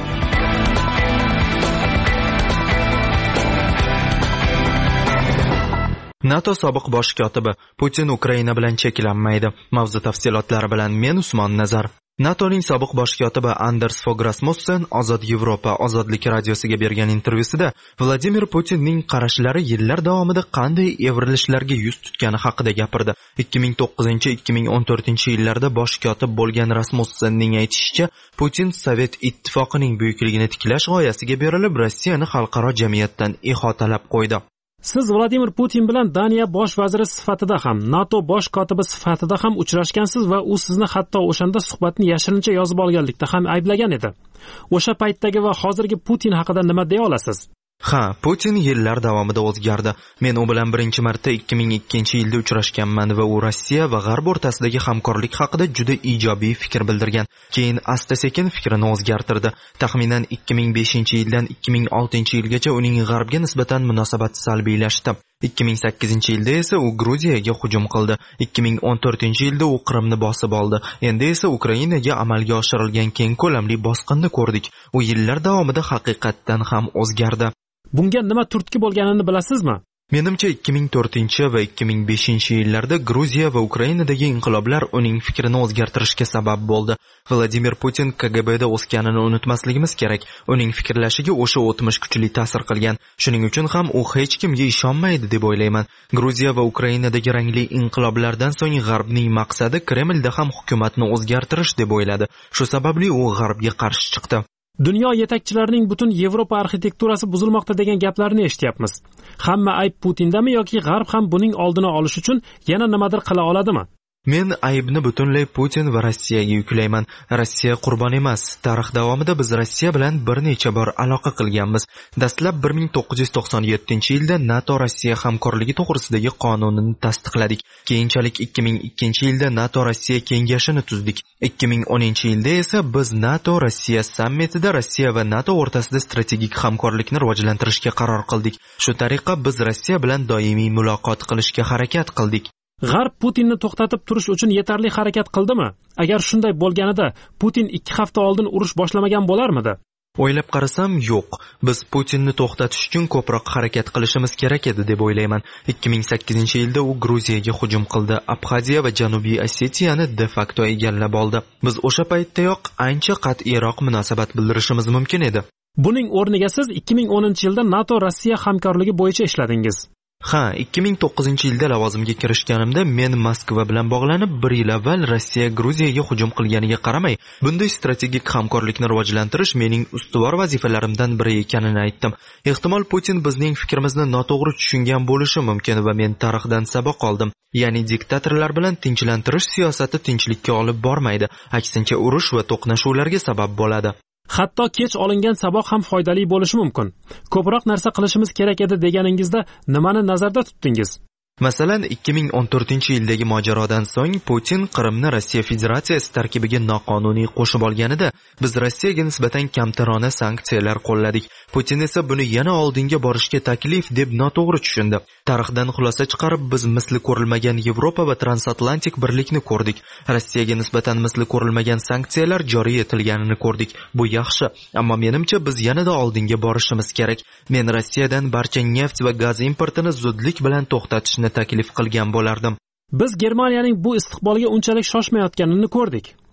NATO sobiq bosh kotibi Putin Ukraina bilan cheklanmaydi. Mavzu tafsilotlari bilan men Usmon Nazar. NATOning sobiq bosh kotibi Anders Fogh Rasmussen Ozod Yevropa Ozodlik radiosiga bergan intervyusida Vladimir Putinning qarashlari yillar davomida qanday evrilishlarga yuz tutgani haqida gapirdi. ikki ming to'qqizinchi ikki ming o'n to'rtinchi yillarda bosh kotib bo'lgan Rasmussenning aytishicha, Putin Sovet ittifoqining buyukligini tiklash g'oyasiga berilib, Rossiyani xalqaro jamiyatdan ihotalab qo'ydi. Siz Vladimir Putin bilan Daniya bosh vaziri sifatida ham, NATO bosh kotibi sifatida ham uchrashgansiz va u sizni hatto o'shanda suhbatni yashirincha yozib olganlikda ham ayblagan edi. O'sha paytdagi va hozirgi Putin haqida nima deya olasiz? Ha, Putin yillar davomida o'zgardi. Men u bilan birinchi marta ikki ming ikkinchi yilda uchrashganman va u Rossiya va G'arb o'rtasidagi hamkorlik haqida juda ijobiy fikr bildirgan. Keyin asta-sekin fikrini o'zgartirdi. Taxminan ikki ming beshinchi yildan ikki ming oltinchi yilgacha uning G'arbga nisbatan munosabati salbiylashdi. ikki ming sakkizinchi yilda esa u Gruziyaga hujum qildi. ikki ming o'n to'rtinchi yilda u Qrimni bosib oldi. Endi esa Ukrainaga amalga oshirilgan keng ko'lamli bosqinni ko'rdik. U yillar davomida haqiqatdan ham o'zgardi. Bunga nima turtki bo'lganini bilasizmi? Menimcha ikki ming to'rtinchi va ikki ming beshinchi yillarda Gruziya va Ukrainadagi inqiloblar uning fikrini o'zgartirishga sabab bo'ldi. Vladimir Putin K G B'da o'sganini unutmasligimiz kerak. Uning fikrlashiga o'sha o'tmish kuchli ta'sir qilgan. Shuning uchun ham u hech kimga ishonmaydi deb o'ylayman. Gruziya va Ukrainadagi rangli inqiloblardan so'ng G'arbning maqsadi Kremlda ham hukumatni o'zgartirish deb o'yladi. Shu sababli u G'arbga qarshi chiqdi. Dunyo yetakchilarining butun Yevropa arxitekturasi buzilmoqda degan gaplarni eshityapmiz. Hamma ayb Putindami yoki G'arb ham buning oldini olish uchun yana nimadir qila oladimi? Men aybni butunlay Putin va Rossiyaga yuklayman. Rossiya qurbon emas. Tarix davomida biz Rossiya bilan bir necha bor aloqa qilganmiz. Dastlab bir ming to'qqiz yuz to'qson yettinchi yilda NATO Rossiya hamkorligi to'g'risidagi qonunni tasdiqladik. Keyinchalik ikki ming ikkinchi yilda NATO Rossiya kengashini tuzdik. ikki ming o'ninchi yilda esa biz NATO Rossiya sammitida Rossiya va NATO o'rtasida strategik hamkorlikni rivojlantirishga qaror qildik. Shu tariqa biz Rossiya bilan doimiy muloqot qilishga harakat qildik. G'arb Putinni to'xtatib turish uchun yetarli harakat qildimi? Agar shunday bo'lganida, Putin ikki hafta oldin urush boshlamagan bo'larmidi? O'ylab qarasam, yo'q. Biz Putinni to'xtatish uchun ko'proq harakat qilishimiz kerak edi deb o'ylayman. ikki ming sakkizinchi yilda u Gruziyaga hujum qildi. Abxaziya va Janubiy Osetiyani de facto egallab oldi. Biz o'sha paytdayoq ancha qat'iyroq munosabat bildirishimiz mumkin edi. Buning o'rniga siz ikki ming o'ninchi yilda NATO Rossiya hamkorligi bo'yicha ishladingiz. Ha, ikki ming to'qqizinchi yilda lavozimga kirishganimda men Moskva bilan bog'lanib bir yil avval Rossiya Gruziyaga hujum qilganiga qaramay, bunday strategik hamkorlikni rivojlantirish mening ustuvor vazifalarimdan biri ekanini aytdim. Ehtimol Putin bizning fikrimizni noto'g'ri tushungan bo'lishi mumkin va men tarixdan saboq oldim. Ya'ni diktatorlar bilan tinchlantirish siyosati tinchlikka olib bormaydi, aksincha urush va to'qnashuvlarga sabab bo'ladi. Hatto kech olingan saboq ham foydali bo'lishi mumkin. Ko'proq narsa qilishimiz kerak edi deganingizda nimani nazarda tutdingiz? Masalan, ikki ming o'n to'rtinchi yildagi mojarodan so'ng Putin Qrimni Rossiya Federatsiyasi tarkibiga noqonuniy qo'shib olganida biz Rossiyaga nisbatan kamtarona sanksiyalar qo'lladik. Putin esa buni yana oldinga borishga taklif deb noto'g'ri tushundi. Tarixdan xulosa chiqarib biz misli ko'rilmagan Yevropa va transatlantik birlikni ko'rdik. Rossiyaga nisbatan misli ko'rilmagan sanksiyalar joriy etilganini ko'rdik. Bu yaxshi, ammo menimcha biz yanada oldinga borishimiz kerak. Men Rossiyadan barcha neft va gaz importini zudlik bilan to'xtatishni taklif qilgan bo'lardim. Biz Germaniyaning bu istiqbolga unchalik shoshmayotganini ko'rdik.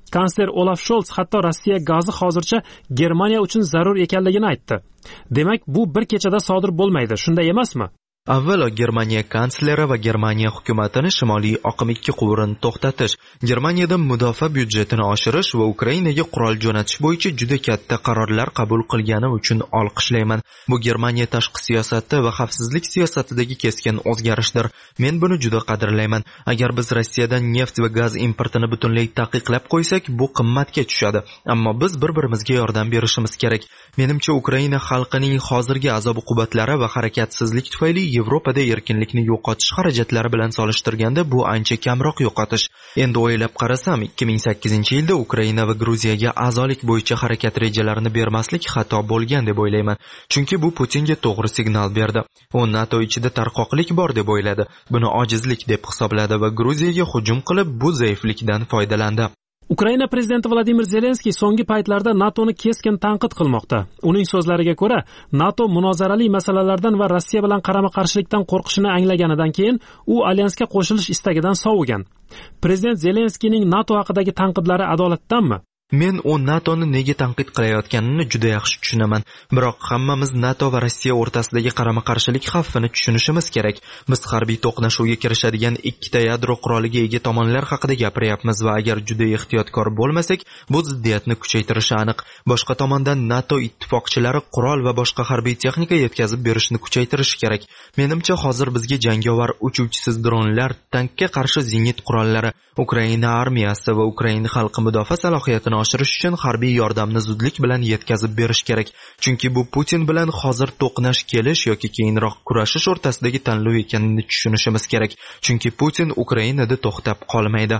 Kansler Olaf Scholz hatto Rossiya gazi hozircha Germaniya uchun zarur ekanligini aytdi. Demak, bu bir kechada sodir bo'lmaydi, shunday emasmi? Avvalo Germaniya kansleri va Germaniya hukumatini shimoliy oqim ikki quvrini to'xtatish, Germaniyada mudofaa byudjetini oshirish va Ukrainaga qurol jo'natish bo'yicha juda katta qarorlar qabul qilgani uchun olqishlayman. Bu Germaniya tashqi siyosati va xavfsizlik siyosatidagi keskin o'zgarishdir. Men buni juda qadrlayman. Agar biz Rossiyadan neft va gaz importini butunlay taqiqlab qo'ysak, bu qimmatga tushadi. Ammo biz bir-birimizga yordam berishimiz kerak. Menimcha Ukraina xalqining hozirgi azob-uqubatlari va harakatsizlik tufayli Yevropada erkinlikni yo'qotish xarajatlari bilan solishtirganda bu ancha kamroq yo'qotish. Endi o'ylab qarasam, ikki ming sakkizinchi yilda Ukraina va Gruziyaga a'zolik bo'yicha harakat rejalarini bermaslik xato bo'lgan deb o'ylayman. Chunki bu Putinga to'g'ri signal berdi. U NATO ichida tarqoqlik bor deb o'yladi. Buni ojizlik deb hisobladi va Gruziyaga hujum qilib, bu zaiflikdan foydalandi. Ukraina prezidenti Vladimir Zelenskiy so'nggi paytlarda NATOni keskin tanqid qilmoqda. Uning so'zlariga ko'ra, NATO munozarali masalalardan va Rossiya bilan qarama-qarshilikdan qo'rqishini anglaganidan keyin u alyansga qo'shilish istagidan sovigan. Prezident Zelenskiyning NATO haqidagi tanqidlari adolatdanmi? Men u NATOni nega tanqid qilayotganini juda yaxshi tushunaman. Biroq hammamiz NATO va Rossiya o'rtasidagi qarama-qarshilik xavfini tushunishimiz kerak. Biz harbiy to'qnashuvga kirishadigan ikkita yadro quroliga ega tomonlar haqida gapiryapmiz va agar juda ehtiyotkor bo'lmasak, bu ziddiyatni kuchaytirishi aniq. Boshqa tomondan NATO ittifoqchilari qurol va boshqa harbiy texnika yetkazib berishni kuchaytirishi kerak. Menimcha hozir bizga jangovar uchuvchisiz dronlar, tankka qarshi zenit qurollari, Ukraina armiyasi va Ukraina xalqi mudofaa salohiyatini oshirish uchun harbiy yordamni zudlik bilan yetkazib berish kerak. Chunki bu Putin bilan hozir to'qnash kelish yoki keyinroq kurashish o'rtasidagi tanlov ekanini tushunishimiz kerak. Chunki Putin Ukrainada to'xtab qolmaydi.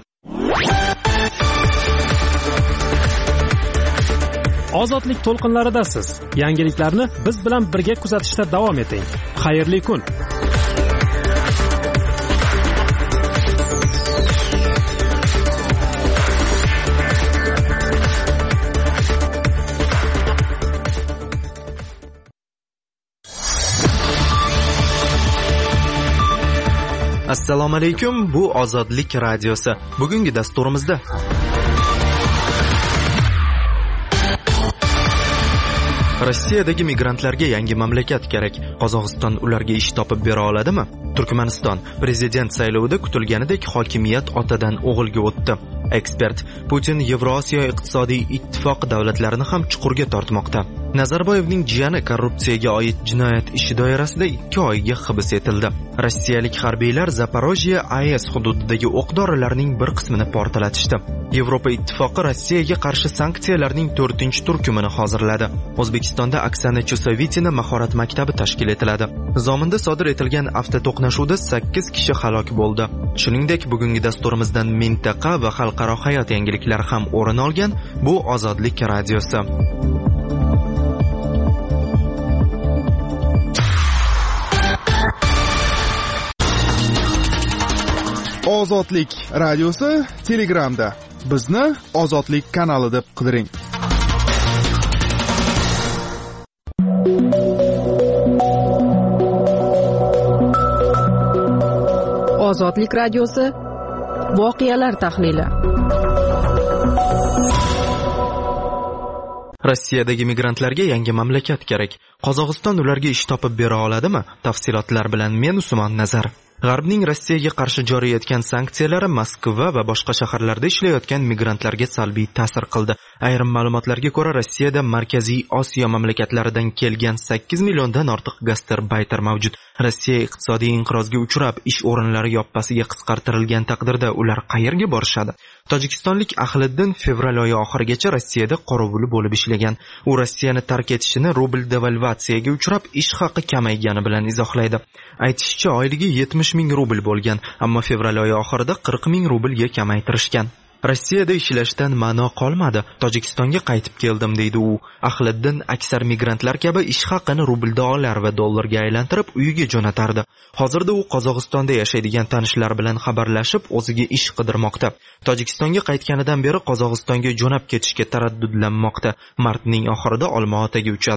Ozodlik to'lqinlaridasiz. Yangiliklarni biz bilan birga kuzatishda davom eting. Xayrli kun. Assalomu alaykum, bu Ozodlik radiosi. Bugungi dasturimizda Rossiyadagi migrantlarga yangi mamlakat kerak. Qozog'iston ularga ish topib bera oladimi? Turkmaniston prezident saylovida kutilganidek hokimiyat otadan o'g'ilga o'tdi. Ekspert: Putin Yevrosiyo iqtisodiy ittifoq davlatlarini ham chuqurga tortmoqda. Nazarboyevning jiyani korrupsiyaga oid jinoyat ishi doirasida ikki oyga hibs etildi. Rossiyalik harbiylar Zaporojye A E S hududidagi o'q-dorilarning bir qismini portlatishdi. Yevropa ittifoqi Rossiyaga qarshi sanksiyalarning to'rtinchi turkumini hozirladi. O'zbekistonda Oksana Chusovitina mahorat maktabi tashkil etiladi. Zominda sodir etilgan avtoto'qnashuvda sakkiz kishi halok bo'ldi. Shuningdek, bugungi dasturimizdan mintaqa va xalqaro hayot yangiliklari ham o'rin olgan. Bu Ozodlik radiosi. Ozodlik radiosi Telegramda. Bizni Ozodlik kanali deb qidiring. Ozodlik radiosi voqealar tahlili. Rossiyadagi migrantlarga yangi mamlakat kerak. Qozog'iston ularga ish topib bera oladimi? Tafsilotlar bilan men Usmon Nazar. G'arbning Rossiyaga qarshi joriy etgan sanksiyalari Moskva va boshqa shaharlarda ishlayotgan migrantlarga salbiy ta'sir qildi. Ayrim ma'lumotlarga ko'ra, Rossiyada Markaziy Osiyo mamlakatlaridan kelgan sakkiz milliondan ortiq gastarbayter mavjud. Rossiya iqtisodiy inqirozga uchrab, ish o'rinlari yoppasiga qisqartirilgan taqdirda ular qayerga borishadi? Tojikistonlik Ahliddin fevral oyi oxirigacha Rossiyada qorovuli bo'lib ishlagan. U Rossiyani tark etishini rubl devalvatsiyaga uchrab, ish haqi kamaygani bilan izohlaydi. Aytishicha, oyligi yetmish ming rubl bo'lgan, ammo fevral oyi oxirida qirq ming rublga kamaytirishgan. Rossiyada ishlashdan ma'no qolmadi. Tojikistonga qaytib keldim, deydi u. Ahliddin aksar migrantlar kabi ish haqini rubl dollar va dollarga aylantirib uyiga jo'natardi. Hozirda u Qozog'istonda yashaydigan tanishlari bilan xabarlashib, o'ziga ish qidirmoqda. Tojikistonga qaytganidan beri Qozog'istonga jo'nab ketishga taraddudlanmoqda. Martning oxirida Olma-Otaga uchadi.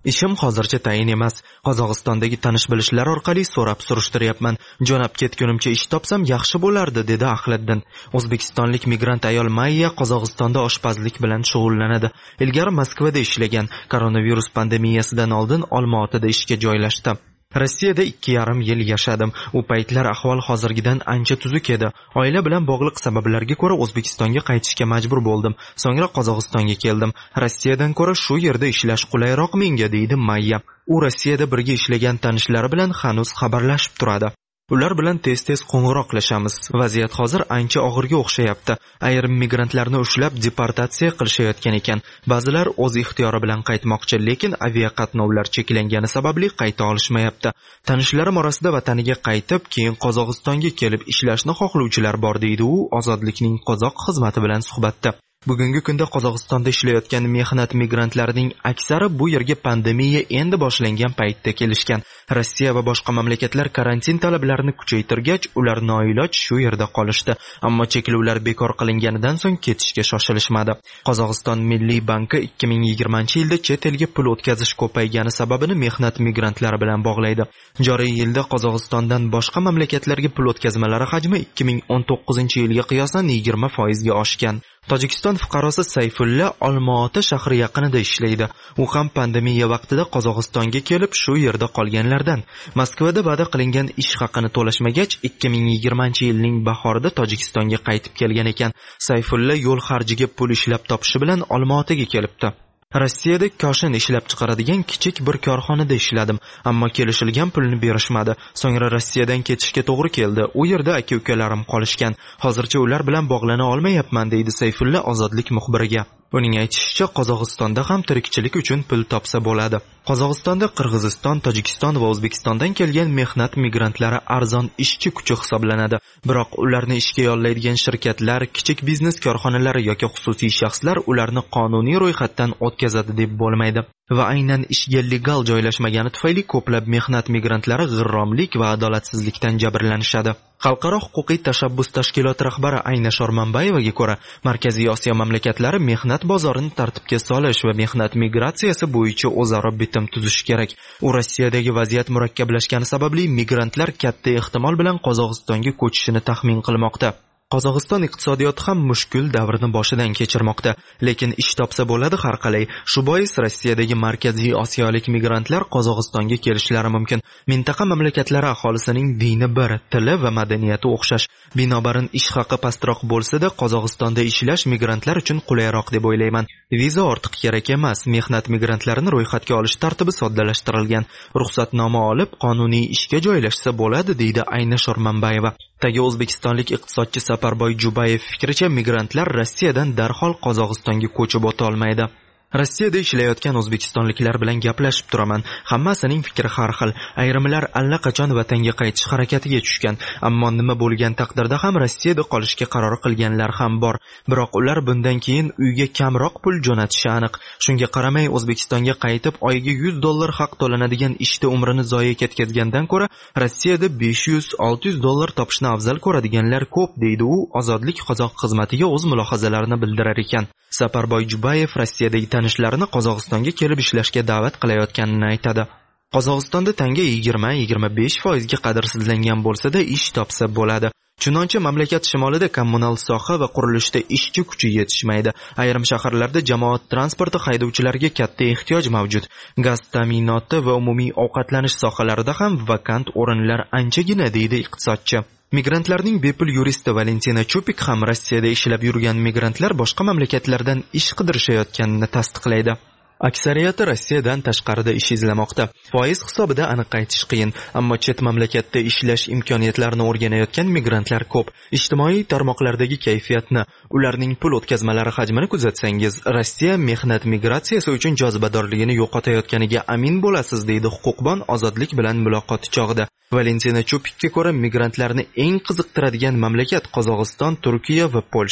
Ishim hozircha tayin emas. Qozog'istondagi tanish-bilishlar orqali so'rab surishtiryapman. Jo'nab ketgunimcha ish topsam yaxshi bo'lardi, dedi Ahliddin. O'zbekistonlik migrant ayol Mayya Qozog'istonda oshpazlik bilan shug'ullanadi. Ilgari Moskvada ishlagan, koronavirus pandemiyasidan oldin Olmaotada ishga joylashdi. Rossiyada ikki yarim yil yashadim. U paytlar ahvol hozirgidan ancha tuzuk edi. Oila bilan bog'liq sabablarga ko'ra O'zbekistonga qaytishga majbur bo'ldim. So'ngra Qozog'istonga keldim. Rossiyadan ko'ra shu yerda ishlash qulayroq menga, deydi Mayya. U Rossiyada birga ishlagan tanishlari bilan hanuz xabarlashib turadi. Ular bilan tez-tez qo'ng'iroqlashamiz. Vaziyat hozir ancha og'irga o'xshayapti. Ayrim migrantlarni ushlab deportatsiya qilishayotgan ekan. Ba'zilar o'z ixtiyori bilan qaytmoqchi, lekin aviaqatnovlar cheklangani sababli qayta olishmayapti. Tanishlarim orasida vataniga qaytib, keyin Qozog'istonga kelib ishlashni xohlovchilar bor, deydi u Ozodlikning qozoq xizmati bilan suhbatda. Bugungi kunda Qozog'istonda ishlayotgan mehnat migrantlarining aksari bu yerga pandemiya endi boshlangan paytda kelishgan. Rossiya va boshqa mamlakatlar karantin talablarini kuchaytirgach, ular noiloj shu yerda qolishdi. Ammo cheklovlar bekor qilinganidan so'ng ketishga shoshilishmadi. Qozog'iston Milliy banki ikki ming yigirmanchi yilda chet elga pul o'tkazish ko'paygani sababini mehnat migrantlari bilan bog'laydi. Joriy yilda Qozog'istondan boshqa mamlakatlarga pul o'tkazmalari hajmi ikki ming o'n to'qqizinchi yilga qiyosan yigirma foiz ga oshgan. Tojikiston fuqarosi Sayfulla Olmaota shahri yaqinida ishlaydi. U ham pandemiya vaqtida Qozog'istonga kelib shu yerda qolganlardan. Moskvada va'da qilingan ish haqini to'lashmagach, ikki ming yigirmanchi yilning bahorida Tojikistonga qaytib kelgan ekan. Sayfulla yo'l xarjiga pul ishlab topishi bilan Olmaotaga kelibdi. Rossiyada koshin ishlab chiqaradigan kichik bir korxonada ishladim, ammo kelishilgan pulni berishmadi. So'ngra Rossiyadan ketishga to'g'ri keldi. U yerda aka-ukalarim qolishgan. Hozircha ular bilan bog'lana olmayapman, deydi Sayfulla Ozodlik muxbiriga. Uning aytishicha, Qozog'istonda ham tirikchilik uchun pul topsa bo'ladi. Qozog'istonda Qirg'iziston, Tojikiston va O'zbekistondan kelgan mehnat migrantlari arzon ishchi kuchi hisoblanadi. Biroq ularni ishga yollaydigan shirkatlar, kichik biznes korxonalari yoki xususiy shaxslar ularni qonuniy ro'yxatdan o'tkazadi deb bo'lmaydi. Va aynan ishga legal joylashmagani tufayli ko'plab mehnat migrantlari g'irromlik va adolatsizlikdan jabrlanishadi. Xalqaro huquqiy tashabbus tashkiloti rahbari Ayna Shormanbayevaga ko'ra, Markaziy Osiyo mamlakatlari mehnat bozorini tartibga solish va mehnat migratsiyasi bo'yicha o'zaro bitim tuzishi kerak. U Rossiyadagi vaziyat murakkablashgani sababli migrantlar katta ehtimol bilan Qozog'istonga ko'chishini taxmin qilmoqda. Qozog'iston iqtisodiyoti ham mushkul davrni boshidan kechirmoqda, lekin ish topsa bo'ladi har qalay. Shu bois Rossiyadagi Markaziy Osiyolik migrantlar Qozog'istonga kelishlari mumkin. Mintaqa mamlakatlari aholisining dini bir, tili va madaniyati o'xshash. Binobarin ish haqi pastroq bo'lsa-da, Qozog'istonda ishlash migrantlar uchun qulayroq deb o'ylayman. Viza ortiq kerak emas. Mehnat migrantlarini ro'yxatga olish tartibi soddalashtirilgan. Ruxsatnoma olib, qonuniy ishga joylashsa bo'ladi, deydi Ayna Shormanbayeva. Tagi O'zbekistonlik iqtisodchi Saparboy Jubayev fikricha, migrantlar Rossiyadan darhol Qozog'istonga ko'chib o'ta olmaydi. Rossiyada ishlayotgan o'zbekistonliklar bilan gaplashib turaman. Hammasining fikri har xil. Ayrimlar allaqachon vatanga qaytish harakatiga tushgan, ammo nima bo'lgan taqdirda ham Rossiyada qolishga qaror qilganlar ham bor. Biroq ular bundan keyin uyga kamroq pul jo'natishi aniq. Shunga qaramay O'zbekistonga qaytib oyiga yuz dollar haq to'lanadigan ishda umrini zoya ketkazgandan ko'ra Rossiyada besh yuz olti yuz dollar topishni afzal ko'radiganlar ko'p, deydi u Ozodlik qozoq xizmatiga o'z mulohazalarini bildirar ekan. Saparboy Jubayev Rossiyadagi tanishlarini Qozog'istonga kelib ishlashga da'vat qilayotganini aytadi. Qozog'istonda tanga yigirma yigirma besh foiz ga qadrsizlangan bo'lsa-da ish topsa bo'ladi. Chunonchi mamlakat shimolida kommunal soha va qurilishda ishchi kuchi yetishmaydi. Ayrim shaharlarda jamoat transporti haydovchilariga katta ehtiyoj mavjud. Gaz ta'minoti va umumiy ovqatlanish sohalarida ham vakant o'rinlar anchagina, deydi iqtisodchi. Migrantlarning bepul yuristi Valentina Chupik ham Rossiyada ishlab yurgan migrantlar boshqa mamlakatlardan ish qidirishayotganini tasdiqlaydi. Aksariyati Rossiyadan tashqarida ish izlamoqda. Foiz hisobida aniq aytish qiyin, ammo chet mamlakatda ishlash imkoniyatlarini o'rganayotgan migrantlar ko'p. Ijtimoiy tarmoqlardagi kayfiyatni, ularning pul o'tkazmalari hajmini kuzatsangiz, Rossiya mehnat migratsiyasi uchun jozibadorligini yo'qotayotganiga amin bo'lasiz, deydi huquqbon Ozodlik bilan muloqot chog'ida. Valentina Chupikka ko'ra, migrantlarni eng qiziqtiradigan mamlakat Qozog'iston, Turkiya va Polsha.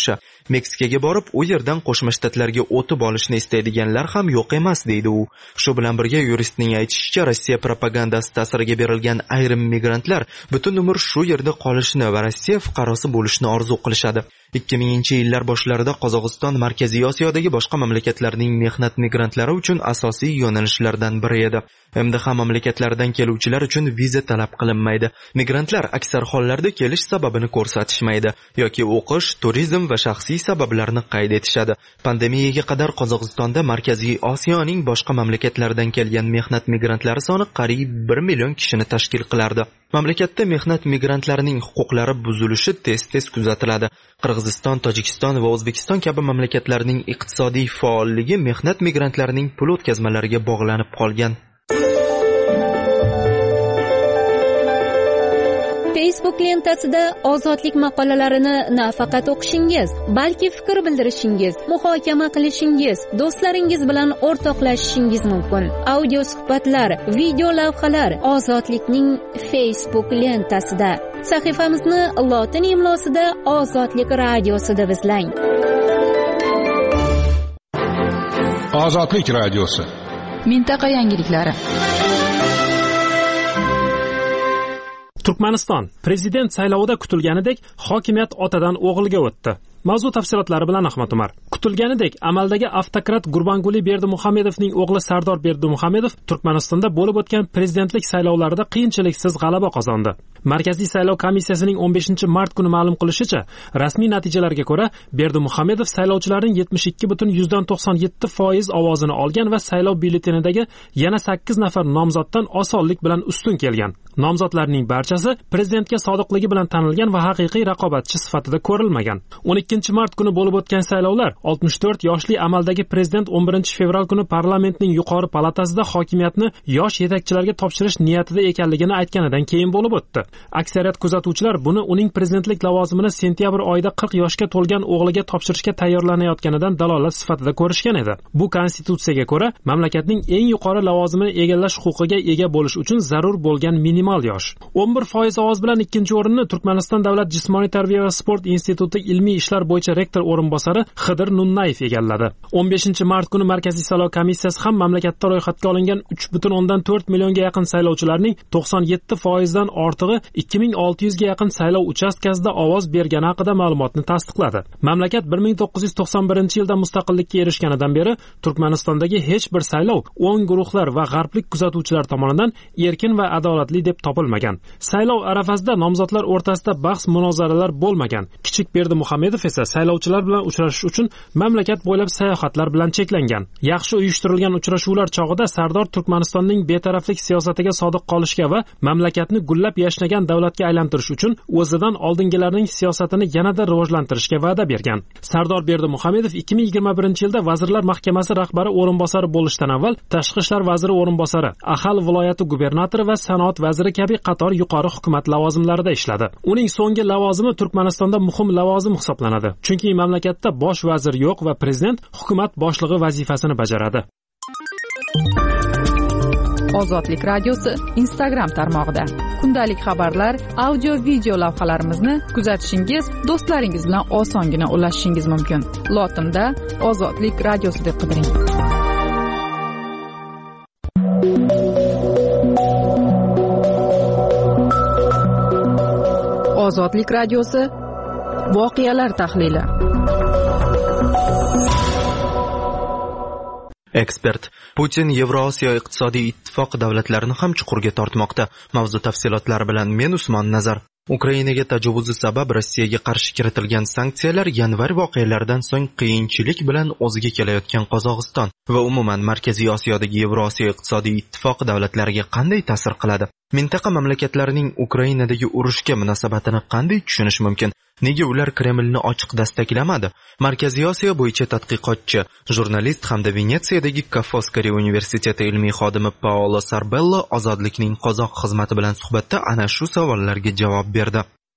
Meksikaga borib, u yerdan Qo'shma Shtatlarga o'tib olishni istaydiganlar ham yo'q emas, deydi u. Shu bilan birga yuristning aytishicha, Rossiya propagandasi ta'siriga berilgan ayrim migrantlar butun umr shu yerda qolishni va Rossiya fuqarosi bo'lishni orzu qilishadi. ikki minginchi yillar boshlarida Qozog'iston Markaziy Osiyodagi boshqa mamlakatlarning mehnat migrantlari uchun asosiy yo'nalishlardan biri edi. M D H mamlakatlaridan keluvchilar uchun viza talab qilinmaydi. Migrantlar aksar hollarda kelish sababini ko'rsatishmaydi yoki o'qish, turizm va shaxsiy sabablarni qayd etishadi. Pandemiyaga qadar Qozog'istonda Markaziy Osiyoning boshqa mamlakatlaridan kelgan mehnat migrantlari soni qariyb bir million kishini tashkil qilardi. Mamlakatda mehnat migrantlarining huquqlari buzilishi tez-tez kuzatiladi. Qirg'iziston, Tojikiston va O'zbekiston kabi mamlakatlarning iqtisodiy faolligi mehnat migrantlarining pul o'tkazmalariga bog'lanib qolgan. Facebook lentasida ozodlik maqolalarini nafaqat o'qishingiz, balki fikr bildirishingiz, muhokama qilishingiz, do'stlaringiz bilan o'rtoqlashishingiz mumkin. Audio suhbatlar, video lavhalar ozodlikning Facebook lentasida. Sahifamizni lotin imlosida Ozodlik radiosi deb izlang. Ozodlik radiosi. Mintaqa yangiliklari. Turkmaniston prezident saylovida kutilganidek hokimiyat otadan o'g'ilga o'tdi. Mavzu tafsilotlari bilan Ahmad Umar. Kutilganidek amaldagi avtokrat Gurbanguli Berdimuhamedovning o'g'li Sardor Berdimuhamedov Turkmanistonda bo'lib o'tgan prezidentlik saylovlarida qiyinchiliksiz g'alaba qozondi. Markaziy saylov komissiyasining o'n beshinchi mart kuni ma'lum qilishicha, rasmiy natijalarga ko'ra Berdimuhamedov saylovchilarning yetmish ikki butun yuzdan to'qson yetti foiz ovozini olgan va saylov byulletenidagi yana sakkiz nafar nomzoddan osonlik bilan ustun kelgan. Nomzodlarning barchasi prezidentga sodiqligi bilan tanilgan va haqiqiy raqobatchi sifatida ko'rilmagan. o'n ikkinchi mart kuni bo'lib o'tgan saylovlar oltmish to'rt yoshli amaldagi prezident o'n birinchi fevral kuni parlamentning yuqori palatasida hokimiyatni yosh yetakchilarga topshirish niyatida ekanligini aytganidan keyin bo'lib o'tdi. Aksariyat kuzatuvchilar buni uning prezidentlik lavozimini sentyabr oyida qirq yoshga to'lgan o'g'liga topshirishga tayyorlanayotganidan dalolat sifatida ko'rishgan edi. Bu konstitutsiyaga ko'ra mamlakatning eng yuqori lavozimini egallash huquqiga ega bo'lish uchun zarur bo'lgan minimal yosh. o'n bir foiz ovoz bilan ikkinchi o'rinni Turkmaniston davlat jismoniy tarbiya va sport instituti ilmiy ishlar bo'yicha rektor o'rinbosari Xidir Nunnayev egalladi. o'n beshinchi mart kuni Markaziy saylov komissiyasi ham mamlakatda ro'yxatga olingan uch butun o'ndan to'rt millionga yaqin saylovchilarning to'qson yetti foizdan ortig'i ikki ming olti yuzga yaqin saylov uchastkasida ovoz bergani haqida ma'lumotni tasdiqladi. Mamlakat bir ming to'qqiz yuz to'qson birinchi yilda mustaqillikka erishganidan beri Turkmanistondagi hech bir saylov o'ng guruhlar va g'arblik kuzatuvchilar tomonidan erkin va adolatli deb topilmagan. Saylov arafasida nomzodlar o'rtasida bahs munozaralar bo'lmagan. Kichik Berdimuhamedov esa saylovchilar bilan uchrashish uchun mamlakat bo'ylab sayohatlar bilan cheklangan. Yaxshi uyushtirilgan uchrashuvlar chog'ida Sardor Turkmanistonning betaraflik siyosatiga sodiq qolishga va mamlakatni gullab yashnagan davlatga aylantirish uchun o'zidan oldingilarning siyosatini yanada rivojlantirishga va'da bergan. Sardor Berdimuhamedov ikki ming yigirma birinchi yilda Vazirlar Mahkamasi rahbari o'rinbosari bo'lishdan avval Tashqi ishlar vaziri o'rinbosari, Ahal viloyati gubernatori va sanoat vaziri kabi qator yuqori hukumat lavozimlarida ishladi. Uning so'nggi lavozimi Turkmanistonda muhim lavozim hisoblanadi. Chunki mamlakatda bosh vazir yo'q va prezident hukumat boshlig'i vazifasini bajaradi. Ozodlik radiosi Instagram tarmog'ida. Kundalik xabarlar, audio video lavhalarimizni kuzatishingiz, do'stlaringiz bilan osongina ulashishingiz mumkin. Lotinda Ozodlik radiosi deb qidiring. Ozodlik radiosi voqealar tahlili. Ekspert: Putin Yevrosiyo iqtisodiy ittifoq davlatlarini ham chuqurga tortmoqda. Mavzu tafsilotlari bilan men Usmon Nazar. Ukrainaga tajovuzi sabab Rossiyaga qarshi kiritilgan sanksiyalar yanvar voqealaridan so'ng qiyinchilik bilan o'ziga kelayotgan Qozog'iston va umuman Markaziy Osiyodagi Yevrosiyo iqtisodiy ittifoq davlatlariga qanday ta'sir qiladi? Mintaqa mamlakatlarining Ukrainadagi urushga munosabatini qanday tushunish mumkin? Nega ular Kremlni ochiq dastaklamadi? Markaziy Osiyo bo'yicha tadqiqotchi, jurnalist hamda Venetsiyadagi Ca' Foscari universiteti ilmiy xodimi Paolo Sarbello Ozodlikning qozoq xizmati bilan suhbatda ana shu savollarga javob berdi.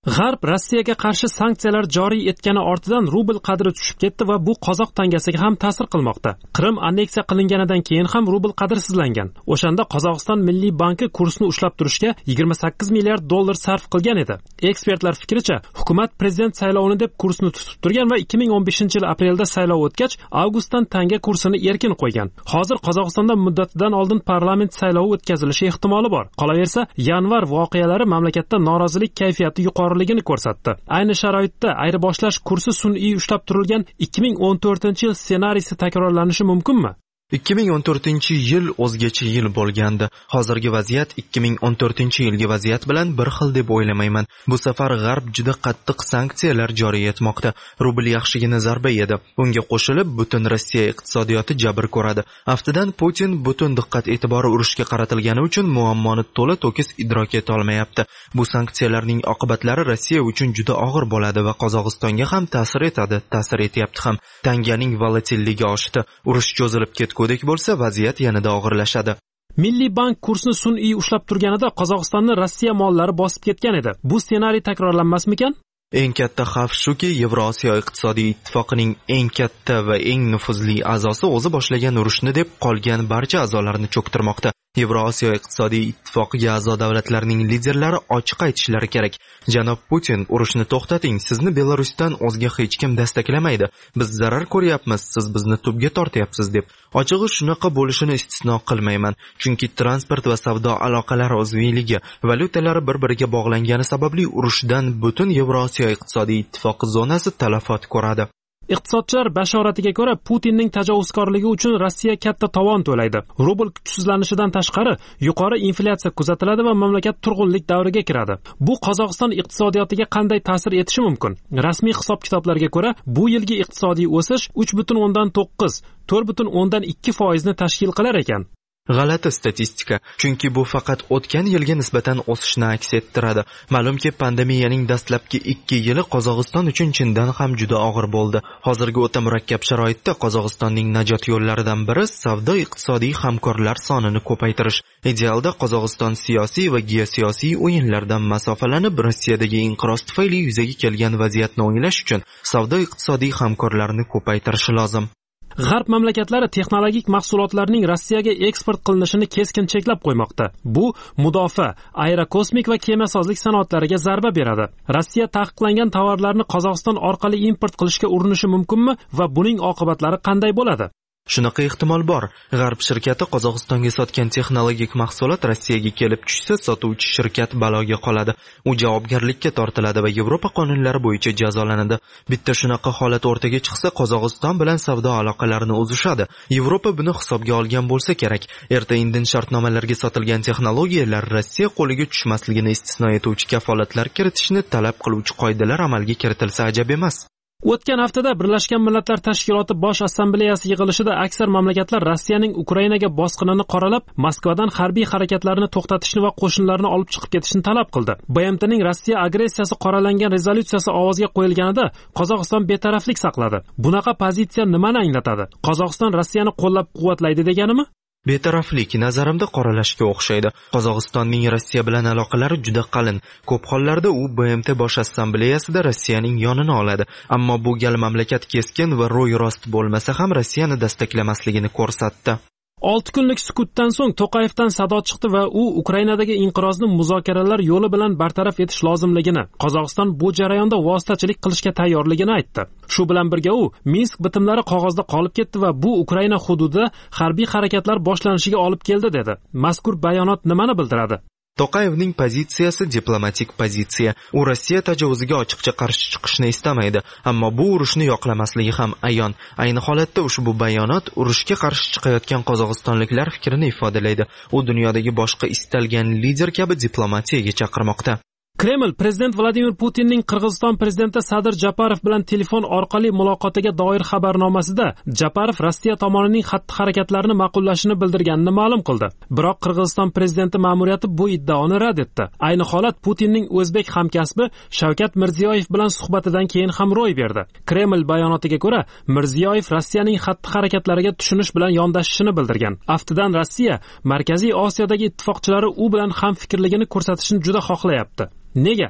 G'arb Rossiyaga qarshi sanksiyalar joriy etgani ortidan rubl qadri tushib ketdi va bu qozoq tangasiga ham ta'sir qilmoqda. Qrim anneksiya qilinganidan keyin ham rubl qadrsizlangan. O'shanda Qozog'iston Milliy banki kursni ushlab turishga yigirma sakkiz milliard dollar sarf qilgan edi. Ekspertlar fikricha, hukumat prezident saylovini deb kursni tutib turgan va ikki ming o'n beshinchi yil aprelda saylov o'tgach, avgustdan tanga kursini erkin qo'ygan. Hozir Qozog'istonda muddatidan oldin parlament saylovi o'tkazilishi ehtimoli bor. Qolaversa, yanvar voqealari mamlakatda norozilik kayfiyati yuqori ligini ko'rsatdi. Ayni sharoitda ayirboshlash kursi sun'iy ushlab turilgan ikki ming o'n to'rtinchi yil ssenariysi takrorlanishi mumkinmi? ikki ming o'n to'rtinchi yil o'zgacha yil bo'lgandi. Hozirgi vaziyat ikki ming o'n to'rtinchi yilgi vaziyat bilan bir xil deb o'ylamayman. Bu safar G'arb juda qattiq sanksiyalar joriy etmoqda. Rubl yaxshigina zarba yedi. Unga qo'shilib butun Rossiya iqtisodiyoti jabr ko'radi. Aftidan Putin butun diqqat e'tibori urushga qaratilgani uchun muammoni to'la to'kis idrok eta olmayapti. Bu sanksiyalarning oqibatlari Rossiya uchun juda og'ir bo'ladi va Qozog'istonga ham ta'sir etadi, ta'sir etyapti ham. Tanganing volatilligi oshdi. Urush cho'zilib ketdi Ko'dek bo'lsa vaziyat yanada og'irlashadi. Milliy bank kursni sun'iy ushlab turganida Qozog'istonni Rossiya mollari bosib ketgan edi. Bu ssenariy takrorlanmasmikan? Eng katta xavf shuki, Yevrosiyo iqtisodiy ittifoqining eng katta va eng nufuzli a'zosi o'zi boshlagan urushni deb qolgan barcha a'zolarni cho'ktirmoqda. Yevrosiyo iqtisodiy ittifoqiga a'zo davlatlarning liderlari ochiq aytishlari kerak. Janob Putin, urushni to'xtating, sizni Belarusdan o'zga hech kim destaklamaydi. Biz zarar ko'ryapmiz, siz bizni tubga tortyapsiz deb. Ochig'i shunaqa bo'lishini istisno qilmayman, chunki transport va savdo aloqalari uzviyligi, valyutalari bir-biriga bog'langani sababli urushdan butun Yevrosiyo iqtisodiy ittifoqi zonasi talafot ko'radi. Iqtisodchilar bashoratiga ko'ra, Putinning tajovuzkorligi uchun Rossiya katta tovon to'laydi. Rubl kuchsizlanishidan tashqari, yuqori inflyatsiya kuzatiladi va mamlakat turg'unlik davriga kiradi. Bu Qozog'iston iqtisodiyotiga qanday ta'sir etishi mumkin? Rasmiy hisob-kitoblarga ko'ra, bu yilgi iqtisodiy o'sish uch butun o'ndan to'qqiz, to'rt butun o'ndan ikki foizni tashkil qilar ekan. G'alati statistika, chunki bu faqat o'tgan yilga nisbatan o'sishni aks ettiradi. Ma'lumki, pandemiyaning dastlabki ikki yili Qozog'iston uchun chindan ham juda og'ir bo'ldi. Hozirgi o'ta murakkab sharoitda Qozog'istonning najot yo'llaridan biri savdo-iqtisodiy hamkorlar sonini ko'paytirish. Idealda Qozog'iston siyosiy va geosiyosiy o'yinlardan masofalanib, Rossiyadagi inqiroz tufayli yuzaga kelgan vaziyatni o'nglash uchun savdo-iqtisodiy hamkorlarni ko'paytirishi lozim. G'arb mamlakatlari texnologik mahsulotlarning Rossiyaga eksport qilinishini keskin cheklab qo'ymoqda. Bu mudofaa, aerokosmik va kemasozlik sanoatlariga zarba beradi. Rossiya taqiqlangan tovarlarni Qozog'iston orqali import qilishga urinishi mumkinmi va buning oqibatlari qanday bo'ladi? Shunaqa ehtimol bor. G'arb shirkati Qozog'istonga sotgan texnologik mahsulot Rossiyaga kelib tushsa, sotuvchi shirkat baloga qoladi. U javobgarlikka tortiladi va Yevropa qonunlari bo'yicha jazolanadi. Bitta shunaqa holat o'rtaga chiqsa, Qozog'iston bilan savdo aloqalarini uzishadi. Yevropa buni hisobga olgan bo'lsa kerak. Erta-indin shartnomalarga sotilgan texnologiyalar Rossiya qo'liga tushmasligini istisno etuvchi kafolatlar kiritishni talab qiluvchi qoidalar amalga kiritilsa ajab emas. O'tgan haftada Birlashgan Millatlar Tashkiloti Bosh Assambleyasi yig'ilishida aksar mamlakatlar Rossiyaning Ukrainaga bosqinini qoralab, Moskvadan harbiy harakatlarni to'xtatishni va qo'shinlarni olib chiqib ketishni talab qildi. B M Tning Rossiya agressiyasi qoralangan rezolyutsiyasi ovozga qo'yilganida Qozog'iston betaraflik saqladi. Bunaqa pozitsiya nimani anglatadi? Qozog'iston Rossiyani qo'llab-quvvatlaydi deganimi? Betaraflik nazarimda qoralashga o'xshaydi. Qozog'istonning Rossiya bilan aloqalari juda qalin. Ko'p hollarda u B M T Bosh Assambleyasida Rossiyaning yonini oladi. Ammo bu gal mamlakat keskin va ro'y rost bo'lmasa ham Rossiyani destaklamasligini ko'rsatdi. olti kunlik sukutdan so'ng To'qayevdan sado chiqdi va u Ukrainadagi inqirozni muzokaralar yo'li bilan bartaraf etish lozimligini, Qozog'iston bu jarayonda vositachilik qilishga tayyorligini aytdi. Shu bilan birga u Minsk bitimlari qog'ozda qolib ketdi va bu Ukraina hududida harbiy harakatlar boshlanishiga olib keldi dedi. Mazkur bayonot nimani bildiradi? To'qayevning pozitsiyasi diplomatik pozitsiya. U Rossiya tajovuziga ochiqcha qarshi chiqishni istamaydi, ammo bu urushni yoqlamasligi ham ayon. Ayni holatda ushbu bayonot urushga qarshi chiqayotgan qozog'istonliklar fikrini ifodalaydi. U dunyodagi boshqa istalgan lider kabi diplomatiyaga chaqirmoqda. Kreml prezident Vladimir Putinning Qirg'iziston prezidenti Sadir Japarov bilan telefon orqali muloqotiga doir xabarnomasida Japarov Rossiya tomonining xatti-harakatlarini ma'qullashini bildirganini ma'lum qildi. Biroq Qirg'iziston prezidenti ma'muriyati bu iddaoni rad etdi. Ayni holat Putinning o'zbek hamkasbi Shavkat Mirziyoyev bilan suhbatidan keyin ham ro'y berdi. Kreml bayonotiga ko'ra, Mirziyoyev Rossiyaning xatti-harakatlariga tushunish bilan yondashishini bildirgan. Aftidan Rossiya Markaziy Osiyodagi ittifoqchilari u bilan ham fikrligini ko'rsatishni juda xohlayapti. Nega?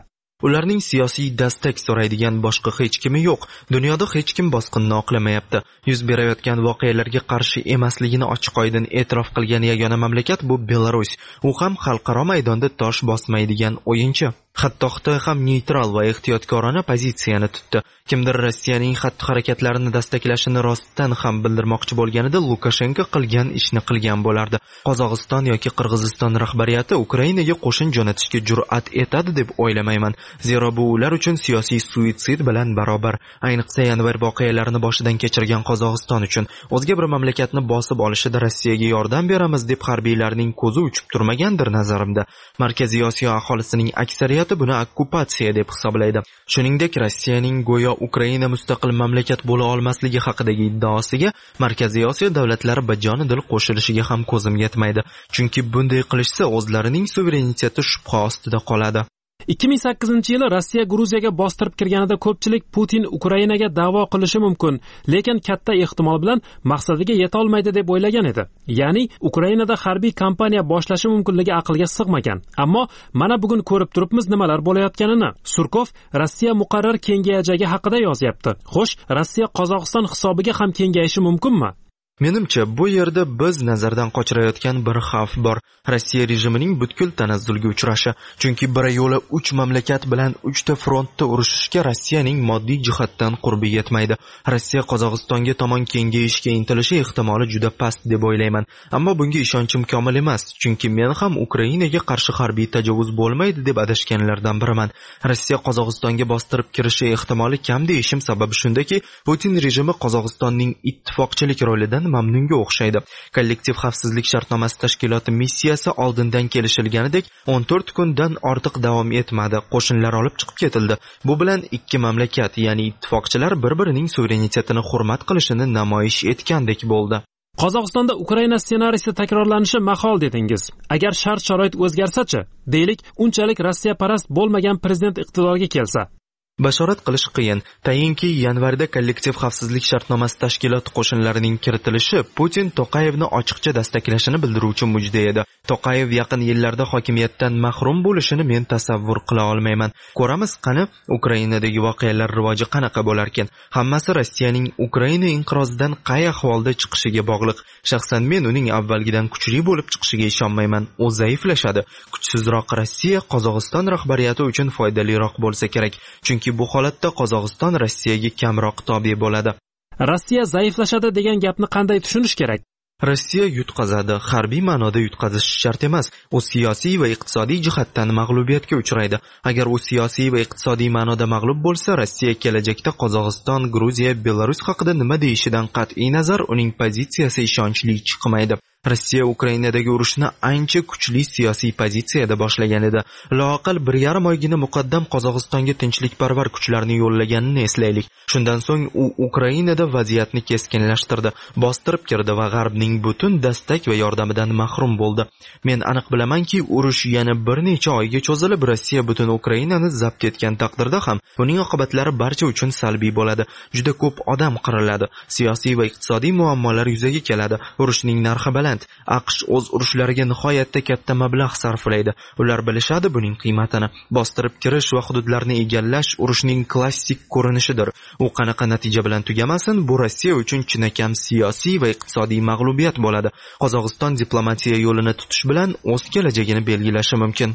Ularning siyosiy dastak so'raydigan boshqa hech kimi yo'q. Dunyoda hech kim bosqinni oqlamayapti. Yuz berayotgan voqealarga qarshi emasligini ochiq-oydin e'tirof qilgan yagona mamlakat bu Belarus. U ham xalqaro maydonda tosh bosmaydigan o'yinchi. Hatto Xitoy ham neytral va ehtiyotkorona pozitsiyani tutdi. Kimdir Rossiyaning xatti-harakatlarini dastaklashini rostdan ham bildirmoqchi bo'lganida Lukashenko qilgan ishni qilgan bo'lardi. Qozog'iston yoki Qirg'iziston rahbariyati Ukrainaga qo'shin jo'natishga jur'at etadi deb o'ylamayman. Zero bu ular uchun siyosiy suitsid bilan barobar. Ayniqsa yanvar voqealarini boshidan kechirgan Qozog'iston uchun o'zga bir mamlakatni bosib olishida Rossiyaga yordam beramiz deb harbiylarning ko'zi uchib turmagandir nazarimda. Markaziy Osiyo aholisining aksariyati buni okkupatsiya deb hisoblaydi. Shuningdek, Rossiyaning go'yo Ukraina mustaqil mamlakat bo'la olmasligi haqidagi iddaosiga Markaziy Osiyo davlatlari bajonidil qo'shilishiga ham ko'zim yetmaydi. Chunki bunday qilishsa o'zlarining suvereniteti shubha ostida qoladi. ikki ming sakkizinchi yili Rossiya Gruziyaga bostirib kirganida ko'pchilik Putin Ukrainaga da'vo qilishi mumkin, lekin katta ehtimol bilan maqsadiga yeta olmaydi deb o'ylagan edi. Ya'ni Ukrainada harbiy kampaniya boshlashi mumkinligi aqlga sig'magan. Ammo mana bugun ko'rib turibmiz nimalar bo'layotganini. Surkov Rossiya muqarrar kengayajagi haqida yozyapti. Xo'sh, Rossiya Qozog'iston hisobiga ham kengayishi mumkinmi? Menimcha, bu yerda biz nazardan qochirayotgan bir xavf bor. Rossiya rejimining butkul tanazzulga uchrashi. Chunki bir yo'la uch mamlakat bilan uchta frontda urushishga Rossiyaning moddiy jihatdan qurbi yetmaydi. Rossiya Qozog'istonga tomon kengayishga intilishi ehtimoli juda past deb o'ylayman. Ammo bunga ishonchim komil emas, chunki men ham Ukrainaga qarshi harbiy tajovuz bo'lmaydi deb adashganlardan biriman. Rossiya Qozog'istonga bostirib kirishi ehtimoli kam deyishim sababi shundaki, Putin rejimi Qozog'istonning ittifoqchilik rolidan mamnunga o'xshaydi. Kollektiv xavfsizlik shartnomasi tashkiloti missiyasi oldindan kelishilganidek o'n to'rt kundan ortiq davom etmadi. Qo'shinlar olib chiqib ketildi. Bu bilan ikki mamlakat, ya'ni ittifoqchilar bir-birining suverenitetini hurmat qilishini namoyish etgandek bo'ldi. Qozog'istonda Ukraina ssenariysi takrorlanishi mahol dedingiz. Agar shart-sharoit o'zgarsa-chi? Deylik, unchalik Rossiya parast bo'lmagan prezident iqtidorga kelsa. Bashorat qilish qiyin. Tayinki yanvarda kollektiv xavfsizlik shartnomasi tashkiloti qo'shinlarining kiritilishi Putin Toqayevni ochiqcha dastaklashini bildiruvchi mujda edi. Toqayev yaqin yillarda hokimiyatdan mahrum bo'lishini men tasavvur qila olmayman. Ko'ramiz qani Ukrainadagi voqealar rivoji qanaqa bo'lar ekan. Hammasi Rossiyaning Ukraina inqirozidan qay ahvolda chiqishiga bog'liq. Shaxsan men uning avvalgidan kuchli bo'lib chiqishiga ishonmayman. U zaiflashadi. Kuchsizroq Rossiya Qozog'iston rahbariyati uchun foydaliroq bo'lsa kerak. Chunki bu holatda Qozog'iston Rossiyaga kamroq tobe bo'ladi. Rossiya zaiflashadi degan gapni qanday tushunish kerak? Rossiya yutqazadi, harbiy ma'noda yutqazish shart emas. U siyosiy va iqtisodiy jihatdan mag'lubiyatga uchraydi. Agar u siyosiy va iqtisodiy ma'noda mag'lub bo'lsa, Rossiya kelajakda Qozog'iston, Gruziya, Belarus haqida nima deyishidan qat'iy nazar uning pozitsiyasi ishonchli chiqmaydi. Rossiya Ukrainadagi urushni ancha kuchli siyosiy pozitsiyada boshlagan edi. Loaqal bir yarim oygina muqaddam Qozog'istonga tinchlikparvar kuchlarni yo'llaganini eslaylik. Shundan so'ng u Ukrainada vaziyatni keskinlashtirdi, bostirib kirdi va G'arbning butun dastak va yordamidan mahrum bo'ldi. Men aniq bilamanki, urush yana bir necha oyga cho'zilib, Rossiya butun Ukrainani zabt etgan taqdirda ham uning oqibatlari barcha uchun salbiy bo'ladi. Juda ko'p odam qiriladi, siyosiy va iqtisodiy muammolar yuzaga keladi. Urushning narxi baland. AQSh o'z urushlariga nihoyatda katta mablag' sarflaydi. Ular bilishadi buning qiymatini. Bostirib kirish va hududlarni egallash urushning klassik ko'rinishidir. U qanaqa natija bilan tugamasin, bu Rossiya uchun chinakam siyosiy va iqtisodiy mag'lubiyat bo'ladi. Qozog'iston diplomatiya yo'lini tutish bilan o'z kelajagini belgilashi mumkin.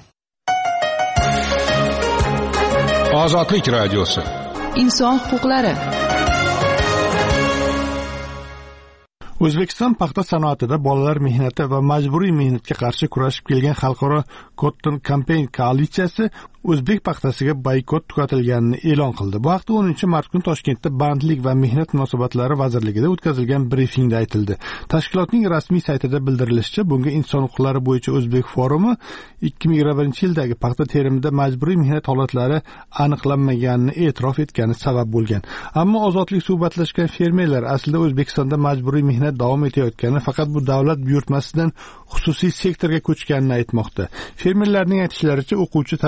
Ozodlik radiosi. Inson huquqlari. O'zbekiston paxta sanoatida bolalar mehnati va majburiy mehnatga qarshi kurashib kelgan xalqaro Cotton Campaign koalitsiyasi o'zbek paxtasiga boykot tugatilganini e'lon qildi. Bu haqda o'ninchi mart kuni Toshkentda Bandlik va mehnat munosabatlari vazirligida o'tkazilgan brifingda aytildi. Tashkilotning rasmiy saytida bildirilishicha, bunga inson huquqlari bo'yicha O'zbek forumi ikki ming yigirma birinchi yildagi paxta terimida majburiy mehnat holatlari aniqlanmaganini e'tirof etgani sabab bo'lgan. Ammo ozodlik suhbatlashgan fermerlar aslida O'zbekistonda majburiy mehnat davom etayotgani, faqat bu davlat buyurtmasidan xususiy sektorga ko'chganini aytmoqda. Fermerlarning aytishlaricha, o'quvchi talabalarni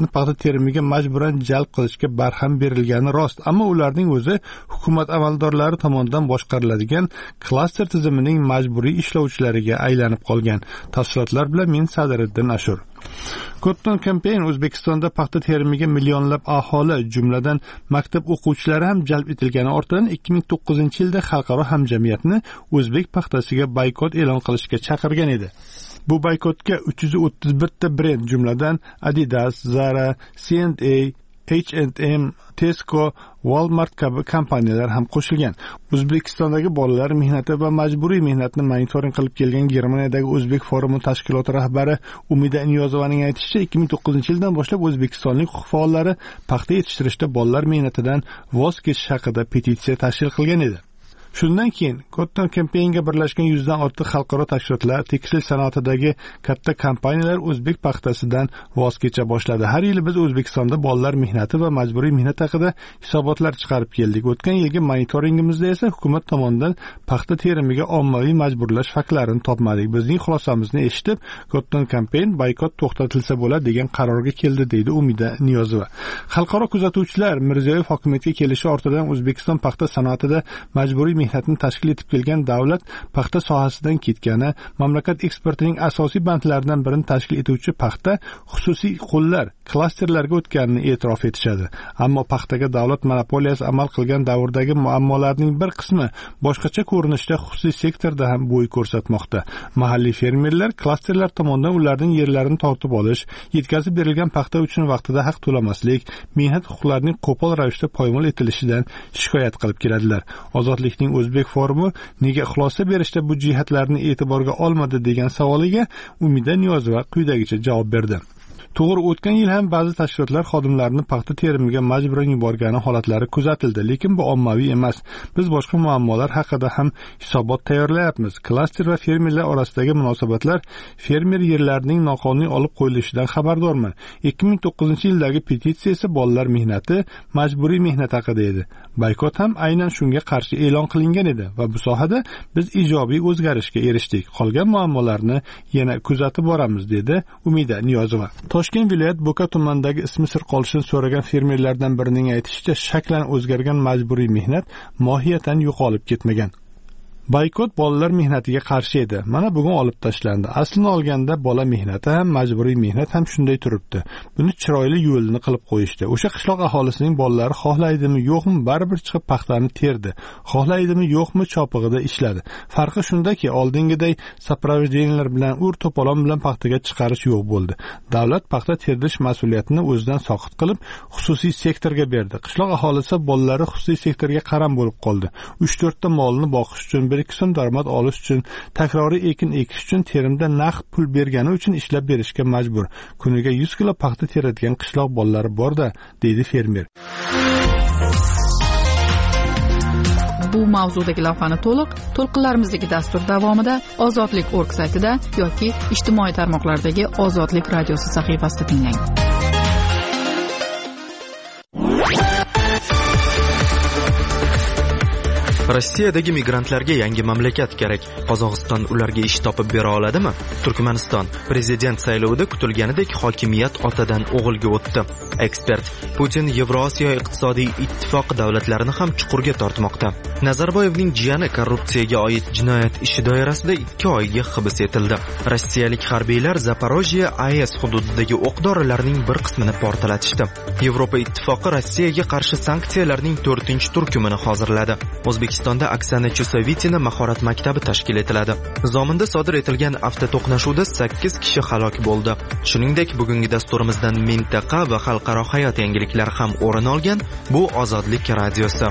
paxta terimiga majburan jalb qilishga barham berilgani rost, ammo ularning o'zi hukumat amaldorlari tomonidan boshqariladigan klaster tizimining majburiy ishlovchilariga aylanib qolgan. Tafsilotlar bilan men Sadiriddin Ashur. Cotton Campaign O'zbekistonda paxta terimiga millionlab aholi, jumladan maktab o'quvchilari ham jalb etilgani ortidan ikki ming to'qqizinchi yilda xalqaro hamjamiyatni o'zbek paxtasiga boykot e'lon qilishga chaqirgan edi. Bu boykotga uch yuz o'ttiz bir ta brend, jumladan Adidas, Zara, C and A, H and M, Tesco, Walmart kabi kompaniyalar ham qo'shilgan. O'zbekistondagi bolalar mehnati va majburiy mehnatni monitoring qilib kelgan Germaniyadagi O'zbek forumi tashkiloti rahbari Umida Niyozovaning aytishicha, ikki ming to'qqizinchi yildan boshlab O'zbekistonlik huquq faollari paxta yetishtirishda bolalar mehnatidan voz kechish haqida petitsiya tashkil qilgan edi. Shundan keyin Cotton Campaignga birlashgan yuzdan ortiq xalqaro tashkilotlar, tekstil sanoatidagi katta kompaniyalar o'zbek paxtasidan voz kecha boshladi. Har yili biz O'zbekistonda bolalar mehnati va majburiy mehnat haqida hisobotlar chiqarib keldik. O'tgan yilgi monitoringimizda esa hukumat tomonidan paxta terimiga ommaviy majburlash faktlarini topmadik. Bizning xulosamizni eshitib, Cotton Campaign boykot to'xtatilsa bo'ladi degan qarorga keldi, deydi Umida Niyozova. Xalqaro kuzatuvchilar Mirziyoyev hokimiyatga kelishi ortidan O'zbekiston paxta sanoatida majburiy mehnatni tashkil etib kelgan davlat paxta sohasidan ketgani, mamlakat eksportining asosiy bandlaridan birini tashkil etuvchi paxta xususiy qo'llar, klasterlarga o'tganini e'tirof etishadi. Ammo paxtaga davlat monopoliyasi amal qilgan davrdagi muammolarning bir qismi boshqacha ko'rinishda xususiy sektorda ham bo'y ko'rsatmoqda. Mahalliy fermerlar klasterlar tomonidan ularning yerlarini tortib olish, yetkazib berilgan paxta uchun vaqtida haq to'lamaslik, mehnat huquqlarining qo'pol ravishda poymol etilishidan shikoyat qilib keladilar. Ozodlikning O'zbek forumi nega xulosa berishda bu jihatlarni e'tiborga olmadi degan savoliga Umida Niyozova quyidagicha javob berdi. To'g'ri, o'tgan yil ham ba'zi tashkilotlar xodimlarini paxta terimiga majburan yuborgani holatlari kuzatildi, lekin bu ommaviy emas. Biz boshqa muammolar haqida ham hisobot tayyorlayapmiz. Klaster va fermerlar orasidagi munosabatlar, fermer yerlarining noqonuniy olib qo'yilishidan xabardorman. ikki ming to'qqizinchi yildagi petitsiya esa bolalar mehnati, majburiy mehnat haqida edi. Boykot ham aynan shunga qarshi e'lon qilingan edi va bu sohada biz ijobiy o'zgarishga erishdik. Qolgan muammolarni yana kuzatib boramiz, dedi Umida Niyozova. Toshkent viloyat Bo'ka tumanidagi ismi sir qolishini so'ragan fermerlardan birining aytishicha, shaklan o'zgargan majburiy mehnat mohiyatan yo'qolib ketmagan. Boykot bolalar mehnatiga qarshi edi. Mana bugun olib tashlandi. Aslini olganda bola mehnati ham, majburiy mehnat ham shunday turibdi. Buni chiroyli yo'lini qilib qo'yishdi. O'sha qishloq aholisining bolalari xohlaydimi, yo'qmi, baribir chiqib paxtani terdi. Xohlaydimi, yo'qmi, chopig'ida ishladi. Farqi shundaki, oldingiday sapravjeniyalar bilan, ur to'polon bilan paxtaga chiqarish yo'q bo'ldi. Davlat paxta terdirish mas'uliyatini o'zidan soqit qilib, xususiy sektorga berdi. Qishloq aholisi bolalari xususiy sektorga qaram bo'lib qoldi. uch to'rt ta molni boqish uchun, bir ikki so'm daromad olish uchun, takroriy ekin ekish uchun terimda naqd pul bergani uchun ishlab berishga majbur. Kuniga yuz kilo paxta teradigan qishloq bolalari bor-da, deydi fermer. Bu mavzudagi lavhani to'liq to'lqinlarimizdagi dastur davomida Ozodlik nokta org saytida yoki ijtimoiy tarmoqlardagi Ozodlik radiosi sahifasida tinglang. Rossiyadagi migrantlarga yangi mamlakat kerak. Qozog'iston ularga ish topib bera oladimi? Turkmaniston prezident saylovida kutilganidek hokimiyat otadan o'g'ilga o'tdi. Ekspert: Putin Yevrosiyo iqtisodiy ittifoq davlatlarini ham chuqurga tortmoqda. Nazarboyevning jiyani korrupsiyaga oid jinoyat ishi doirasida ikki oyga hibs etildi. Rossiyalik harbiylar Zaporojye A E S hududidagi o'q dorilarning bir qismini portlatishdi. Yevropa ittifoqi Rossiyaga qarshi sanksiyalarning to'rtinchi turkumini hozirladi. O'zbekistonda Oksana Chusovitina mahorat maktabi tashkil etiladi. Zominda sodir etilgan avtoto'qnashuvda sakkiz kishi halok bo'ldi. Shuningdek, bugungi dasturimizdan mintaqa va xalqaro hayot yangiliklari ham o'rin olgan. Bu Ozodlik radiosi.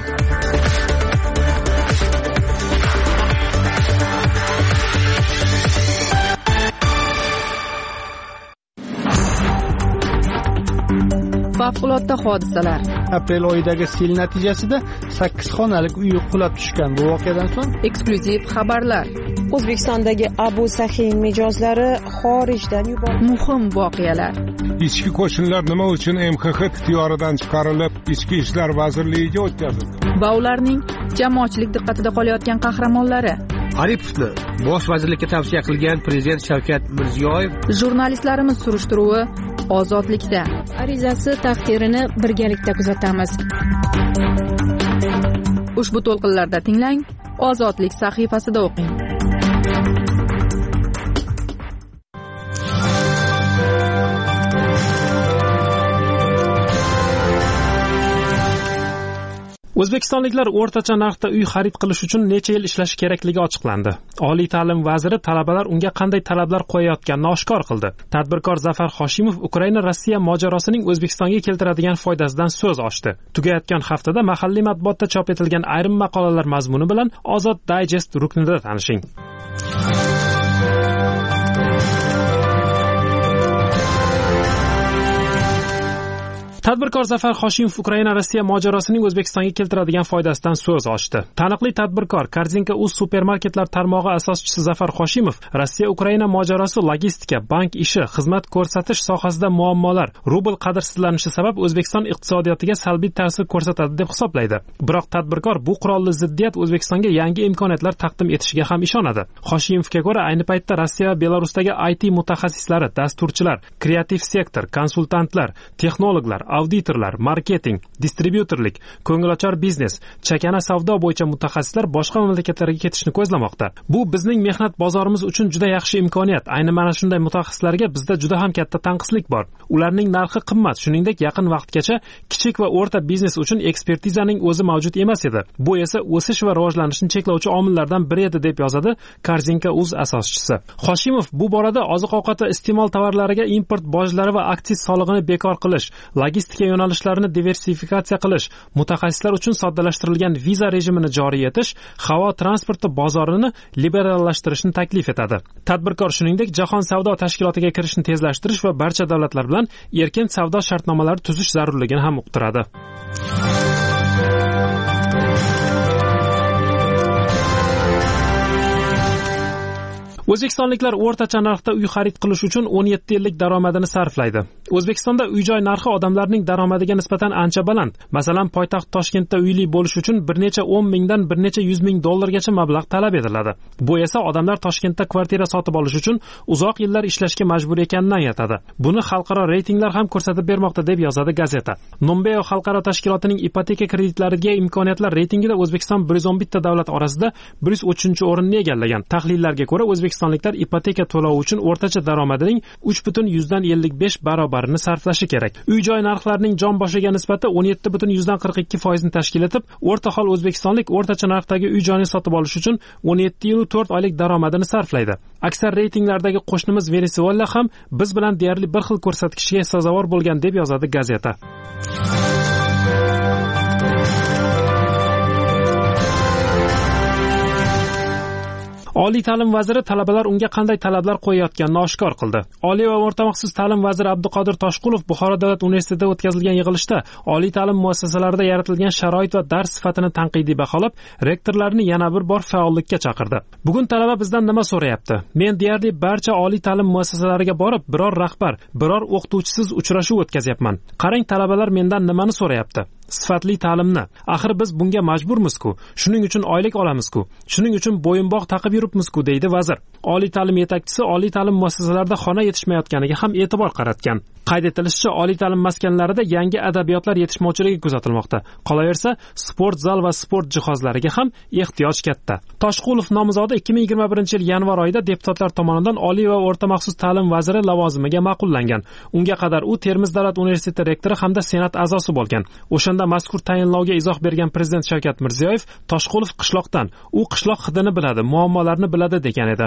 Favqulodda hodisalar. Aprel oyidagi sel natijasida sakkiz xonalik uy qulab tushgan. Bu voqeadan so'ng eksklyuziv xabarlar. O'zbekistondagi Abu Saxiy mijozlari xorijdan yuborildi. Muhim voqealar. Ichki qo'shinlar nima uchun M X X ixtiyoridan chiqarilib, Ichki ishlar vazirligiga o'tkazildi? Va ularning jamoatchilik diqqatida qolayotgan qahramonlari. Aripovni bosh vazirlikka tavsiya qilgan prezident Shavkat Mirziyoyev. Jurnalistlarimiz surishtiruvi ozodlikda. Arizasi taqdirini birgalikda kuzatamiz. Ushbu to'lqinlarda tinglang, Ozodlik sahifasida o'qing. O'zbekistonliklar o'rtacha narxda uy xarid qilish uchun necha yil ishlashi kerakligi ochiqlandi. Oliy ta'lim vaziri talabalar unga qanday talablar qo'yayotganini oshkor qildi. Tadbirkor Zafar Hoshimov Ukraina Rossiya mojarosining O'zbekistonga keltiradigan foydasidan so'z ochdi. Tugayotgan haftada mahalliy matbuotda chop etilgan ayrim maqolalar mazmuni bilan Ozod Digest ruknida tanishing. Tadbirkor Zafar Hoshimov Ukraina Rossiya mojarosining O'zbekistonga keltiradigan foydasidan so'z ochdi. Taniqli tadbirkor Korzinka.uz supermarketlar tarmog'i asoschisi Zafar Hoshimov Rossiya Ukraina mojarosi logistika, bank ishi, xizmat ko'rsatish sohasida muammolar, rubl qadrsizlanishi sabab O'zbekiston iqtisodiyotiga salbiy ta'sir ko'rsatadi deb hisoblaydi. Biroq tadbirkor bu qurolli ziddiyat O'zbekistonga yangi imkoniyatlar taqdim etishiga ham ishonadi. Hoshimovga ko'ra, ayni paytda Rossiya va Belarusdagi I T mutaxassislari, dasturchilar, kreativ sektor, konsultantlar, texnologlar, auditorlar, marketing, distribyutorlik, ko'ngilochar biznes, chakana savdo bo'yicha mutaxassislar boshqa mamlakatlarga ketishni ko'zlamoqda. Bu bizning mehnat bozorimiz uchun juda yaxshi imkoniyat. Ayni mana shunday mutaxassislarga bizda juda ham katta tanqislik bor. Ularning narxi qimmat, shuningdek yaqin vaqtgacha kichik va o'rta biznes uchun ekspertizaning o'zi mavjud emas edi. Bu esa o'sish va rivojlanishni cheklovchi omillardan biri edi deb yozadi Korzinka.uz asoschisi. Hoshimov bu borada oziq-ovqat va iste'mol tovarlariga import bojlari va aksiz solig'ini bekor qilish, logistika yo'nalishlarini diversifikatsiya qilish, mutaxassislar uchun soddalashtirilgan viza rejimini joriy etish, havo transporti bozorini liberallashtirishni taklif etadi. Tadbirkor shuningdek Jahon savdo tashkilotiga kirishni tezlashtirish va barcha davlatlar bilan erkin savdo shartnomalari tuzish zarurligini ham uqtiradi. O'zbekistonliklar o'rtacha narxda uy xarid qilish uchun o'n yetti yillik daromadini sarflaydi. O'zbekistonda uy-joy narxi odamlarning daromadiga nisbatan ancha baland. Masalan, poytaxt Toshkentda uyli bo'lish uchun bir necha o'n mingdan bir necha yuz ming dollargacha mablag' talab etiladi. Bu esa odamlar Toshkentda kvartira sotib olish uchun uzoq yillar ishlashga majbur ekanidan aytadi. Buni xalqaro reytinglar ham ko'rsatib bermoqda deb yozadi gazeta. Numbeo xalqaro tashkilotining ipoteka kreditlariga imkoniyatlar reytingida O'zbekiston bir yuz o'n bitta davlat orasida bir yuz uchinchi o'rinni egallagan. Tahlillarga ko'ra O'zbekistonliklar ipoteka to'lovi uchun o'rtacha daromadining uch butun yuzdan ellik besh barobarini sarflashi kerak. Uy-joy narxlarining jon boshiga nisbati o'n yetti butun yuzdan qirq ikki foizni tashkil etib, o'rta hol o'zbekistonlik o'rtacha narxdagi uy-joyni sotib olish uchun o'n yetti yil to'rt oylik daromadini sarflaydi. Aksar reytinglardagi qo'shnimiz Venesuela ham biz bilan deyarli bir xil ko'rsatkichga sazovor bo'lgan deb yozadi gazeta. Oliy ta'lim vaziri talabalar unga qanday talablar qo'yayotganini oshkor qildi. Oliy va o'rta maxsus ta'lim vaziri Abduqodir Toshqulov Buxoro davlat universitetida o'tkazilgan yig'ilishda oliy ta'lim muassasalarida yaratilgan sharoit va dars sifatini tanqidiy baholab, rektorlarni yana bir bor faollikka chaqirdi. Bugun talaba bizdan nima so'rayapti? Men deyarli barcha oliy ta'lim muassasalariga borib, biror rahbar, biror o'qituvchisiz uchrashuv o'tkazyapman. Qarang, talabalar mendan nimani so'rayapti? Sifatli ta'limni. Axir biz bunga majburmiz-ku. Shuning uchun oylik olamiz-ku. Shuning uchun bo'yinbog' taqib yuribmiz-ku, deydi vazir. Oliy ta'lim yetakchisi oliy ta'lim muassasalarida xona yetishmayotganiga ham e'tibor qaratgan. Qayd etilishicha, oliy ta'lim maskanlarida yangi adabiyotlar yetishmovchiligi kuzatilmoqda. Qolaversa, sport zal va sport jihozlariga ham ehtiyoj katta. Toshqulov nomzodi ikki ming yigirma birinchi yil yanvar oyida deputatlar tomonidan oliy va o'rta maxsus ta'lim vaziri lavozimiga ma'qullangan. Unga qadar u Termiz davlat universiteti rektori hamda senat a'zosi bo'lgan. O'shanda mazkur tayinlovga izoh bergan prezident Shavkat Mirziyoyev Toshqulov qishloqdan, u qishloq hidini biladi, muammolarni biladi degan edi.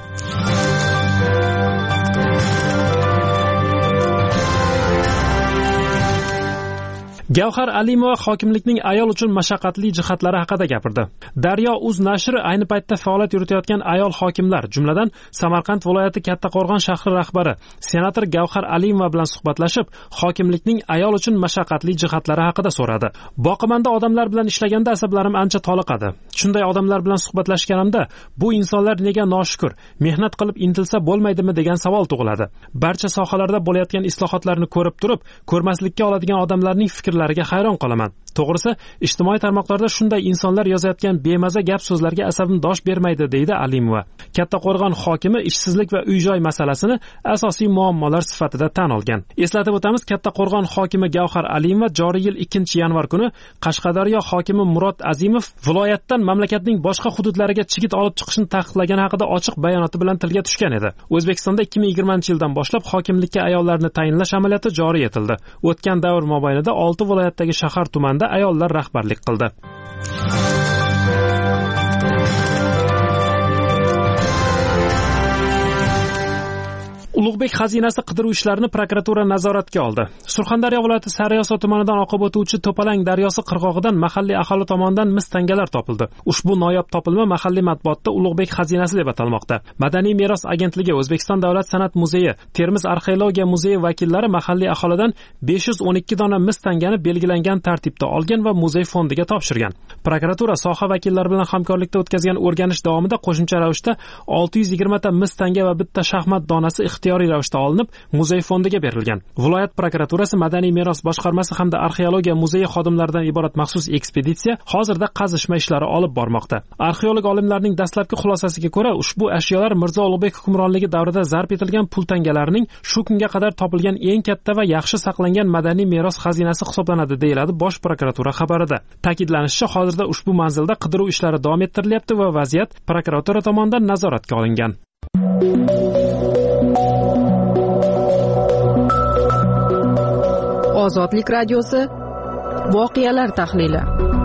Gavhar Alimova hokimlikning ayol uchun mashaqqatli jihatlari haqida gapirdi. Daryo.uz nashri ayni paytda faoliyat yuritayotgan ayol hokimlar, jumladan Samarqand viloyati Kattaqo'rg'on shahri rahbari senator Gavhar Alimova bilan suhbatlashib, hokimlikning ayol uchun mashaqqatli jihatlari haqida so'radi. Boqimanda odamlar bilan ishlaganda asablarim ancha toliqadi. Shunday odamlar bilan suhbatlashganimda, bu insonlar nega noshukur, mehnat qilib intilsa bo'lmaydimi degan savol tug'iladi. Barcha sohalarda bo'layotgan islohotlarni ko'rib turib, ko'rmaslikka oladigan odamlarning fikr lariga hayron qolaman. To'g'risi, ijtimoiy tarmoqlarda shunday insonlar yozayotgan bemaza gap so'zlarga asabim dosh bermaydi, deydi Alimova. Kattaqo'rg'on hokimi ishsizlik va uy-joy masalasini asosiy muammolar sifatida tan olgan. Eslatib o'tamiz, Kattaqo'rg'on hokimi Gavhar Alimova joriy yil ikkinchi yanvar kuni Qashqadaryo hokimi Murod Azimov viloyatdan mamlakatning boshqa hududlariga chigit olib chiqishni taqiqlagani haqida ochiq bayonoti bilan tilga tushgan edi. O'zbekistonda ikki ming yigirmanchi yildan boshlab hokimlikka ayollarni tayinlash amaliyoti joriy etildi. O'tgan davr mobaynida olti viloyatdagi shahar tumanda ayollar rahbarlik qildi. Ulug'bek xazinasi qidiruv ishlarini prokuratura nazoratga oldi. Surxondaryo viloyati Sariosiyo tumanidan oqib o'tuvchi To'palang daryosi qirg'og'idan mahalliy aholi tomonidan mis tangalar topildi. Ushbu noyob topilma mahalliy matbuotda Ulug'bek xazinasi deb atalmoqda. Madaniy meros agentligi, O'zbekiston davlat san'at muzeyi, Termiz arxeologiya muzeyi vakillari mahalliy aholidan besh yuz o'n ikki dona mis tangani belgilangan tartibda olgan va muzey fondiga topshirgan. Prokuratura soha vakillari bilan hamkorlikda o'tkazgan o'rganish davomida qo'shimcha ravishda olti yuz yigirma ta mis tanga va bitta shaxmat donasi ixtiyoriy ravishda olinib, muzey fondiga berilgan. Viloyat prokuraturasi, Madaniy meros boshqarmasi hamda arxeologiya muzeyi xodimlaridan iborat maxsus ekspeditsiya hozirda qazishma ishlari olib bormoqda. Arxeolog olimlarning dastlabki xulosasiga ko'ra, ushbu ashyolar Mirzo Ulug'bek hukmronligi davrida zarb etilgan pul tangalarning shu kunga qadar topilgan eng katta va yaxshi saqlangan madaniy meros xazinasi hisoblanadi, deyiladi Bosh prokuratura xabarida. Ta'kidlanishicha, hozirda ushbu manzilda qidiruv ishlari davom ettirilyapti va vaziyat prokuratura tomonidan nazoratga olingan. Ozodlik radiosi voqealar tahlili.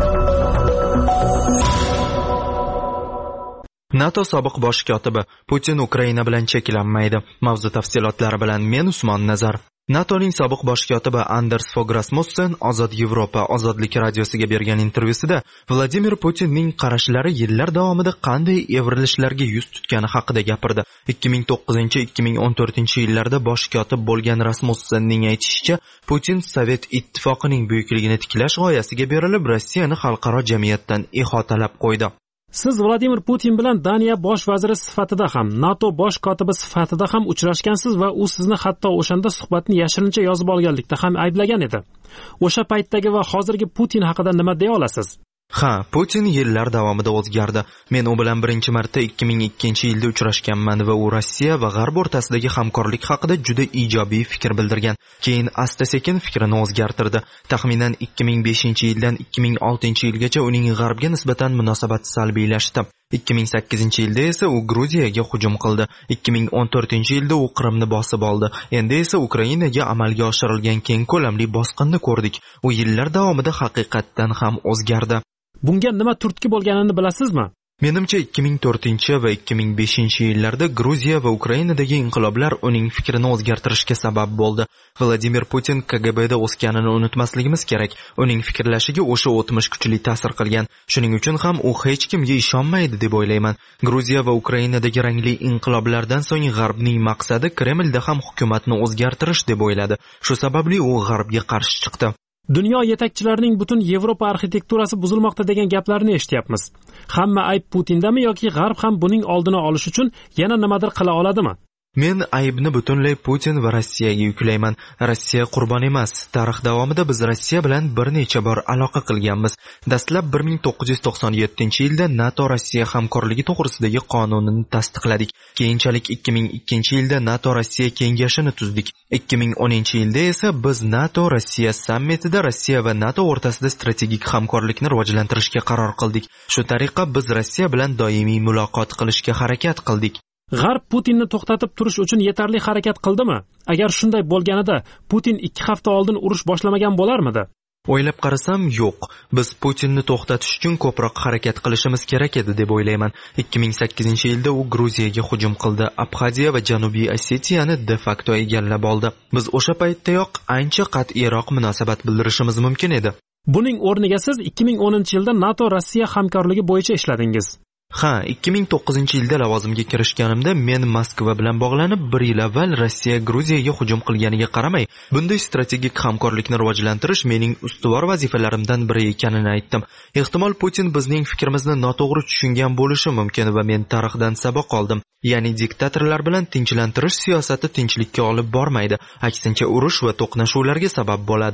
NATO sobiq bosh kotibi: Putin Ukraina bilan cheklanmaydi. Mavzu tafsilotlari bilan men Usmon Nazar. NATOning sobiq bosh kotibi Anders Fogh Rasmussen Ozod Yevropa Ozodlik radiosiga bergan intervyusida Vladimir Putinning qarashlari yillar davomida qanday evrilishlarga yuz tutgani haqida gapirdi. ikki ming to'qqizinchi ikki ming o'n to'rtinchi yillarda bosh kotib bo'lgan Rasmussenning aytishicha, Putin Sovet ittifoqining buyukligini tiklash g'oyasiga berilib, Rossiyani xalqaro jamiyatdan ihotalab qo'ydi. Siz Vladimir Putin bilan Daniya bosh vaziri sifatida ham, NATO bosh kotibi sifatida ham uchrashgansiz va u sizni hatto o'shanda suhbatni yashirincha yozib olganlikda ham ayblagan edi. O'sha paytdagi va hozirgi Putin haqida nima deya olasiz? Ha, Putin yillar davomida o'zgardi. Men u bilan birinchi marta ikki ming ikkinchi yilda uchrashganman va u Rossiya va G'arb o'rtasidagi hamkorlik haqida juda ijobiy fikr bildirgan. Keyin asta-sekin fikrini o'zgartirdi. Taxminan ikki ming beshinchi yildan ikki ming oltinchi yilgacha uning G'arbga nisbatan munosabati salbiylashdi. ikki ming sakkizinchi yilda esa u Gruziyaga hujum qildi. ikki ming o'n to'rtinchi yilda u Qrimni bosib oldi. Endi esa Ukrainaga amalga oshirilgan keng ko'lamli bosqinni ko'rdik. U yillar davomida haqiqatdan ham o'zgardi. Bunga nima turtki bo'lganini bilasizmi? Menimcha ikki ming to'rtinchi va ikki ming beshinchi yillarda Gruziya va Ukrainadagi inqiloblar uning fikrini o'zgartirishga sabab bo'ldi. Vladimir Putin K G B'da o'sganini unutmasligimiz kerak. Uning fikrlashiga o'sha o'tmish kuchli ta'sir qilgan. Shuning uchun ham u hech kimga ishonmaydi deb o'ylayman. Gruziya va Ukrainadagi rangli inqiloblardan so'ng G'arbning maqsadi Kremlda ham hukumatni o'zgartirish deb o'yladi. Shu sababli u G'arbga qarshi chiqdi. Dunyo yetakchilarining butun Yevropa arxitekturasi buzilmoqda degan gaplarni eshityapmiz. Hamma ayb Putindami yoki G'arb ham buning oldini olish uchun yana nimadir qila oladimi? Men aybni butunlay Putin va Rossiyaga yuklayman. Rossiya qurbon emas. Tarix davomida biz Rossiya bilan bir necha bor aloqa qilganmiz. Dastlab bir ming to'qqiz yuz to'qson yettinchi yilda NATO Rossiya hamkorligi to'g'risidagi qonunini tasdiqladik. Keyinchalik ikki ming ikkinchi yilda NATO Rossiya kengashini tuzdik. ikki ming o'ninchi yilda esa biz NATO Rossiya sammitida Rossiya va NATO o'rtasida strategik hamkorlikni rivojlantirishga qaror qildik. Shu tariqa biz Rossiya bilan doimiy muloqot qilishga harakat qildik. G'arb Putinni to'xtatib turish uchun yetarli harakat qildimi? Agar shunday bo'lganida, Putin ikki hafta oldin urush boshlamagan bo'larmidi? O'ylab qarasam, yo'q. Biz Putinni to'xtatish uchun ko'proq harakat qilishimiz kerak edi deb o'ylayman. ikki ming sakkizinchi yilda u Gruziyaga hujum qildi. Abxaziya va Janubiy Osetiyani de facto egallab oldi. Biz o'sha paytdayoq ancha qat'iyroq munosabat bildirishimiz mumkin edi. Buning o'rniga siz ikki ming o'ninchi yilda NATO Rossiya hamkorligi bo'yicha ishladingiz. Ha, ikki ming to'qqizinchi yilda lavozimga kirishganimda men Moskva bilan bog'lanib, bir yil avval Rossiya Gruziyaga hujum qilganiga qaramay, bunday strategik hamkorlikni rivojlantirish mening ustuvor vazifalarimdan biri ekanini aytdim. Ehtimol Putin bizning fikrimizni noto'g'ri tushungan bo'lishi mumkin va men tarixdan saboq oldim. Ya'ni diktatorlar bilan tinchlantirish siyosati tinchlikka olib bormaydi, aksincha urush va to'qnashuvlarga sabab bo'ladi.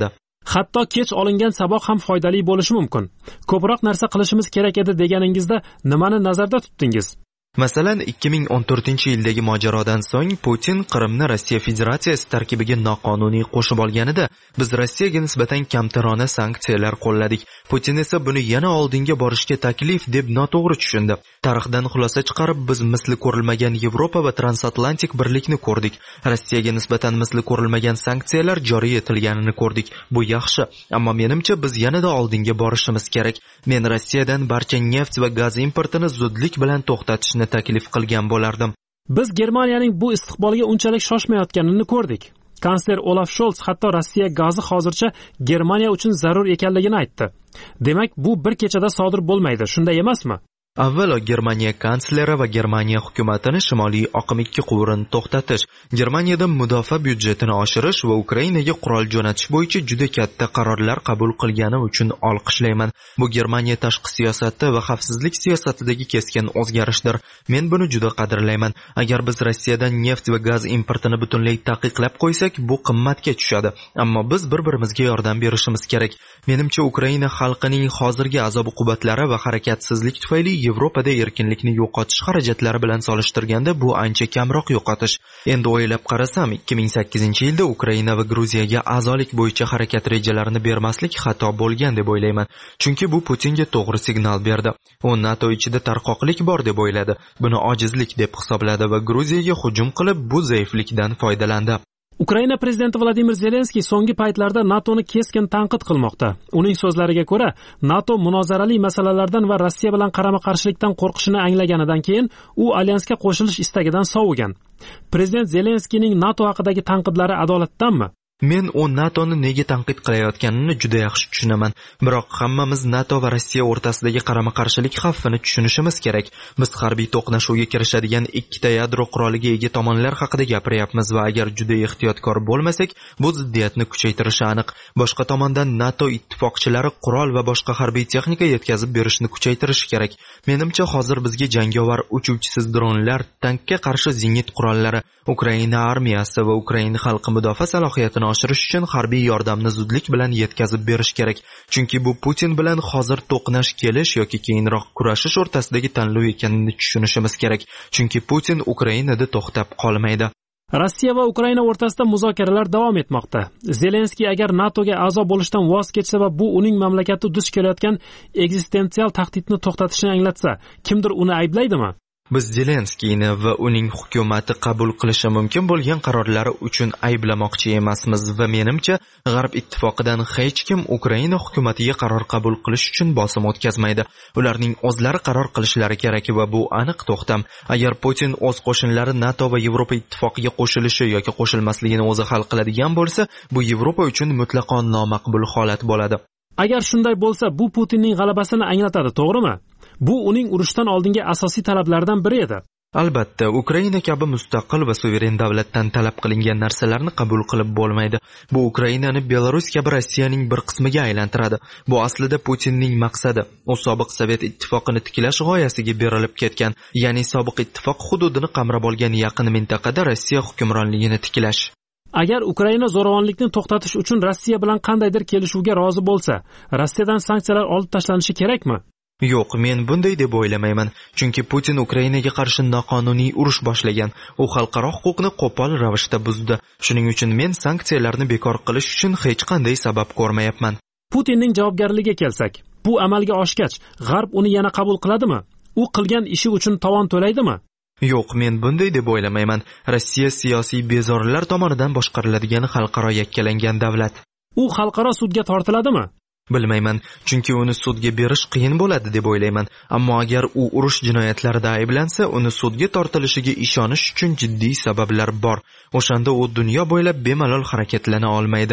hatto kech olingan saboq ham foydali bo'lishi mumkin. Ko'proq narsa qilishimiz kerak edi deganingizda nimani nazarda tutdingiz? Masalan, ikki ming o'n to'rtinchi yildagi mojarodan so'ng Putin Qrimni Rossiya Federatsiyasi tarkibiga noqonuniy qo'shib olganida biz Rossiyaga nisbatan kamtarona sanksiyalar qo'lladik. Putin esa buni yana oldinga borishga taklif deb noto'g'ri tushundi. Tarixdan xulosa chiqarib biz misli ko'rilmagan Yevropa va transatlantik birlikni ko'rdik. Rossiyaga nisbatan misli ko'rilmagan sanksiyalar joriy etilganini ko'rdik. Bu yaxshi, ammo menimcha biz yanada oldinga borishimiz kerak. Men Rossiyadan barcha neft va gaz importini zudlik bilan to'xtatishni taklif qilgan bo'lardim. Biz Germaniyaning bu istiqboliga unchalik shoshmayotganini ko'rdik. Kansler Olaf Scholz hatto Rossiya gazi hozircha Germaniya uchun zarur ekanligini aytdi. Demak, bu bir kechada sodir bo'lmaydi, shunday emasmi? Avvalo Germaniya kansleri va Germaniya hukumatini shimoliy oqim ikki quvrini to'xtatish, Germaniyada mudofaa byudjetini oshirish va Ukrainaga qurol jo'natish bo'yicha juda katta qarorlar qabul qilgani uchun olqishlayman. Bu Germaniya tashqi siyosati va xavfsizlik siyosatidagi keskin o'zgarishdir. Men buni juda qadrlayman. Agar biz Rossiyadan neft va gaz importini butunlay taqiqlab qo'ysak, bu qimmatga tushadi. Ammo biz bir-birimizga yordam berishimiz kerak. Menimcha Ukraina xalqining hozirgi azob-uqubatlari va harakatsizlik tufayli Yevropada erkinlikni yo'qotish xarajatlari bilan solishtirganda bu ancha kamroq yo'qotish. Endi o'ylab qarasam, ikki ming sakkizinchi yilda Ukraina va Gruziyaga a'zolik bo'yicha harakat rejalarini bermaslik xato bo'lgan deb o'ylayman. Chunki bu Putinga to'g'ri signal berdi. U NATO ichida tarqoqlik bor deb o'yladi. Buni ojizlik deb hisobladi va Gruziyaga hujum qilib, bu zaiflikdan foydalandi. Ukraina prezidenti Vladimir Zelenskiy so'nggi paytlarda NATOni keskin tanqid qilmoqda. Uning so'zlariga ko'ra, NATO munozarali masalalardan va Rossiya bilan qarama-qarshilikdan qo'rqishini anglaganidan keyin u alyansga qo'shilish istagidan sovigan. Prezident Zelenskiyning NATO haqidagi tanqidlari adolatdanmi? Men u NATOni nega tanqid qilayotganini juda yaxshi tushunaman. Biroq hammamiz NATO va Rossiya o'rtasidagi qarama-qarshilik xavfini tushunishimiz kerak. Biz harbiy to'qnashuvga kirishadigan ikkita yadro quroliga ega tomonlar haqida gapiryapmiz va agar juda ehtiyotkor bo'lmasak, bu ziddiyatni kuchaytirishi aniq. Boshqa tomondan NATO ittifoqchilari qurol va boshqa harbiy texnika yetkazib berishni kuchaytirishi kerak. Menimcha hozir bizga jangovar uchuvchisiz dronlar, tankga qarshi zenit qurollari, Ukraina armiyasi va Ukraina xalqi mudofaa salohiyatini oshirish uchun harbiy yordamni zudlik bilan yetkazib berish kerak. Chunki bu Putin bilan hozir to'qnash kelish yoki keyinroq kurashish o'rtasidagi tanlov ekanini tushunishimiz kerak. Chunki Putin Ukrainada to'xtab qolmaydi. Rossiya va Ukraina o'rtasida muzokaralar davom etmoqda. Zelenskiy agar NATOga a'zo bo'lishdan voz kechsa va bu uning mamlakati duch kelayotgan eksistensial tahdidni to'xtatishini anglatsa, kimdir uni ayblaydimi? Biz Zelenskiyni va uning hukumati qabul qilishi mumkin bo'lgan qarorlari uchun ayblamoqchi emasmiz va menimcha G'arb ittifoqidan hech kim Ukraina hukumatiga qaror qabul qilish uchun bosim o'tkazmaydi. Ularning o'zlari qaror qilishlari kerak va bu aniq to'xtam. Agar Putin o'z qo'shinlari NATO va Yevropa ittifoqiga qo'shilishi yoki qo'shilmasligini o'zi hal qiladigan bo'lsa, bu Yevropa uchun mutlaqo nomaqbul holat bo'ladi. Agar shunday bo'lsa, bu Putinning g'alabasini anglatadi, to'g'rimi? Bu uning urushdan oldingi asosiy talablaridan biri edi. Albatta, Ukraina kabi mustaqil va suveren davlatdan talab qilingan narsalarni qabul qilib bo'lmaydi. Bu Ukrainani Belarus kabi Rossiyaning bir qismiga aylantiradi. Bu aslida Putinning maqsadi. U sobiq Sovet ittifoqini tiklash g'oyasiga berilib ketgan, ya'ni sobiq ittifoq hududini qamrab olgan yaqin mintaqada Rossiya hukmronligini tiklash. Agar Ukraina zo'ravonlikni to'xtatish uchun Rossiya bilan qandaydir kelishuvga rozi bo'lsa, Rossiyadan sanksiyalar olib tashlanishi kerakmi? Yo'q, men bunday deb o'ylamayman. Chunki Putin Ukrainaga qarshi noqonuniy urush boshlagan. U xalqaro huquqni qo'pol ravishda buzdi. Shuning uchun men sanksiyalarni bekor qilish uchun hech qanday sabab ko'rmayapman. Putinning javobgarligiga kelsak, bu amalga oshgach, G'arb uni yana qabul qiladimi? U qilgan ishi uchun tovon to'laydimi? Yo'q, men bunday deb o'ylamayman. Rossiya siyosiy bezorilar tomonidan boshqariladigan xalqaro yakkalangan davlat. U xalqaro sudga tortiladimi? Bilmayman, chunki uni sudga berish qiyin bo'ladi deb o'ylayman. Ammo agar u urush jinoyatlarida ayblansa, uni sudga tortilishiga ishonish uchun jiddiy sabablar bor. O'shanda u dunyo bo'ylab bemalol harakatlana olmaydi.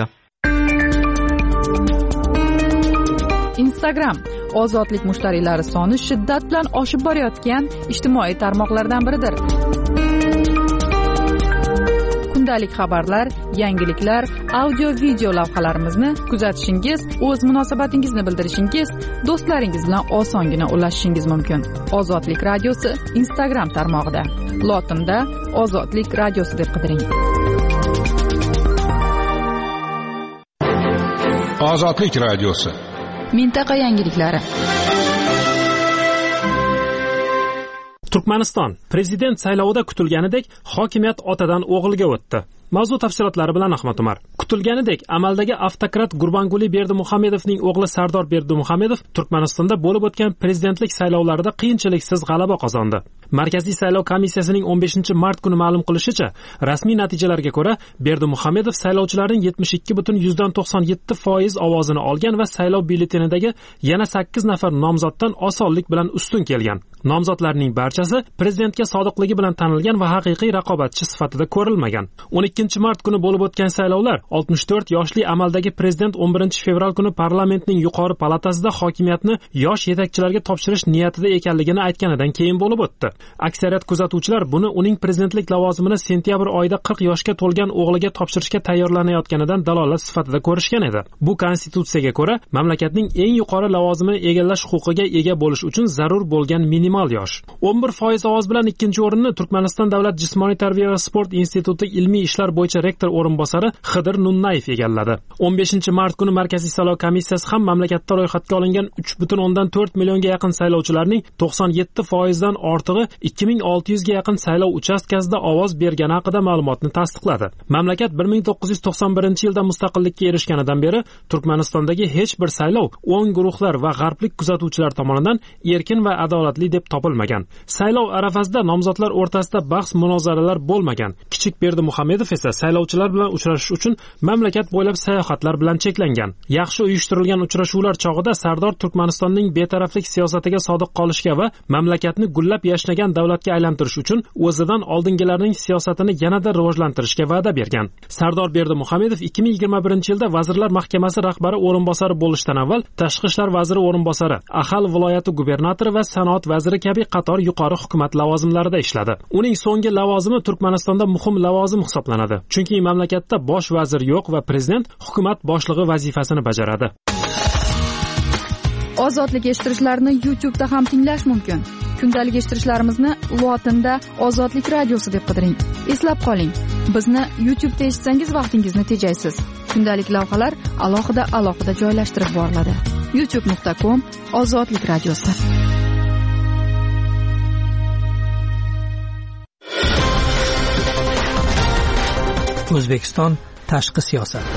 Instagram ozodlik mushtariylari soni shiddat bilan oshib borayotgan ijtimoiy tarmoqlardan biridir. Kundalik xabarlar, yangiliklar, audio-video lavhalarimizni kuzatishingiz, o'z munosabatingizni bildirishingiz, do'stlaringiz bilan osongina ulashishingiz mumkin. Ozodlik radiosi Instagram tarmog'ida. Lotinda Ozodlik radiosi deb qidiring. Ozodlik radiosi. Mintaqa yangiliklari. Turkmaniston prezident saylovida kutilganidek hokimiyat otadan o'g'ilga o'tdi. Mavzu tafsilotlari bilan Ahmad Umar. Kutilganidek amaldagi avtokrat Gurbanguli Berdimuhamedovning o'g'li Sardor Berdimuhamedov Turkmanistonda bo'lib o'tgan prezidentlik saylovlarida qiyinchiliksiz g'alaba qozondi. Markaziy saylov komissiyasining o'n beshinchi mart kuni ma'lum qilishicha, rasmiy natijalarga ko'ra Berdimuhamedov saylovchilarning yetmish ikki butun yuzdan to'qson yetti foiz ovozini olgan va saylov byulletenidagi yana sakkiz nafar nomzoddan osonlik bilan ustun kelgan. Nomzodlarning barchasi prezidentga sodiqligi bilan tanilgan va haqiqiy raqobatchi sifatida ko'rilmagan. o'n ikkinchi mart kuni bo'lib o'tgan saylovlar oltmish to'rt yoshli amaldagi prezident o'n birinchi fevral kuni parlamentning yuqori palatasida hokimiyatni yosh yetakchilarga topshirish niyatida ekanligini aytganidan keyin bo'lib o'tdi. Aksariyat kuzatuvchilar buni uning prezidentlik lavozimini sentyabr oyida qirq yoshga to'lgan o'g'liga topshirishga tayyorlanayotganidan dalolat sifatida ko'rishgan edi. Bu konstitutsiyaga ko'ra mamlakatning eng yuqori lavozimini egallash huquqiga ega bo'lish uchun zarur bo'lgan minimal yosh. o'n bir foiz ovoz bilan ikkinchi o'rinni Turkmaniston davlat jismoniy tarbiya va sport instituti ilmiy ishlar bo'yicha rektor o'rinbosari Xidir Nunnayev egalladi. o'n beshinchi mart kuni Markaziy saylov komissiyasi ham mamlakatda ro'yxatga olingan uch butun o'ndan to'rt millionga yaqin saylovchilarning to'qson yetti foizdan ortig'i ikki ming olti yuzga yaqin saylov uchastkasida ovoz bergani haqida ma'lumotni tasdiqladi. Mamlakat bir ming to'qqiz yuz to'qson birinchi yilda mustaqillikka erishganidan beri Turkmanistondagi hech bir saylov o'ng guruhlar va g'arblik kuzatuvchilar tomonidan erkin va adolatli deb topilmagan. Saylov arafasida nomzodlar o'rtasida bahs-munozaralar bo'lmagan. Kichik Berdimuhamedov esa saylovchilar bilan uchrashish uchun mamlakat bo'ylab sayohatlar bilan cheklangan. Yaxshi uyushtirilgan uchrashuvlar chog'ida Sardor Turkmanistonning betaraflik siyosatiga sodiq qolishga va mamlakatni gullab yashnagan davlatga aylantirish uchun o'zidan oldingilarning siyosatini yanada rivojlantirishga va'da bergan. Sardor Berdimuhamedov ikki ming yigirma birinchi yilda Vazirlar Mahkamasi rahbari o'rinbosari bo'lishdan avval Tashqi ishlar vaziri o'rinbosari, Ahal viloyati gubernatori va sanoat vaziri kabi qator yuqori hukumat lavozimlarida ishladi. Uning so'nggi lavozimi Turkmanistonda muhim lavozim hisoblanadi. Chunki mamlakatda bosh vazir yo'q va prezident hukumat boshlig'i vazifasini bajaradi. Ozodlik eshittirishlarni YouTube da ham tinglash mumkin. Kundalik eshittirishlarimizni lotinda Ozodlik radiosi deb qidiring. Eslab qoling, bizni YouTube da eshitsangiz vaqtingizni tejaysiz. Kundalik lavhalar alohida alohida joylashtirib boriladi. youtube nuqta com Ozodlik radiosi. O'zbekiston tashqi siyosat.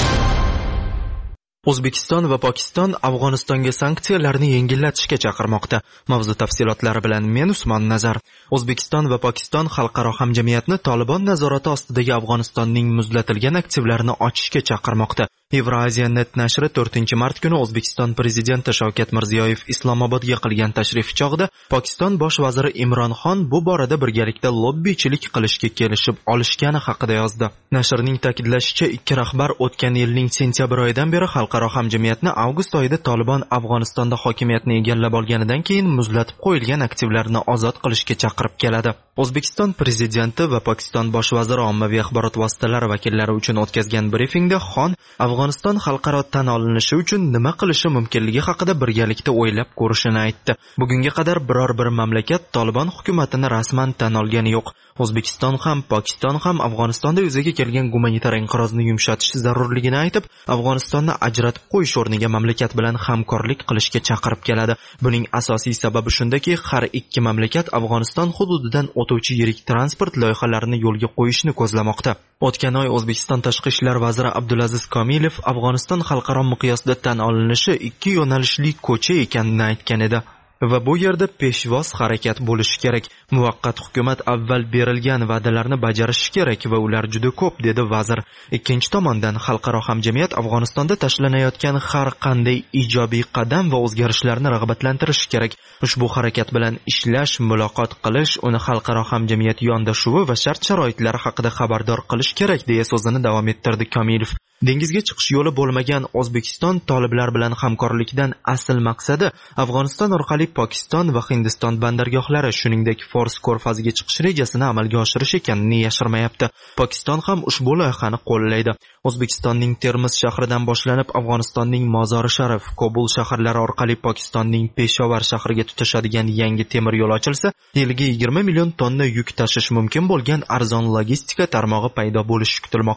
O'zbekiston va Pokiston Afg'onistonga sanksiyalarni yengillatishga chaqirmoqda. Mavzu tafsilotlari bilan men Usmon Nazar. O'zbekiston va Pokiston xalqaro hamjamiyatni Tolibon nazorati ostidagi Afg'onistonning muzlatilgan aktivlarini ochishga chaqirmoqda. Eurasia net nashri to'rtinchi mart kuni O'zbekiston prezidenti Shavkat Mirziyoyev Islomobodga qilgan tashrif chog'ida Pokiston bosh vaziri Imron Xon bu borada birgalikda lobbichilik qilishga kelishib olishgani haqida yozdi. Nashrning ta'kidlashicha, ikki rahbar o'tgan yilning sentyabr oyidan beri xalqaro hamjamiyatni avgust oyida Tolibon Afg'onistonda hokimiyatni egallab olganidan keyin muzlatib qo'yilgan aktivlarni ozod qilishga chaqirib keladi. O'zbekiston prezidenti va Pokiston bosh vaziri ommaviy axborot vositalari vakillari uchun o'tkazgan brifingda Xon Afg'oniston xalqaro tan olinishi uchun nima qilishi mumkinligi haqida birgalikda o'ylab ko'rishini aytdi. Bugunga qadar biror bir mamlakat Tolibon hukumatini rasman tan olgani yo'q. O'zbekiston ham, Pokiston ham Afg'onistonda yuzaga kelgan gumanitar inqirozni yumshatish zarurligini aytib, Afg'onistonni ajratib qo'yish o'rniga mamlakat bilan hamkorlik qilishga chaqirib keladi. Buning asosiy sababi shundaki, har ikki mamlakat Afg'oniston hududidan o'tuvchi yirik transport loyihalarini yo'lga qo'yishni ko'zlamoqda. O'tgan oy O'zbekiston tashqi ishlar vaziri Abdulaziz Komilov Afg'oniston xalqaro miqyosda tan olinishi ikki yo'nalishli ko'cha ekanini aytgan edi. Va bu yerda peshvoz harakat bo'lishi kerak. Muvaqqat hukumat avval berilgan va'dalarni bajarishi kerak va ular juda ko'p, dedi vazir. Ikkinchi tomondan xalqaro hamjamiyat Afg'onistonda tashlanayotgan har qanday ijobiy qadam va o'zgarishlarni rag'batlantirishi kerak. Ushbu harakat bilan ishlash, muloqot qilish, uni xalqaro hamjamiyat yondashuvi va shart-sharoitlari haqida xabardor qilish kerak, deya so'zini davom ettirdi Komilov. Dengizga chiqish yo'li bo'lmagan O'zbekiston toliblar bilan hamkorlikdan asl maqsadi Afg'oniston orqali Pokiston va Hindiston bandargohlari, shuningdek Fors ko'rfaziga chiqish rejasini amalga oshirish ekanini yashirmayapti. Pokiston ham ushbu loyihani qo'llaydi. O'zbekistonning Termiz shahridan boshlanib Afg'onistonning Mozori Sharif, Kobul shaharlari orqali Pokistonning Peshovar shahriga tutashadigan yangi temir yo'l ochilsa, yiliga yigirma million tonna yuk tashish mumkin bo'lgan arzon logistika tarmog'i paydo bo'lishi kutilmoqda.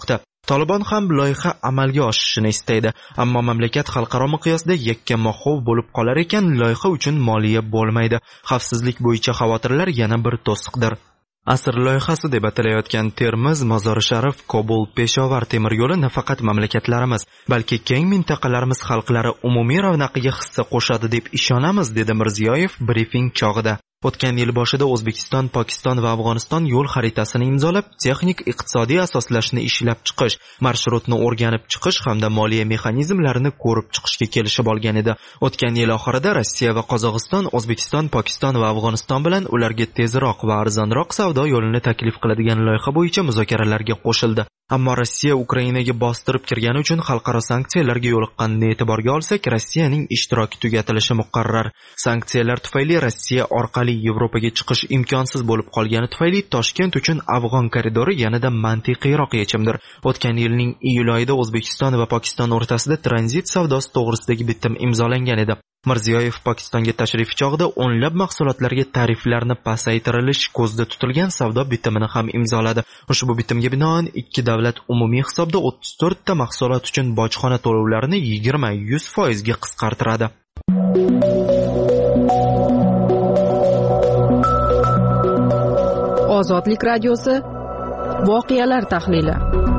Tolibon ham loyiha amalga oshishini istaydi, ammo mamlakat xalqaro miqyosda yakka-mahov bo'lib qolar ekan, loyiha uchun moliya bo'lmaydi. Xavfsizlik bo'yicha xavotirlar yana bir to'siqdir. Asr loyihasi deb atalayotgan Termiz, Mozori Sharif, Kobul, Peshovar temir yo'li nafaqat mamlakatlarimiz, balki keng mintaqalarimiz xalqlari umumiy ravnaqiga hissa qo'shadi deb ishonamiz, dedi Mirziyoyev brifing chog'ida. O'tgan yil boshida O'zbekiston, Pokiston va Afg'oniston yo'l xaritasini imzolab, texnik iqtisodiy asoslashni ishlab chiqish, marshrutni o'rganib chiqish hamda moliya mexanizmlarini ko'rib chiqishga kelishib olgan edi. O'tgan yil oxirida Rossiya va Qozog'iston O'zbekiston, Pokiston va Afg'oniston bilan ularga tezroq va arzonroq savdo yo'lini taklif qiladigan loyiha bo'yicha muzokaralarga qo'shildi. Ammo Rossiya Ukrainaga bostirib kirgani uchun xalqaro sanksiyalarga yo'liqqanini e'tiborga olsak, Rossiyaning ishtiroki tugatilishi muqarrar. Sanksiyalar tufayli Rossiya orqali Yevropaga chiqish imkonsiz bo'lib qolgani tufayli Toshkent uchun Afg'on koridori yanada mantiqiyroq yechimdir. O'tgan yilning iyul oyida O'zbekiston va Pokiston o'rtasida tranzit savdosi to'g'risidagi bitim imzolangan edi. Mirziyoyev Pokistonga tashrifi chog'ida o'nlab mahsulotlarga tariflarni pasaytirilish ko'zda tutilgan savdo bitimini ham imzoladi. Ushbu bitimga binoan ikki davlat umumiy hisobda o'ttiz to'rtta mahsulot uchun bojxona to'lovlarini yigirma yuz foiz ga qisqartiradi. Ozodlik radiosi voqealar tahlili.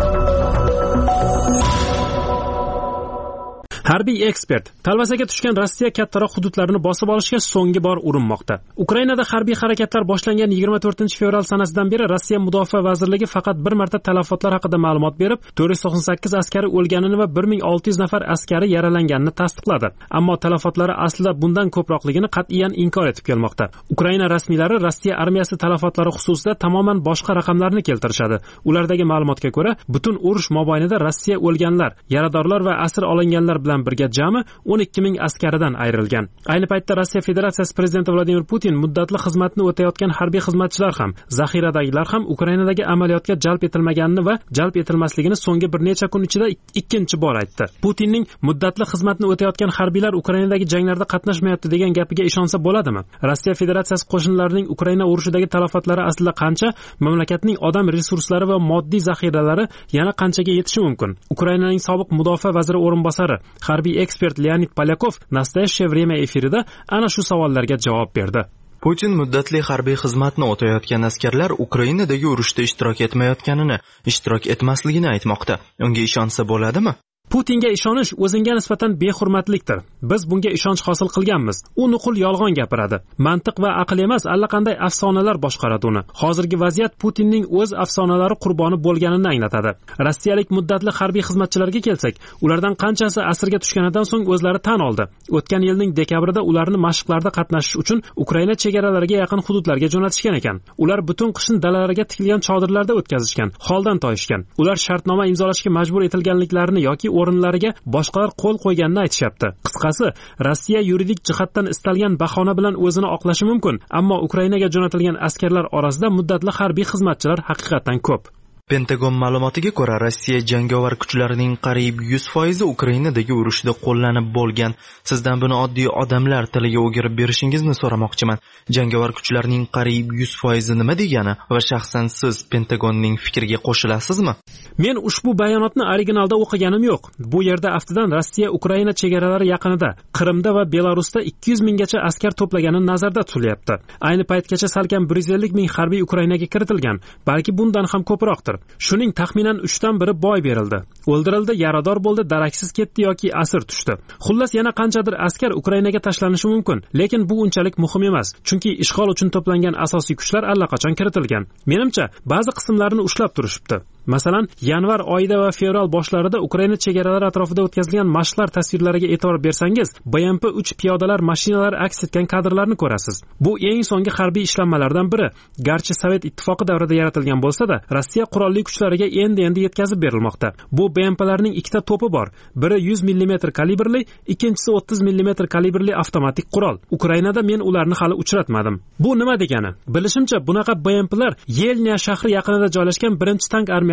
Harbiy ekspert: talvasaga tushgan Rossiya kattaroq hududlarini bosib olishga so'nggi bor urinmoqda. Ukrainada harbiy harakatlar boshlangan yigirma to'rtinchi fevral sanasidan beri Rossiya Mudofaa vazirligi faqat bir marta talafotlar haqida ma'lumot berib, to'rt yuz to'qson sakkiz askari o'lganini va bir ming olti yuz nafar askari yaralanganini tasdiqladi. Ammo talafotlari aslida bundan ko'proqligini qat'iyan inkor etib kelmoqda. Ukraina rasmiylari Rossiya armiyasi talafotlari xususida tamoman boshqa raqamlarni keltirishadi. Ulardagi ma'lumotga ko'ra, butun urush mobaynida Rossiya o'lganlar, yaradorlar va asir olinganlar bilan birga jami o'n ikki ming askaridan ayrilgan. Ayni paytda Rossiya Federatsiyasi prezidenti Vladimir Putin muddatli xizmatni o'tayotgan harbiy xizmatchilar ham, zaxiradagilar ham Ukrainadagi amaliyotga jalb etilmaganini va jalb etilmasligini so'nggi bir necha kun ichida ikkinchi bor aytdi. Putinning muddatli xizmatni o'tayotgan harbiylar Ukrainadagi janglarda qatnashmayapti degan gapiga ishonsa bo'ladimi? Rossiya Federatsiyasi qo'shinlarining Ukraina urushidagi talofatlari aslida qancha? Mamlakatning odam resurslari va moddiy zaxiralari yana qanchaga yetishi mumkin? Ukrainaning sobiq mudofaa vaziri o'rinbosari harbiy ekspert Leonid Polyakov Nastoyashye время efirida ana shu savollarga javob berdi. Putin muddatli harbiy xizmatni o'tayotgan askarlar Ukrainadagi urushda ishtirok etmayotganini, ishtirok etmasligini aytmoqda. Unga ishonsa bo'ladimi? Putinga ishonish o'zingga nisbatan behurmatlikdir. Biz bunga ishonch hosil qilganmiz. U nuqul yolg'on gapiradi. Mantiq va aql emas, allaqanday afsonalar boshqaradi uni. Hozirgi vaziyat Putinning o'z afsonalari qurboni bo'lganini anglatadi. Rossiyalik muddatli harbiy xizmatchilarga kelsak, ulardan qanchasi asirga tushganidan so'ng o'zlari tan oldi. O'tgan yilning dekabrida ularni mashqlarda qatnashish uchun Ukraina chegaralariga yaqin hududlarga jo'natishgan ekan. Ular butun qishni dalalarga tikilgan chodirlarda o'tkazishgan, holdan toyishgan. Ular shartnoma imzolashga majbur etilganliklarini yoki o'rinlariga boshqalar qo'l qo'yganini aytishyapti. Qisqasi, Rossiya yuridik jihatdan istalgan bahona bilan o'zini oqlashi mumkin, ammo Ukrainaga jo'natilgan askarlar orasida muddatli harbiy xizmatchilar haqiqatan ko'p. Pentagon ma'lumotiga ko'ra, Rossiya jangovar kuchlarining qariyb yuz foizi Ukrainadagi urushda qo'llanib bo'lgan. Sizdan buni oddiy odamlar tiliga o'girib berishingizni so'ramoqchiman. Jangovar kuchlarning qariyb yuz foizi nima degani va shaxsan siz Pentagonning fikriga qo'shilasizmi? Men ushbu bayonotni originalda o'qiganim yo'q. Bu yerda aftidan Rossiya Ukraina chegaralari yaqinida, Qrimda va Belarusda ikki yuz minggacha askar to'plagani nazarda tutilyapti. Ayni paytgacha salkam bir yuz ellik ming harbiy Ukrainaga kiritilgan, balki bundan ham ko'proqdir. Shuning taxminan uchdan biri boy berildi. O'ldirildi, yarador bo'ldi, daraksiz ketdi yoki asir tushdi. Xullas yana qanchadir askar Ukrainaga tashlanishi mumkin, lekin bu unchalik muhim emas, chunki ishg'ol uchun to'plangan asosiy kuchlar allaqachon kiritilgan. Menimcha, ba'zi qismlarini ushlab turishibdi. Masalan, yanvar oyida va fevral boshlarida Ukraina chegaralari atrofida o'tkazilgan mashqlar tasvirlariga e'tibor bersangiz, B M P uch piyodalar mashinalari aks etgan kadrlarni ko'rasiz. Bu eng so'nggi harbiy ishlanmalardan biri. Garchi Sovet ittifoqi davrida yaratilgan bo'lsa-da, Rossiya qurolli kuchlariga endi-endi yetkazib berilmoqda. Bu B M P'larning ikkita to'pi bor. Biri yuz millimetr kalibrli, ikkinchisi o'ttiz millimetr kalibrli avtomatik qurol. Ukrainada men ularni hali uchratmadim. Bu nima degani? Bilishimcha, bunaqa B M P'lar Yelnya shahri yaqinida joylashgan birinchi tank armiyasi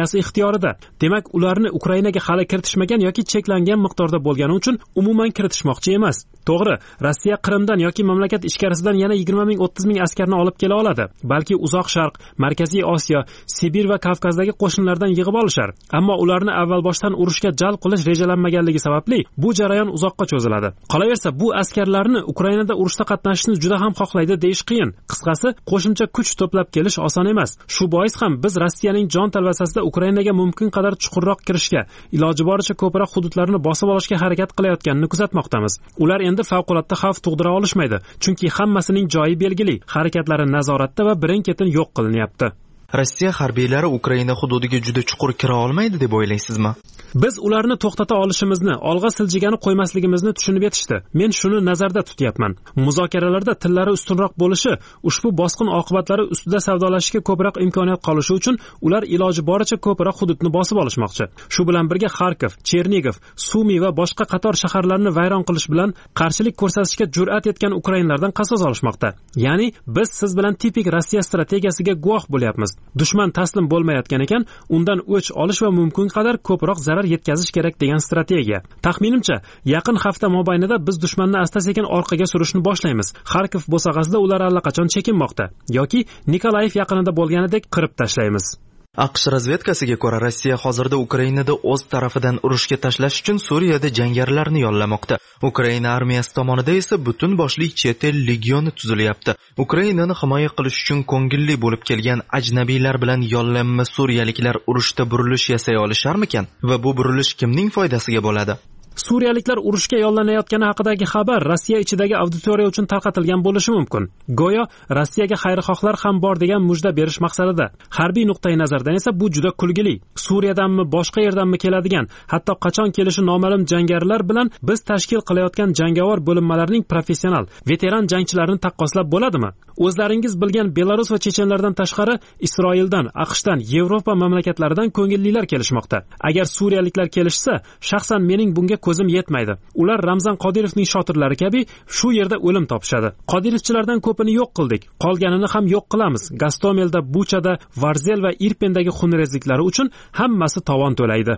armiyasi ixtiyorida. Demak, ularni Ukrainaga hali kiritishmagan yoki cheklangan miqdorda bo'lgani uchun umuman kiritishmoqchi emas. To'g'ri, Rossiya Qrimdan yoki mamlakat ichkarisidan yana yigirma ming o'ttiz ming askarni olib kela oladi. Balki Uzoq Sharq, Markaziy Osiyo, Sibir va Kavkazdagi qo'shinlardan yig'ib olishar. Ammo ularni avval boshdan urushga jalb qilish rejalanmaganligi sababli bu jarayon uzoqqa cho'ziladi. Qolaversa, bu askarlarni Ukrainada urushda qatnashishni juda ham xohlaydi deyish qiyin. Qisqasi, qo'shimcha kuch to'plab kelish oson emas. Shu bois ham biz Rossiyaning jon talvasasida Ukrainaga mumkin qadar chuqurroq kirishga, iloji boricha ko'proq hududlarni bosib olishga harakat qilayotganini kuzatmoqdamiz. Ular endi favqulodda xavf tug'dira olishmaydi, chunki hammasining joyi belgili, harakatlari nazoratda va birin-ketin yo'q qilinyapti. Rossiya harbiylari Ukraina hududiga juda chuqur kira olmaydi deb o'ylaysizmi? Biz ularni to'xtata olishimizni, olg'a siljigani qo'ymasligimizni tushunib yetishdi. Men shuni nazarda tutyapman. Muzokaralarda tillari ustunroq bo'lishi, ushbu bosqin oqibatlari ustida savdolashishga ko'proq imkoniyat qolishi uchun ular iloji boricha ko'proq hududni bosib olishmoqchi. Shu bilan birga Xarkov, Chernigov, Sumi va boshqa qator shaharlarni vayron qilish bilan qarshilik ko'rsatishga jur'at etgan ukrainlardan qasos olishmoqda. Ya'ni biz siz bilan tipik Rossiya strategiyasiga guvoh bo'lyapmiz. Dushman taslim bo'lmayotgan ekan, undan o'ch olish va mumkin qadar ko'proq zarar yetkazish kerak degan strategiya. Taxminimcha, yaqin hafta mobaynida biz dushmanni asta-sekin orqaga surishni boshlaymiz. Xarkov bo'sag'asida ular allaqachon chekinmoqda yoki Nikolayev yaqinida bo'lganidek qirib tashlaymiz. AQSh razvedkasiga ko'ra, Rossiya hozirda Ukrainada o'z tarafidan urushga tashlash uchun Suriyada jangarilarni yollamoqda. Ukraina armiyasi tomonidan esa butun boshli chet el legioni tuzilyapti. Ukrainani himoya qilish uchun ko'ngilli bo'lib kelgan ajnabiylar bilan yollanma suriyaliklar urushda burilish yasay olisharmikan? Va bu burilish kimning foydasiga bo'ladi? Suriyaliklar urushga yollanayotgani haqidagi xabar Rossiya ichidagi auditoriya uchun tarqatilgan bo'lishi mumkin. Go'yo Rossiyaga xayrixohlar ham bor degan mujda berish maqsadida. Harbiy nuqtai nazardan esa bu juda kulgili. Suriyadanmi, boshqa yerdanmi keladigan, hatto qachon kelishi noma'lum jangarilar bilan biz tashkil qilayotgan jangovar bo'linmalarning professional, veteran jangchilarini taqqoslab bo'ladimi? O'zlaringiz bilgan Belarus va chechenlardan tashqari Isroildan, AQShdan, Yevropa mamlakatlaridan ko'ngillilar kelishmoqda. Agar suriyaliklar kelishsa, shaxsan mening bunga ko'zim yetmaydi. Ular Ramzan Qodirovning shotirlari kabi shu yerda o'lim topishadi. Qodirovchilardan ko'pini yo'q qildik, qolganini ham yo'q qilamiz. Gastomelda, Buchada, Varzel va Irpendagi xunrezliklari uchun hammasi tovon to'laydi.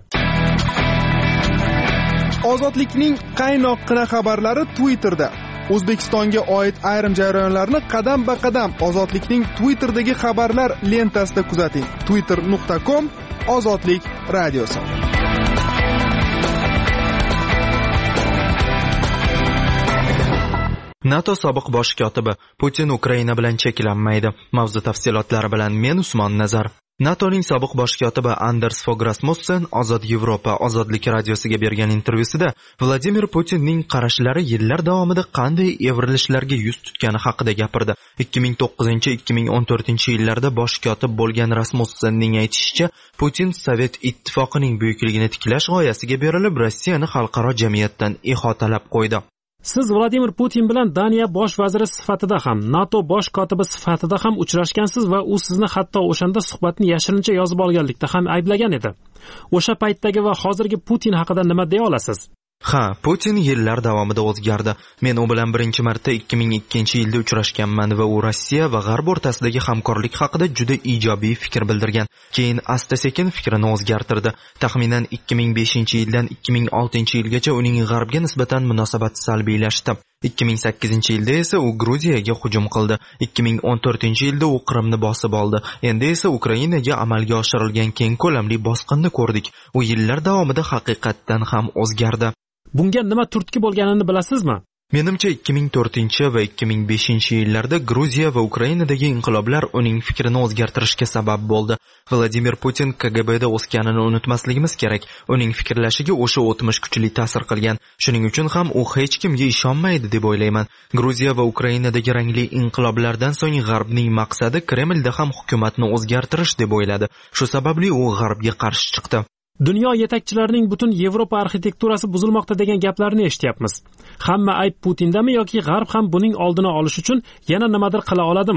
Ozodlikning qaynoqqina xabarlari Twitterda. O'zbekistonga oid ayrim jarayonlarni qadam-ba-qadam Ozodlikning Twitterdagi xabarlar lentasida kuzating. twitter nuqta com Ozodlik radiosi. NATO sobiq bosh kotibi: Putin Ukraina bilan cheklanmaydi. Mavzu tafsilotlari bilan men Usmon Nazar. NATOning sobiq bosh kotibi Anders Fogh Rasmussen Ozod Yevropa Ozodlik radiosiga bergan intervyusida Vladimir Putinning qarashlari yillar davomida qanday evrilishlarga yuz tutgani haqida gapirdi. ikki ming to'qqizinchi - ikki ming o'n to'rtinchi yillarda bosh kotib bo'lgan Rasmussenning aytishicha, Putin Sovet ittifoqining buyukligini tiklash g'oyasiga berilib, Rossiyani xalqaro jamiyatdan ihotalab qo'ydi. Siz Vladimir Putin bilan Daniya bosh vaziri sifatida ham, NATO bosh kotibi sifatida ham uchrashgansiz va u sizni hatto o'shanda suhbatni yashirincha yozib olganlikda ham ayblagan edi. O'sha paytdagi va hozirgi Putin haqida nima deya olasiz? Ha, Putin yillar davomida o'zgardi. Men u bilan birinchi marta ikki ming ikkinchi yilda uchrashganman va u Rossiya va G'arb o'rtasidagi hamkorlik haqida juda ijobiy fikr bildirgan. Keyin asta-sekin fikrini o'zgartirdi. Taxminan ikki ming beshinchi yildan ikki ming oltinchi yilgacha uning G'arbga nisbatan munosabati salbiylashdi. ikki ming sakkizinchi yilda esa u Gruziyaga hujum qildi. ikki ming o'n to'rtinchi yilda u Qrimni bosib oldi. Endi esa Ukrainaga amalga oshirilgan keng ko'lamli bosqinni ko'rdik. U yillar davomida haqiqatdan ham o'zgardi. Bunga nima turtki bo'lganini bilasizmi? Menimcha ikki ming to'rtinchi va ikki ming beshinchi yillarda Gruziya va Ukrainadagi inqiloblar uning fikrini o'zgartirishga sabab bo'ldi. Vladimir Putin K G B'da o'sganini unutmasligimiz kerak. Uning fikrlashiga o'sha o'tmish kuchli ta'sir qilgan. Shuning uchun ham u hech kimga ishonmaydi deb o'ylayman. Gruziya va Ukrainadagi rangli inqiloblardan so'ng G'arbning maqsadi Kremlda ham hukumatni o'zgartirish deb o'yladi. Shu sababli u G'arbga qarshi chiqdi. Dunyo yetakchilarining butun Yevropa arxitekturasi buzilmoqda degan gaplarni eshityapmiz. Hamma ayb Putindami yoki G'arb ham buning oldini olish uchun yana nimadir qila oladimi?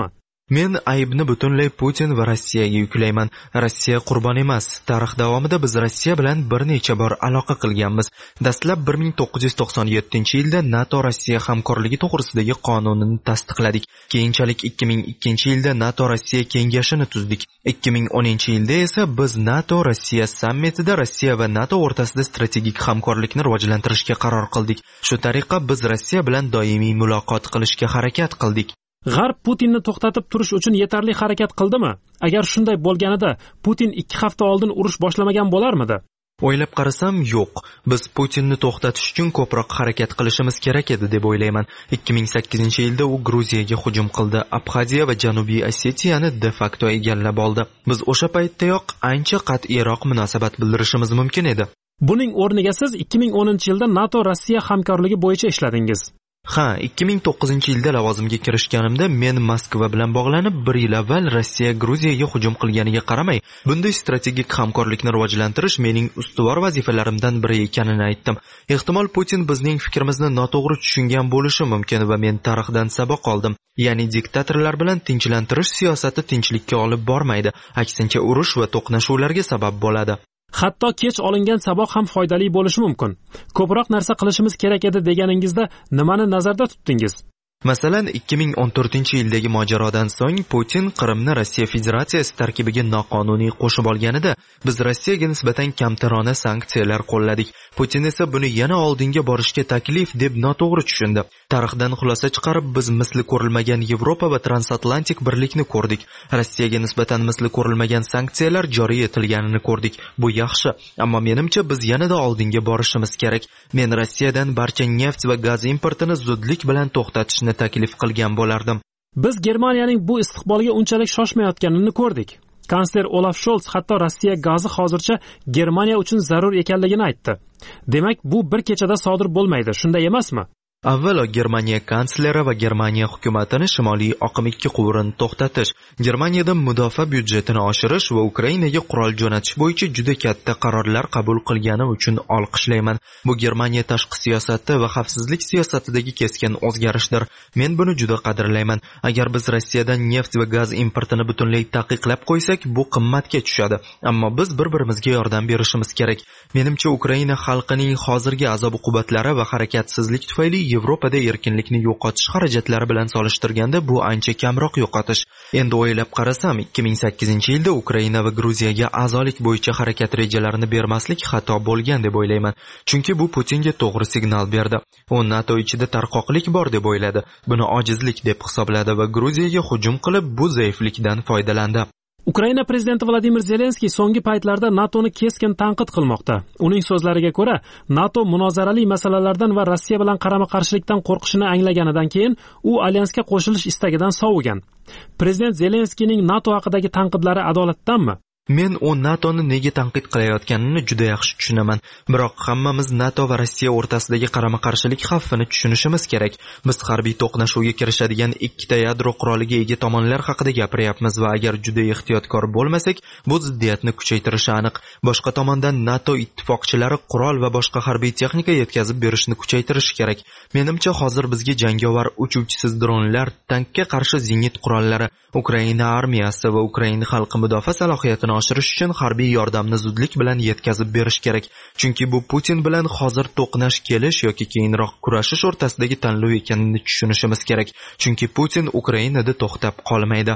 Men aybni butunlay Putin va Rossiyaga yuklayman. Rossiya qurbon emas. Tarix davomida biz Rossiya bilan bir necha bor aloqa qilganmiz. Dastlab bir ming to'qqiz yuz to'qson yettinchi yilda NATO Rossiya hamkorligi to'g'risidagi qonunini tasdiqladik. Keyinchalik ikki ming ikkinchi yilda NATO Rossiya kengashini tuzdik. ikki ming o'ninchi yilda esa biz NATO Rossiya sammitida Rossiya va NATO o'rtasida strategik hamkorlikni rivojlantirishga qaror qildik. Shu tariqa biz Rossiya bilan doimiy muloqot qilishga harakat qildik. G'arb Putinni to'xtatib turish uchun yetarli harakat qildimi? Agar shunday bo'lganida, Putin ikki hafta oldin urush boshlamagan bo'larmidi? O'ylab qarasam, yo'q. Biz Putinni to'xtatish uchun ko'proq harakat qilishimiz kerak edi deb o'ylayman. ikki ming sakkizinchi yilda u Gruziyaga hujum qildi. Abxaziya va Janubiy Osetiyani de facto egallab oldi. Biz o'sha paytdayoq ancha qat'iyroq munosabat bildirishimiz mumkin edi. Buning o'rniga siz ikki ming o'ninchi yilda NATO Rossiya hamkorligi bo'yicha ishladingiz. Ha, ikki ming to'qqizinchi yilda lavozimga kirishganimda men Moskva bilan bog'lanib, bir yil avval Rossiya Gruziyaga hujum qilganiga qaramay, bunday strategik hamkorlikni rivojlantirish mening ustuvor vazifalarimdan biri ekanini aytdim. Ehtimol Putin bizning fikrimizni noto'g'ri tushungan bo'lishi mumkin va men tarixdan saboq oldim. Ya'ni diktatorlar bilan tinchlantirish siyosati tinchlikka olib bormaydi, aksincha urush va to'qnashuvlarga sabab bo'ladi. Hatto kech olingan saboq ham foydali bo'lishi mumkin. Ko'proq narsa qilishimiz kerak edi deganingizda nimani nazarda tutdingiz? Masalan, ikki ming o'n to'rtinchi yildagi mojarodan so'ng Putin Qrimni Rossiya Federatsiyasi tarkibiga noqonuniy qo'shib olganida biz Rossiyaga nisbatan kamtarona sanksiyalar qo'lladik. Putin esa buni yana oldinga borishga taklif deb noto'g'ri tushundi. Tarixdan xulosa chiqarib biz misli ko'rilmagan Yevropa va transatlantik birlikni ko'rdik. Rossiyaga nisbatan misli ko'rilmagan sanksiyalar joriy etilganini ko'rdik. Bu yaxshi, ammo menimcha biz yanada oldinga borishimiz kerak. Men Rossiyadan barcha neft va gaz importini zudlik bilan to'xtatishni taklif qilgan bo'lardim. Biz Germaniyaning bu istiqbolga unchalik shoshmayotganini ko'rdik. Kansler Olaf Scholz hatto Rossiya gazi hozircha Germaniya uchun zarur ekanligini aytdi. Demak, bu bir kechada sodir bo'lmaydi, shunday emasmi? Avvalo Germaniya kansleri va Germaniya hukumatini shimoliy oqim ikki quvurini to'xtatish, Germaniyada mudofaa byudjetini oshirish va Ukrainaga qurol jo'natish bo'yicha juda katta qarorlar qabul qilgani uchun olqishlayman. Bu Germaniya tashqi siyosati va xavfsizlik siyosatidagi keskin o'zgarishdir. Men buni juda qadrlayman. Agar biz Rossiyadan neft va gaz importini butunlay taqiqlab qo'ysak, bu qimmatga tushadi. Ammo biz bir-birimizga yordam berishimiz kerak. Menimcha Ukraina xalqining hozirgi azob-uqubatlari va harakatsizlik tufayli Yevropada erkinlikni yo'qotish xarajatlari bilan solishtirganda bu ancha kamroq yo'qotish. Endi o'ylab qarasam, ikki ming sakkizinchi yilda Ukraina va Gruziyaga a'zolik bo'yicha harakat rejalarini bermaslik xato bo'lgan deb o'ylayman. Chunki bu Putinga to'g'ri signal berdi. U NATO ichida tarqoqlik bor deb o'yladi. Buni ojizlik deb hisobladi va Gruziyaga hujum qilib, bu zaiflikdan foydalandi. Ukraina prezidenti Vladimir Zelenskiy so'nggi paytlarda NATOni keskin tanqid qilmoqda. Uning so'zlariga ko'ra, NATO munozarali masalalardan va Rossiya bilan qarama-qarshilikdan qo'rqishini anglaganidan keyin u alyansga qo'shilish istagidan sovigan. Prezident Zelenskiyning NATO haqidagi tanqidlari adolatdanmi? Men u NATOni nega tanqid qilayotganini juda yaxshi tushunaman. Biroq hammamiz NATO va Rossiya o'rtasidagi qarama-qarshilik xavfini tushunishimiz kerak. Biz harbiy to'qnashuvga kirishadigan ikkita yadro quroliga ega tomonlar haqida gapiryapmiz va agar juda ehtiyotkor bo'lmasak, bu ziddiyatni kuchaytirishi aniq. Boshqa tomondan NATO ittifoqchilari qurol va boshqa harbiy texnika yetkazib berishni kuchaytirishi kerak. Menimcha hozir bizga jangovar uchuvchisiz dronlar, tankka qarshi zenit qurollari, Ukraina armiyasi va Ukraina xalqi mudofaa salohiyatini oshirish uchun harbiy yordamni zudlik bilan yetkazib berish kerak. Chunki bu Putin bilan hozir to'qnash kelish yoki keyinroq kurashish o'rtasidagi tanlov ekanini tushunishimiz kerak. Chunki Putin Ukrainada to'xtab qolmaydi.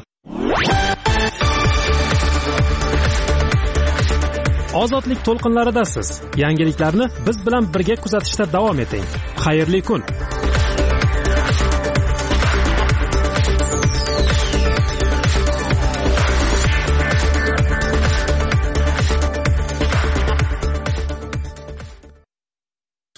Ozodlik to'lqinlaridasiz. Yangiliklarni biz bilan birga kuzatishda davom eting. Xayrli kun.